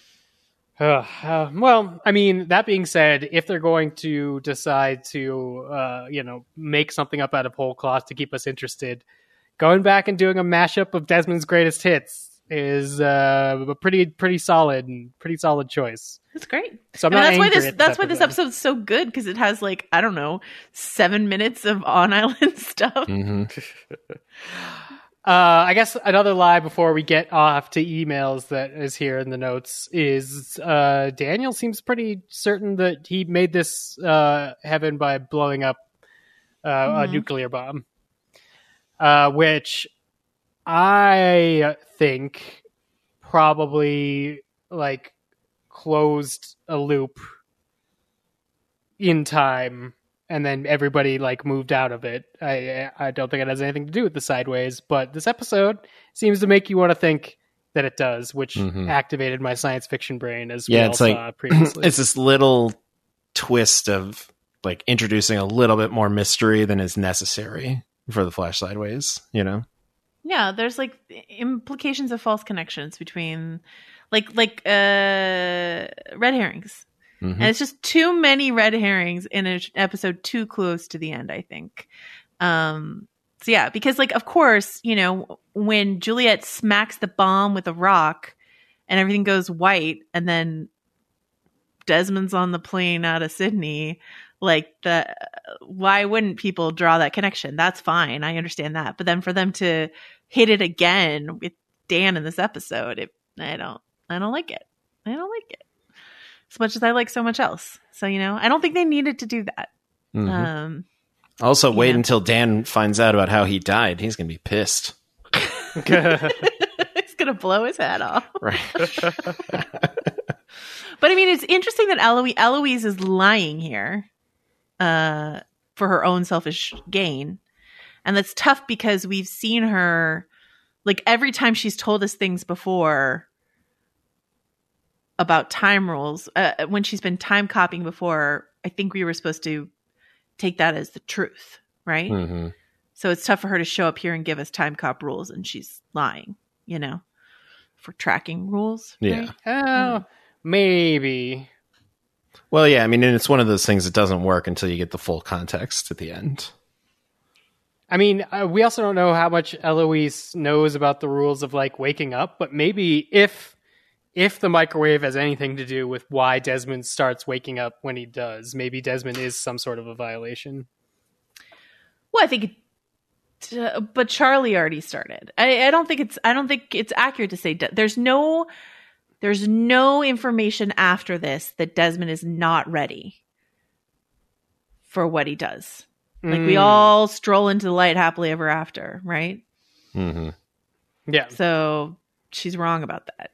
Uh, uh, well, I mean, that being said, if they're going to decide to, uh, you know, make something up out of whole cloth to keep us interested, going back and doing a mashup of Desmond's greatest hits is uh, a pretty, pretty solid and pretty solid choice. That's great. So I'm I mean, not that's why angry this at that's why this episode. episode's so good because it has like I don't know seven minutes of on island stuff. Mhm. Uh, I guess another lie before we get off to emails that is here in the notes is uh, Daniel seems pretty certain that he made this uh, heaven by blowing up uh, a Mhm. nuclear bomb, uh, which I think probably like closed a loop in time. And then everybody like moved out of it. I I don't think it has anything to do with the sideways, but this episode seems to make you want to think that it does, which Mhm. activated my science fiction brain as Yeah, we all it's like- saw previously. It's this little twist of like introducing a little bit more mystery than is necessary for the Flash Sideways, you know? Yeah, there's like implications of false connections between like like uh red herrings. Mhm. And it's just too many red herrings in an episode too close to the end, I think. Um so yeah, because like of course, you know, when Juliet smacks the bomb with a rock and everything goes white and then Desmond's on the plane out of Sydney, like the why wouldn't people draw that connection? That's fine. I understand that. But then for them to hit it again with Dan in this episode, it I don't I don't like it. I don't like it. As much as I like so much else. So, you know, I don't think they needed to do that. Mhm. Um Also, wait yeah. until Dan finds out about how he died. He's going to be pissed. he's gonna blow his head off. Right. But I mean, it's interesting that Eloise, Eloise is lying here uh, for her own selfish gain. And that's tough because we've seen her, like every time she's told us things before about time rules, uh, when she's been time copying before, I think we were supposed to take that as the truth, right? Mhm. So it's tough for her to show up here and give us time cop rules and she's lying, you know, for tracking rules. Yeah. right? Oh, maybe. Well, yeah, I mean, and it's one of those things that doesn't work until you get the full context at the end. I mean, uh, we also don't know how much Eloise knows about the rules of like waking up, but maybe if if the microwave has anything to do with why Desmond starts waking up when he does, maybe Desmond is some sort of a violation. Well, I think, it, uh, but Charlie already started. I, I don't think it's. I don't think it's accurate to say de- there's no, there's no information after this that Desmond is not ready for what he does. Like we Mm. all stroll into the light happily ever after, right? Mm-hmm. Yeah. So she's wrong about that.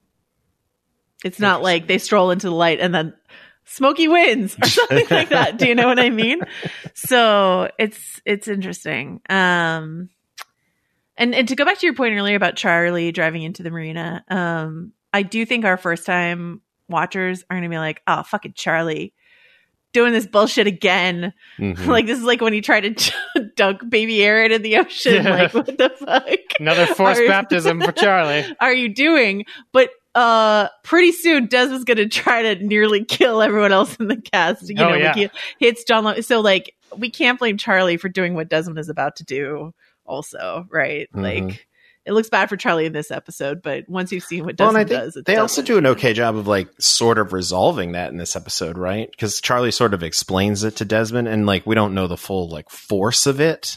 It's not like they stroll into the light and then Smokey wins or something like that. Do you know what I mean? So it's it's interesting. Um, and and to go back to your point earlier about Charlie driving into the marina, um, I do think our first time watchers are going to be like, "Oh, fucking Charlie, doing this bullshit again." Mm-hmm. Like this is like when he tried to dunk baby Aaron in the ocean. Yeah. Like what the fuck? Another forced Are- baptism for Charlie. Are you doing? But uh, pretty soon Desmond's going to try to nearly kill everyone else in the cast. You Oh, know, yeah. like he hits John. Lo- so like we can't blame Charlie for doing what Desmond is about to do. Also, right? Mhm. Like it looks bad for Charlie in this episode, but once you've seen what Well, and Desmond I think does, it's they also Desmond. do an okay job of like sort of resolving that in this episode, right? Because Charlie sort of explains it to Desmond, and like we don't know the full like force of it,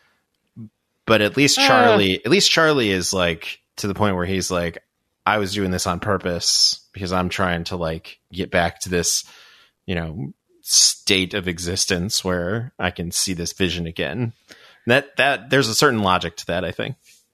but at least Uh. Charlie, at least Charlie is like to the point where he's like, I was doing this on purpose because I'm trying to like get back to this, you know, state of existence where I can see this vision again. That that there's a certain logic to that, I think.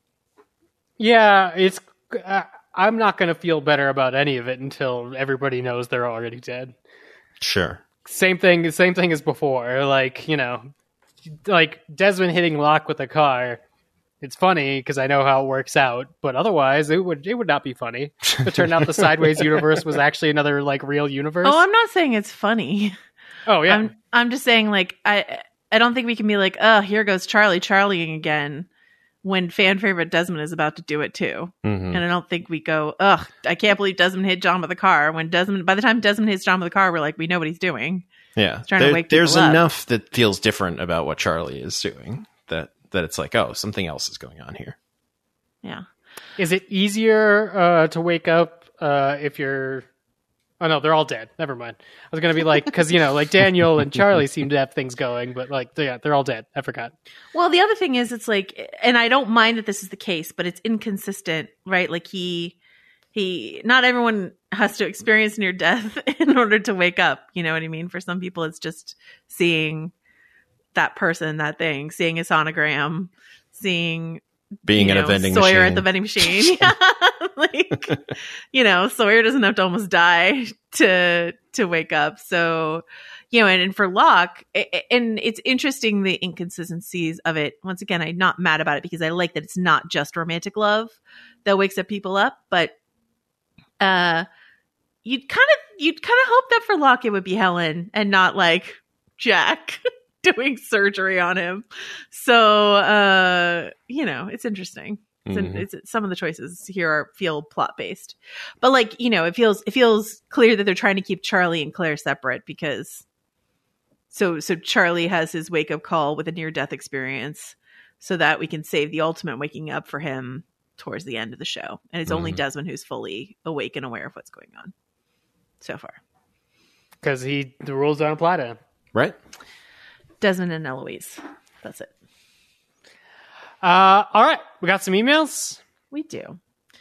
Yeah, it's. Uh, I'm not going to feel better about any of it until everybody knows they're already dead. Sure. Same thing. Same thing as before. Like you know, like Desmond hitting Locke with a car. It's funny because I know how it works out, but otherwise it would it would not be funny. If it turned out the Sideways universe was actually another like real universe. Oh, I'm not saying it's funny. Oh yeah, I'm I'm just saying like I I don't think we can be like, oh, here goes Charlie Charlieing again when fan favorite Desmond is about to do it too. Mhm. And I don't think we go, ugh, I can't believe Desmond hit John with a car. When Desmond by the time Desmond hits John with a car, we're like, we know what he's doing. Yeah, trying to There- wake people there's up. enough that feels different about what Charlie is doing that that it's like, oh, something else is going on here. Yeah. is it easier uh, to wake up uh, if you're? Oh no, they're all dead. Never mind. I was gonna be like, because you know, like Daniel and Charlie seem to have things going, but like, yeah, they're all dead. I forgot. Well, the other thing is, it's like, and I don't mind that this is the case, but it's inconsistent, right? Like he, he, not everyone has to experience near death in order to wake up. You know what I mean? For some people, it's just seeing that person, that thing, seeing a sonogram, seeing Being you in know, a vending Sawyer machine. at the vending machine. Yeah. Like, you know, Sawyer doesn't have to almost die to to wake up. So, you know, and, and for Locke, a- a- and it's interesting the inconsistencies of it. Once again, I'm not mad about it because I like that it's not just romantic love that wakes up people up, but uh you'd kind of you'd kind of hope that for Locke it would be Helen and not like Jack doing surgery on him. So, uh, you know, it's interesting. It's, Mhm. it's some of the choices here are feel plot based, but like, you know, it feels, it feels clear that they're trying to keep Charlie and Claire separate because so, so Charlie has his wake up call with a near death experience so that we can save the ultimate waking up for him towards the end of the show. And it's only Mhm. Desmond who's fully awake and aware of what's going on so far. Because he the rules don't apply to him. Right? Desmond and Eloise. That's it. Uh, all right, we got some emails. We do.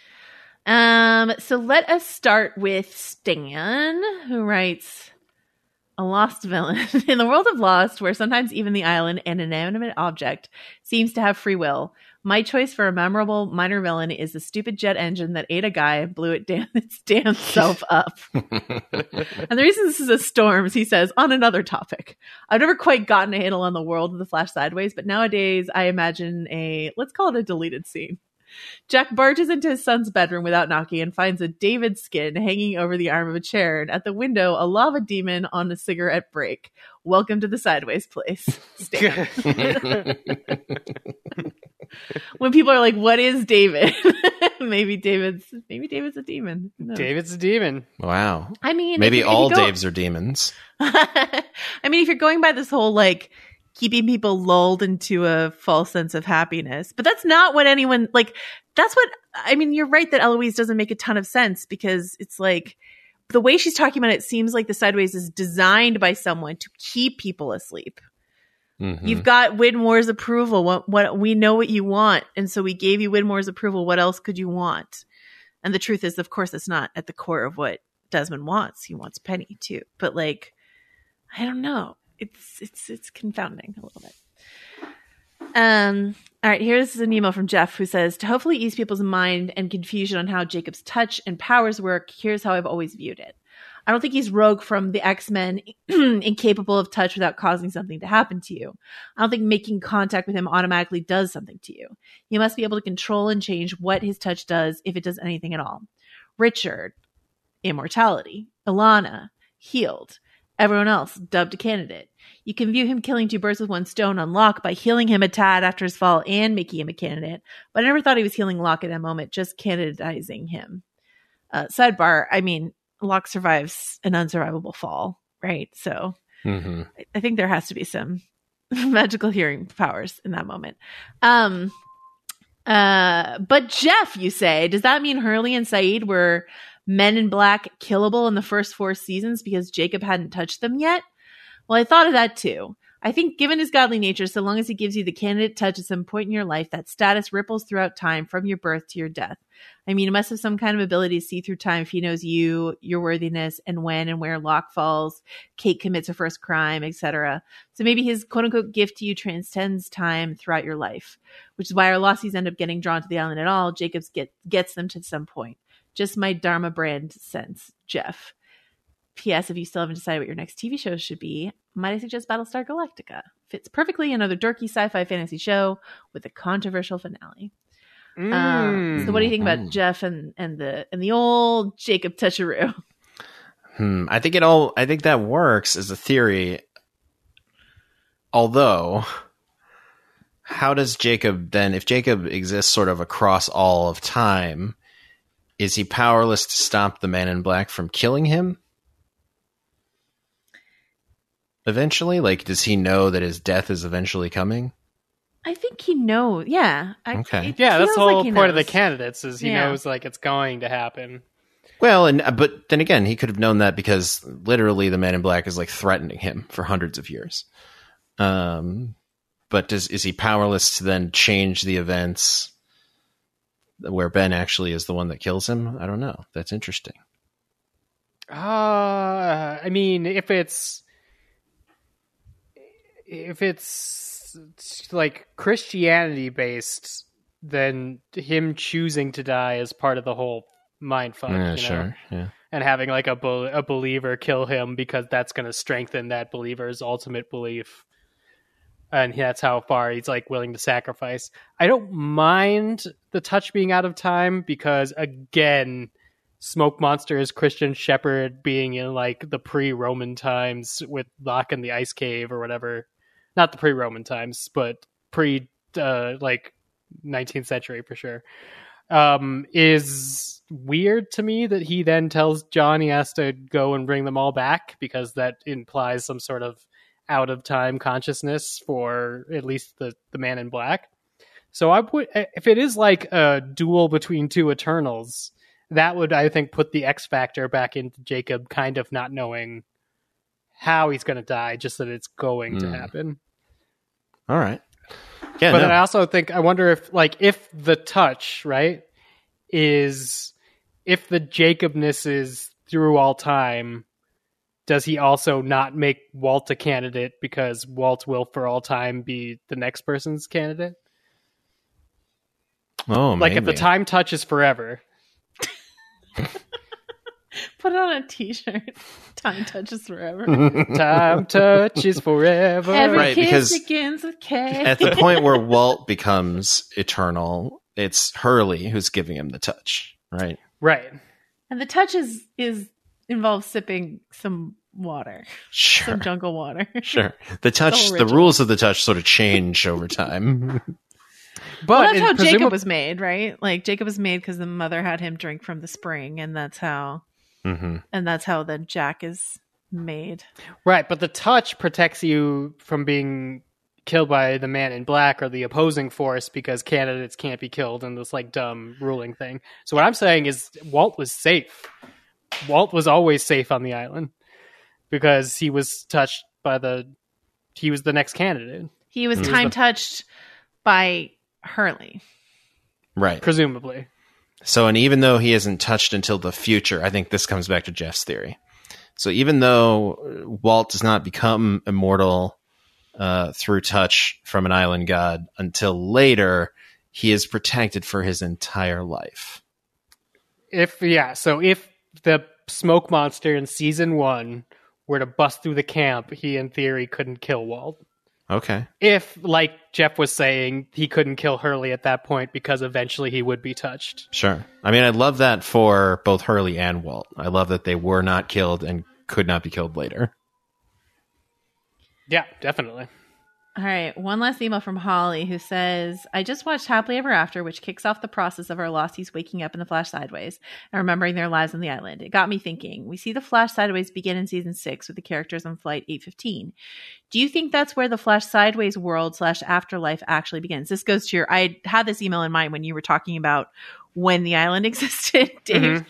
Um, so let us start with Stan, who writes, a lost villain. In the world of Lost, where sometimes even the island, an inanimate object, seems to have free will, my choice for a memorable minor villain is the stupid jet engine that ate a guy and blew it damn, its damn self up. And the reason this is a storm is he says, on another topic, I've never quite gotten a handle on the world of the Flash Sideways, but nowadays I imagine a, let's call it a deleted scene. Jack barges into his son's bedroom without knocking and finds a David skin hanging over the arm of a chair, and at the window, a lava demon on a cigarette break. Welcome to the Sideways place. Stan. When people are like, what is David? maybe David's maybe David's a demon. Who knows? David's a demon. Wow. I mean, Maybe if you- if all you go- Daves are demons. I mean, if you're going by this whole like keeping people lulled into a false sense of happiness, but that's not what anyone like. That's what I mean. You're right that Eloise doesn't make a ton of sense because it's like the way she's talking about it seems like the Sideways is designed by someone to keep people asleep. Mhm. You've got Widmore's approval. What, what we know what you want, and so we gave you Widmore's approval. What else could you want? And the truth is, of course, it's not at the core of what Desmond wants. He wants Penny too. But like, I don't know. It's it's it's confounding a little bit. Um. All right. Here's an email from Jeff who says, to hopefully ease people's mind and confusion on how Jacob's touch and powers work, here's how I've always viewed it. I don't think he's Rogue from the X-Men, incapable of touch without causing something to happen to you. I don't think making contact with him automatically does something to you. He must be able to control and change what his touch does, if it does anything at all. Richard, immortality. Ilana, healed. Everyone else, dubbed a candidate. You can view him killing two birds with one stone on Locke by healing him a tad after his fall and making him a candidate. But I never thought he was healing Locke at that moment, just candidatizing him. Uh, sidebar, I mean, Locke survives an unsurvivable fall, right? So Mm-hmm. I, I think there has to be some magical hearing powers in that moment. Um, uh, but Jeff, you say, does that mean Hurley and Saeed were Men in Black killable in the first four seasons because Jacob hadn't touched them yet? Well, I thought of that too. I think given his godly nature, so long as he gives you the candidate touch at some point in your life, that status ripples throughout time from your birth to your death. I mean, he must have some kind of ability to see through time if he knows you, your worthiness, and when and where Locke falls, Kate commits her first crime, et cetera. So maybe his quote-unquote gift to you transcends time throughout your life, which is why our Lossies end up getting drawn to the island at all. Jacobs get, gets them to some point. Just my Dharma brand sense, Jeff. P S. If you still haven't decided what your next T V show should be, might I suggest Battlestar Galactica? Fits perfectly another dorky sci-fi fantasy show with a controversial finale. Mm. Um, so, what do you think about Mm. Jeff and, and the and the old Jacob Toucharoo? Hmm. I think it all. I think that works as a theory. Although, how does Jacob then? If Jacob exists sort of across all of time, is he powerless to stop the Man in Black from killing him? Eventually, like, does he know that his death is eventually coming? I think he knows. Yeah. I, Okay. it Yeah, that's the feels whole like he point of the knows. candidates is he Yeah. knows like it's going to happen. Well, and but then again, he could have known that because literally the Man in Black is like threatening him for hundreds of years. Um, but does is he powerless to then change the events where Ben actually is the one that kills him? I don't know. That's interesting. Uh, I mean, if it's if it's like Christianity based, then him choosing to die is part of the whole mind fuck. Yeah, you know? sure. Yeah. And having like a be- a believer kill him because that's going to strengthen that believer's ultimate belief, and that's how far he's like willing to sacrifice. I don't mind the touch being out of time because again, Smoke Monster is Christian Shepherd being in like the pre-Roman times with Locke in the ice cave or whatever. Not the pre-Roman times, but pre uh, like nineteenth century for sure. Um, is weird to me that he then tells John he has to go and bring them all back because that implies some sort of out of time consciousness for at least the, the Man in Black. So I would, if it is like a duel between two Eternals, that would, I think, put the X factor back into Jacob kind of not knowing how he's going to die, just that it's going mm. to happen. All right. Yeah, but no. then I also think, I wonder if, like, if the touch, right, is, if the Jacobness is through all time, does he also not make Walt a candidate because Walt will for all time be the next person's candidate? Oh, like maybe. if the time touch is forever. Put it on a t-shirt. Time touches forever. Time touches forever. Every Right, kiss because begins with K. At the point where Walt becomes eternal, it's Hurley who's giving him the touch, right? Right. And the touch is, is involves sipping some water. Sure. Some jungle water. Sure. The touch, The the original. rules of the touch sort of change over time. But Well, that's it how presumab- Jacob was made, right? Like Jacob was made because the mother had him drink from the spring, and that's how, Mm-hmm. and that's how then Jack is made. Right, but the touch protects you from being killed by the Man in Black or the opposing force because candidates can't be killed in this like dumb ruling thing. So what I'm saying is Walt was safe. Walt was always safe on the island because he was touched by the, he was the next candidate. He was Mm. time touched by Hurley. Right. Presumably. So, and even though he isn't touched until the future, I think this comes back to Jeff's theory. So even though Walt does not become immortal uh, through touch from an island god until later, he is protected for his entire life. If yeah, so if the smoke monster in season one were to bust through the camp, he in theory couldn't kill Walt. Okay. If, like Jeff was saying, he couldn't kill Hurley at that point because eventually he would be touched. Sure. I mean, I love that for both Hurley and Walt. I love that they were not killed and could not be killed later. Yeah, definitely. All right, one last email from Holly who says, I just watched Happily Ever After, which kicks off the process of our Losties waking up in the Flash Sideways and remembering their lives on the island. It got me thinking. We see the Flash Sideways begin in season six with the characters on flight eight fifteen. Do you think that's where the Flash Sideways world slash afterlife actually begins? This goes to your, I had this email in mind when you were talking about when the island existed, Dave. Mm-hmm.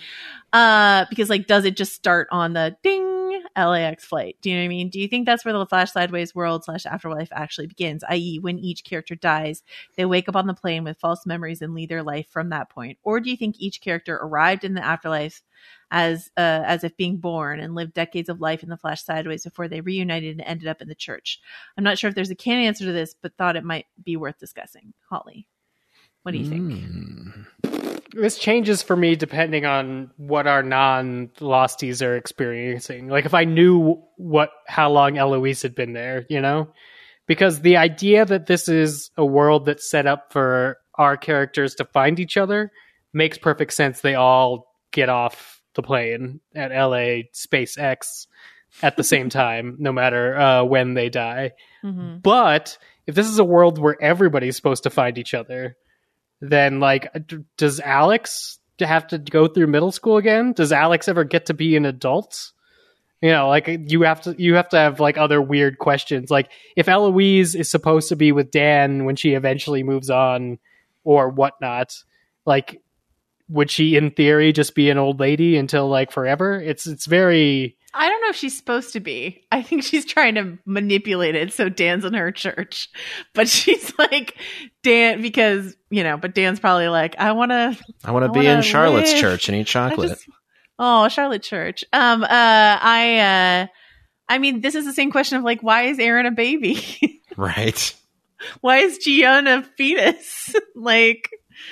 Uh, because like, does it just start on the ding L A X flight? Do you know what I mean? Do you think that's where the Flash Sideways world slash afterlife actually begins? that is, when each character dies, they wake up on the plane with false memories and lead their life from that point? Or do you think each character arrived in the afterlife as uh, as if being born and lived decades of life in the Flash Sideways before they reunited and ended up in the church? I'm not sure if there's a canned answer to this, but thought it might be worth discussing. Holly, what do you think? Mm. This changes for me depending on what our non-Losties are experiencing. Like if I knew what how long Eloise had been there, you know? Because the idea that this is a world that's set up for our characters to find each other makes perfect sense. They all get off the plane at L A Space X at the same time, no matter uh, when they die. Mm-hmm. But if this is a world where everybody's supposed to find each other, then like, does Alex have to go through middle school again? Does Alex ever get to be an adult? You know, like you have to, you have to have like other weird questions. Like if Eloise is supposed to be with Dan when she eventually moves on or whatnot, like would she in theory just be an old lady until like forever? It's, it's very... I don't know if she's supposed to be. I think she's trying to manipulate it so Dan's in her church. But she's like, Dan, because, you know, but Dan's probably like, I want to... I want to be in Charlotte's live. church and eat chocolate. Just, oh, Charlotte Church. Um, uh, I, uh, I mean, this is the same question of like, why is Aaron a baby? Right. Why is Gian a fetus? Like,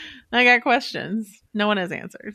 I got questions. No one has answers.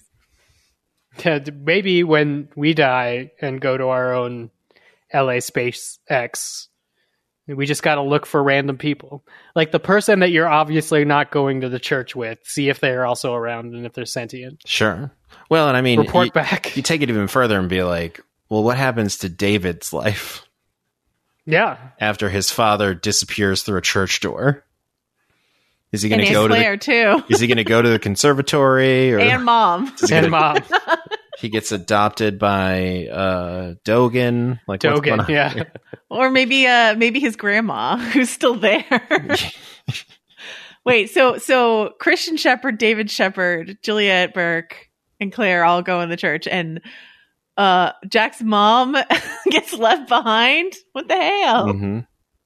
Maybe when we die and go to our own L A Space X, we just got to look for random people. Like the person that you're obviously not going to the church with, see if they're also around and if they're sentient. Sure. Well, and I mean, report you, back. You take it even further and be like, well, what happens to David's life? Yeah. After his father disappears through a church door. Is he going to go to the, too. Is he going to go to the conservatory or and mom and mom? He gets adopted by uh, Dogen. Like Dogen, yeah. Or maybe uh, maybe his grandma who's still there. Wait, so so Christian Shepherd, David Shepherd, Juliet Burke, and Claire all go in the church, and uh, Jack's mom gets left behind. What the hell? Mm-hmm.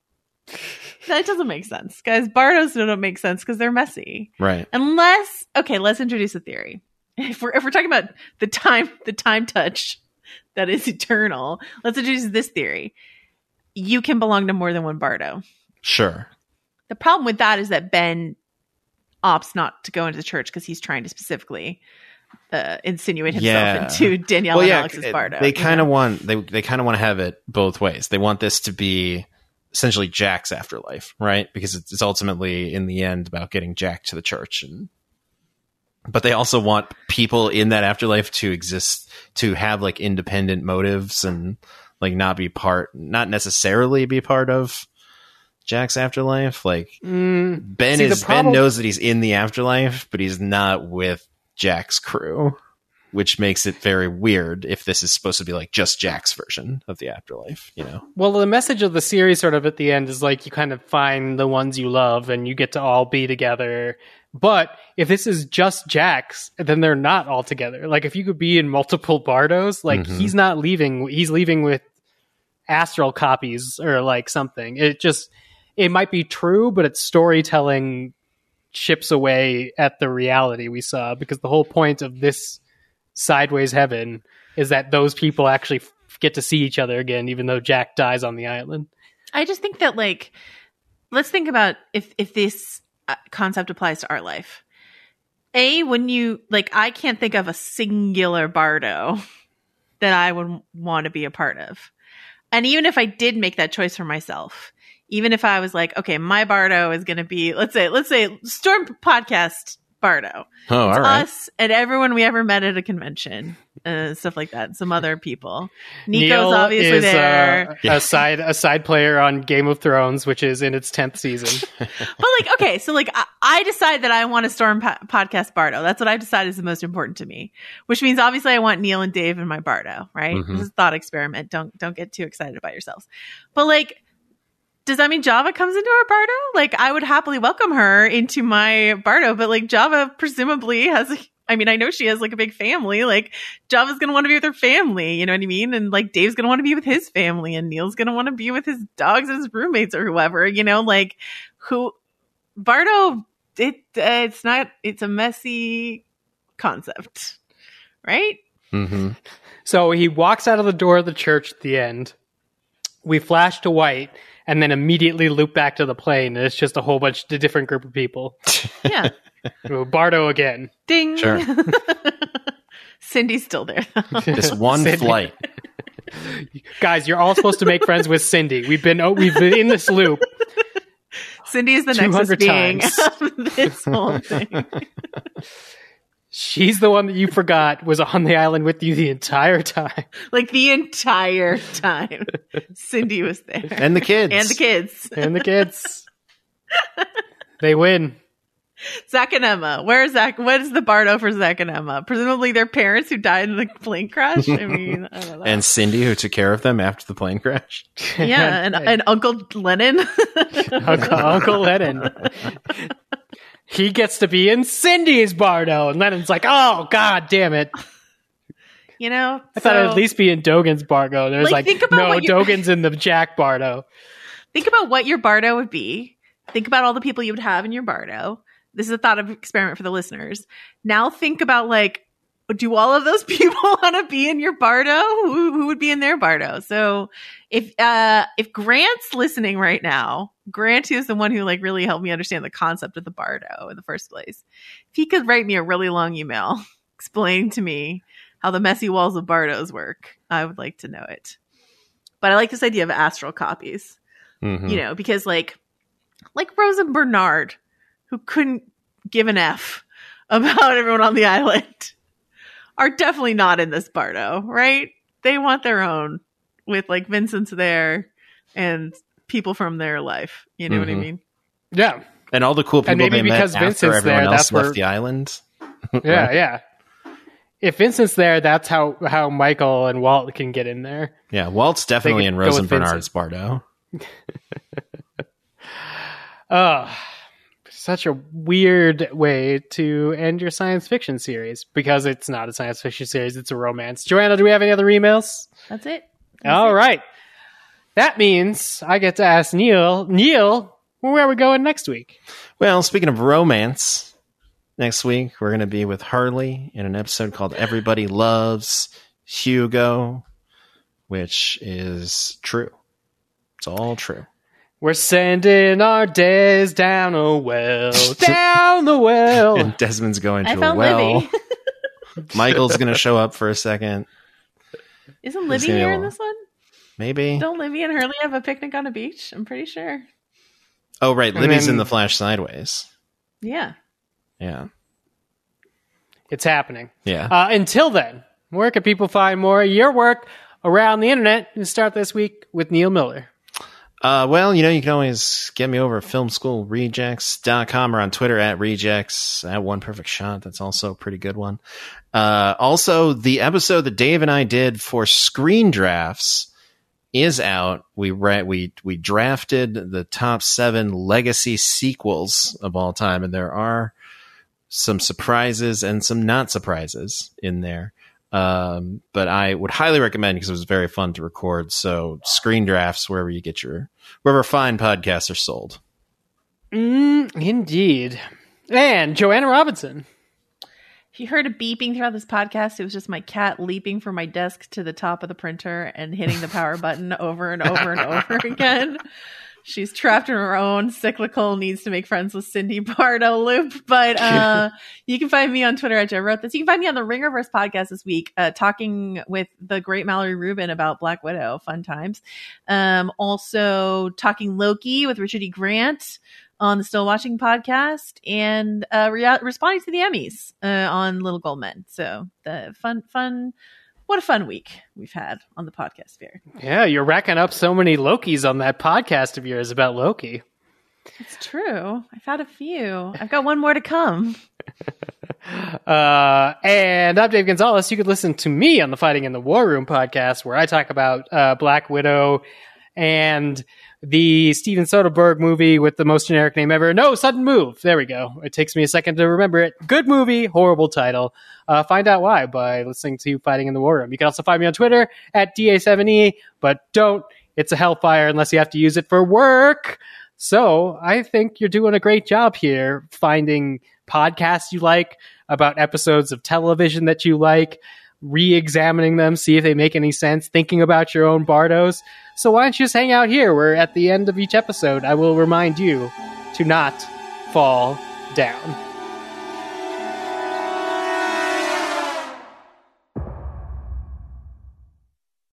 That doesn't make sense, guys. Bardos don't make sense because they're messy, right? Unless, okay, let's introduce a theory. If we're if we're talking about the time the time touch that is eternal, let's introduce this theory. You can belong to more than one Bardo. Sure. The problem with that is that Ben opts not to go into the church because he's trying to specifically uh, insinuate himself yeah. into Danielle well, and yeah, Alex's Bardo. They kind of know? want they they kind of want to have it both ways. They want this to be essentially Jack's afterlife, right? Because it's ultimately in the end about getting Jack to the church, and but they also want people in that afterlife to exist, to have like independent motives and like not be part, not necessarily be part of Jack's afterlife. Like mm, Ben see, is problem- Ben knows that he's in the afterlife, but he's not with Jack's crew, which makes it very weird if this is supposed to be like just Jack's version of the afterlife, you know? Well, the message of the series sort of at the end is like you kind of find the ones you love and you get to all be together. But if this is just Jack's, then they're not all together. Like if you could be in multiple Bardos, like mm-hmm. he's not leaving. He's leaving with astral copies or like something. It just, it might be true, but it's storytelling chips away at the reality we saw, because the whole point of this Sideways Heaven is that those people actually f- get to see each other again, even though Jack dies on the island. I just think that, like, let's think about if if this uh, concept applies to our life. A, when you, like, I can't think of a singular Bardo that I would want to be a part of. And even if I did make that choice for myself, even if I was like, okay, my Bardo is going to be, let's say, let's say Storm Podcast Bardo. Oh, all right. Us and everyone we ever met at a convention, uh, stuff like that. Some other people. Nico's Neil obviously is, there. Uh, a side a side player on Game of Thrones, which is in its tenth season. But like, okay, so like, I, I decide that I want a Storm po- Podcast Bardo. That's what I decided is the most important to me. Which means obviously I want Neil and Dave in my Bardo, right? Mhm. This is a thought experiment. Don't don't get too excited about yourselves. But like, does that mean Java comes into our Bardo? Like, I would happily welcome her into my Bardo, but like Java presumably has, I mean, I know she has like a big family. Like, Java's going to want to be with her family. You know what I mean? And like, Dave's going to want to be with his family, and Neil's going to want to be with his dogs and his roommates or whoever, you know, like who Bardo, it, uh, it's not, it's a messy concept, right? Mm-hmm. So he walks out of the door of the church at the end. We flash to white and then immediately loop back to the plane. And it's just a whole bunch of different group of people. Yeah. Bardo again. Ding. Sure. Cindy's still there. This one Cindy. flight. Guys, you're all supposed to make friends with Cindy. We've been oh, we've been in this loop. Cindy is the two nexus hundred being times. of this whole thing. She's the one that you forgot was on the island with you the entire time. Like the entire time. Cindy was there. And the kids. And the kids. And the kids. They win. Zach and Emma. Where is Zach? What is the Bardo for Zach and Emma? Presumably their parents who died in the plane crash. I mean, I don't know. And Cindy, who took care of them after the plane crash. Yeah, and, and Uncle Lennon. Uncle, Uncle Lennon. He gets to be in Cindy's Bardo, and Lennon's like, "Oh God, damn it! You know, I thought so, I'd at least be in Dogan's Bardo." There's Like, like, think about no, what you- Dogan's in the Jack Bardo. think about what your Bardo would be. Think about all the people you would have in your Bardo. This is a thought of experiment for the listeners. Now think about, like, do all of those people want to be in your Bardo? Who, who would be in their Bardo? So if uh, if Grant's listening right now, Grant is the one who like really helped me understand the concept of the Bardo in the first place. If he could write me a really long email explaining to me how the messy walls of Bardos work, I would like to know it. But I like this idea of astral copies, Mm-hmm. you know, because like like Rose and Bernard, who couldn't give an F about everyone on the island, are definitely not in this Bardo, right? They want their own with like Vincent's there and people from their life. You know Mhm. what I mean? Yeah, And all the cool people And maybe they met because after Vincent's everyone there, else that's left where- the island. yeah, yeah. If Vincent's there, that's how how Michael and Walt can get in there. Yeah, Walt's definitely They in could Rose go and with Bernard's Bardo. Oh, such a weird way to end your science fiction series, because it's not a science fiction series, it's a romance. Joanna, do we have any other emails? That's it. All right. That means I get to ask Neil, Neil, where are we going next week? Well, speaking of romance, next week we're going to be with Harley in an episode called Everybody Loves Hugo, which is true. It's all true. We're sending our days down a well, down the well. And Desmond's going to I a found well. Libby. Michael's going to show up for a second. Isn't It's Libby gonna be here a in little- this one? Maybe. Don't Libby and Hurley have a picnic on a beach? I'm pretty sure. Oh, right. And Libby's then- in the Flash Sideways. Yeah. Yeah. It's happening. Yeah. Uh, until then, where can people find more of your work around the internet? And start this week with Neil Miller. Uh, well, you know, you can always get me over at film school rejects dot com or on Twitter at rejects at one perfect shot. That's also a pretty good one. Uh, also the episode that Dave and I did for Screen Drafts is out. We re- we, we drafted the top seven legacy sequels of all time, and there are some surprises and some not surprises in there. Um, but I would highly recommend, because it was very fun to record. So Screen Drafts, wherever you get your, wherever fine podcasts are sold. Mm, indeed. And Joanna Robinson. If you heard a beeping throughout this podcast, it was just my cat leaping from my desk to the top of the printer and hitting the power button over and over and over again. She's trapped in her own cyclical needs to make friends with Cindy Pardo loop. But uh, you can find me on Twitter at Joe Wrote This. You can find me on the Ringerverse podcast this week, uh, talking with the great Mallory Rubin about Black Widow. Fun times. Um, also talking Loki with Richard E. Grant on the Still Watching podcast, and uh, re- responding to the Emmys uh, on Little Gold Men. So the fun, fun, what a fun week we've had on the podcast sphere. Yeah, you're racking up so many Lokis on that podcast of yours about Loki. It's true. I've had a few. I've got one more to come. uh, and I'm Dave Gonzalez. You could listen to me on the Fighting in the War Room podcast, where I talk about uh, Black Widow and the Steven Soderbergh movie with the most generic name ever. No, Sudden Move. There we go. It takes me a second to remember it. Good movie, horrible title. Uh, find out why by listening to Fighting in the War Room. You can also find me on Twitter at D A seven E, but don't. It's a hellfire unless you have to use it for work. So I think you're doing a great job here finding podcasts you like, about episodes of television that you like, re-examining them, see if they make any sense, thinking about your own Bardos. So why don't you just hang out here, where at the end of each episode I will remind you to not fall down.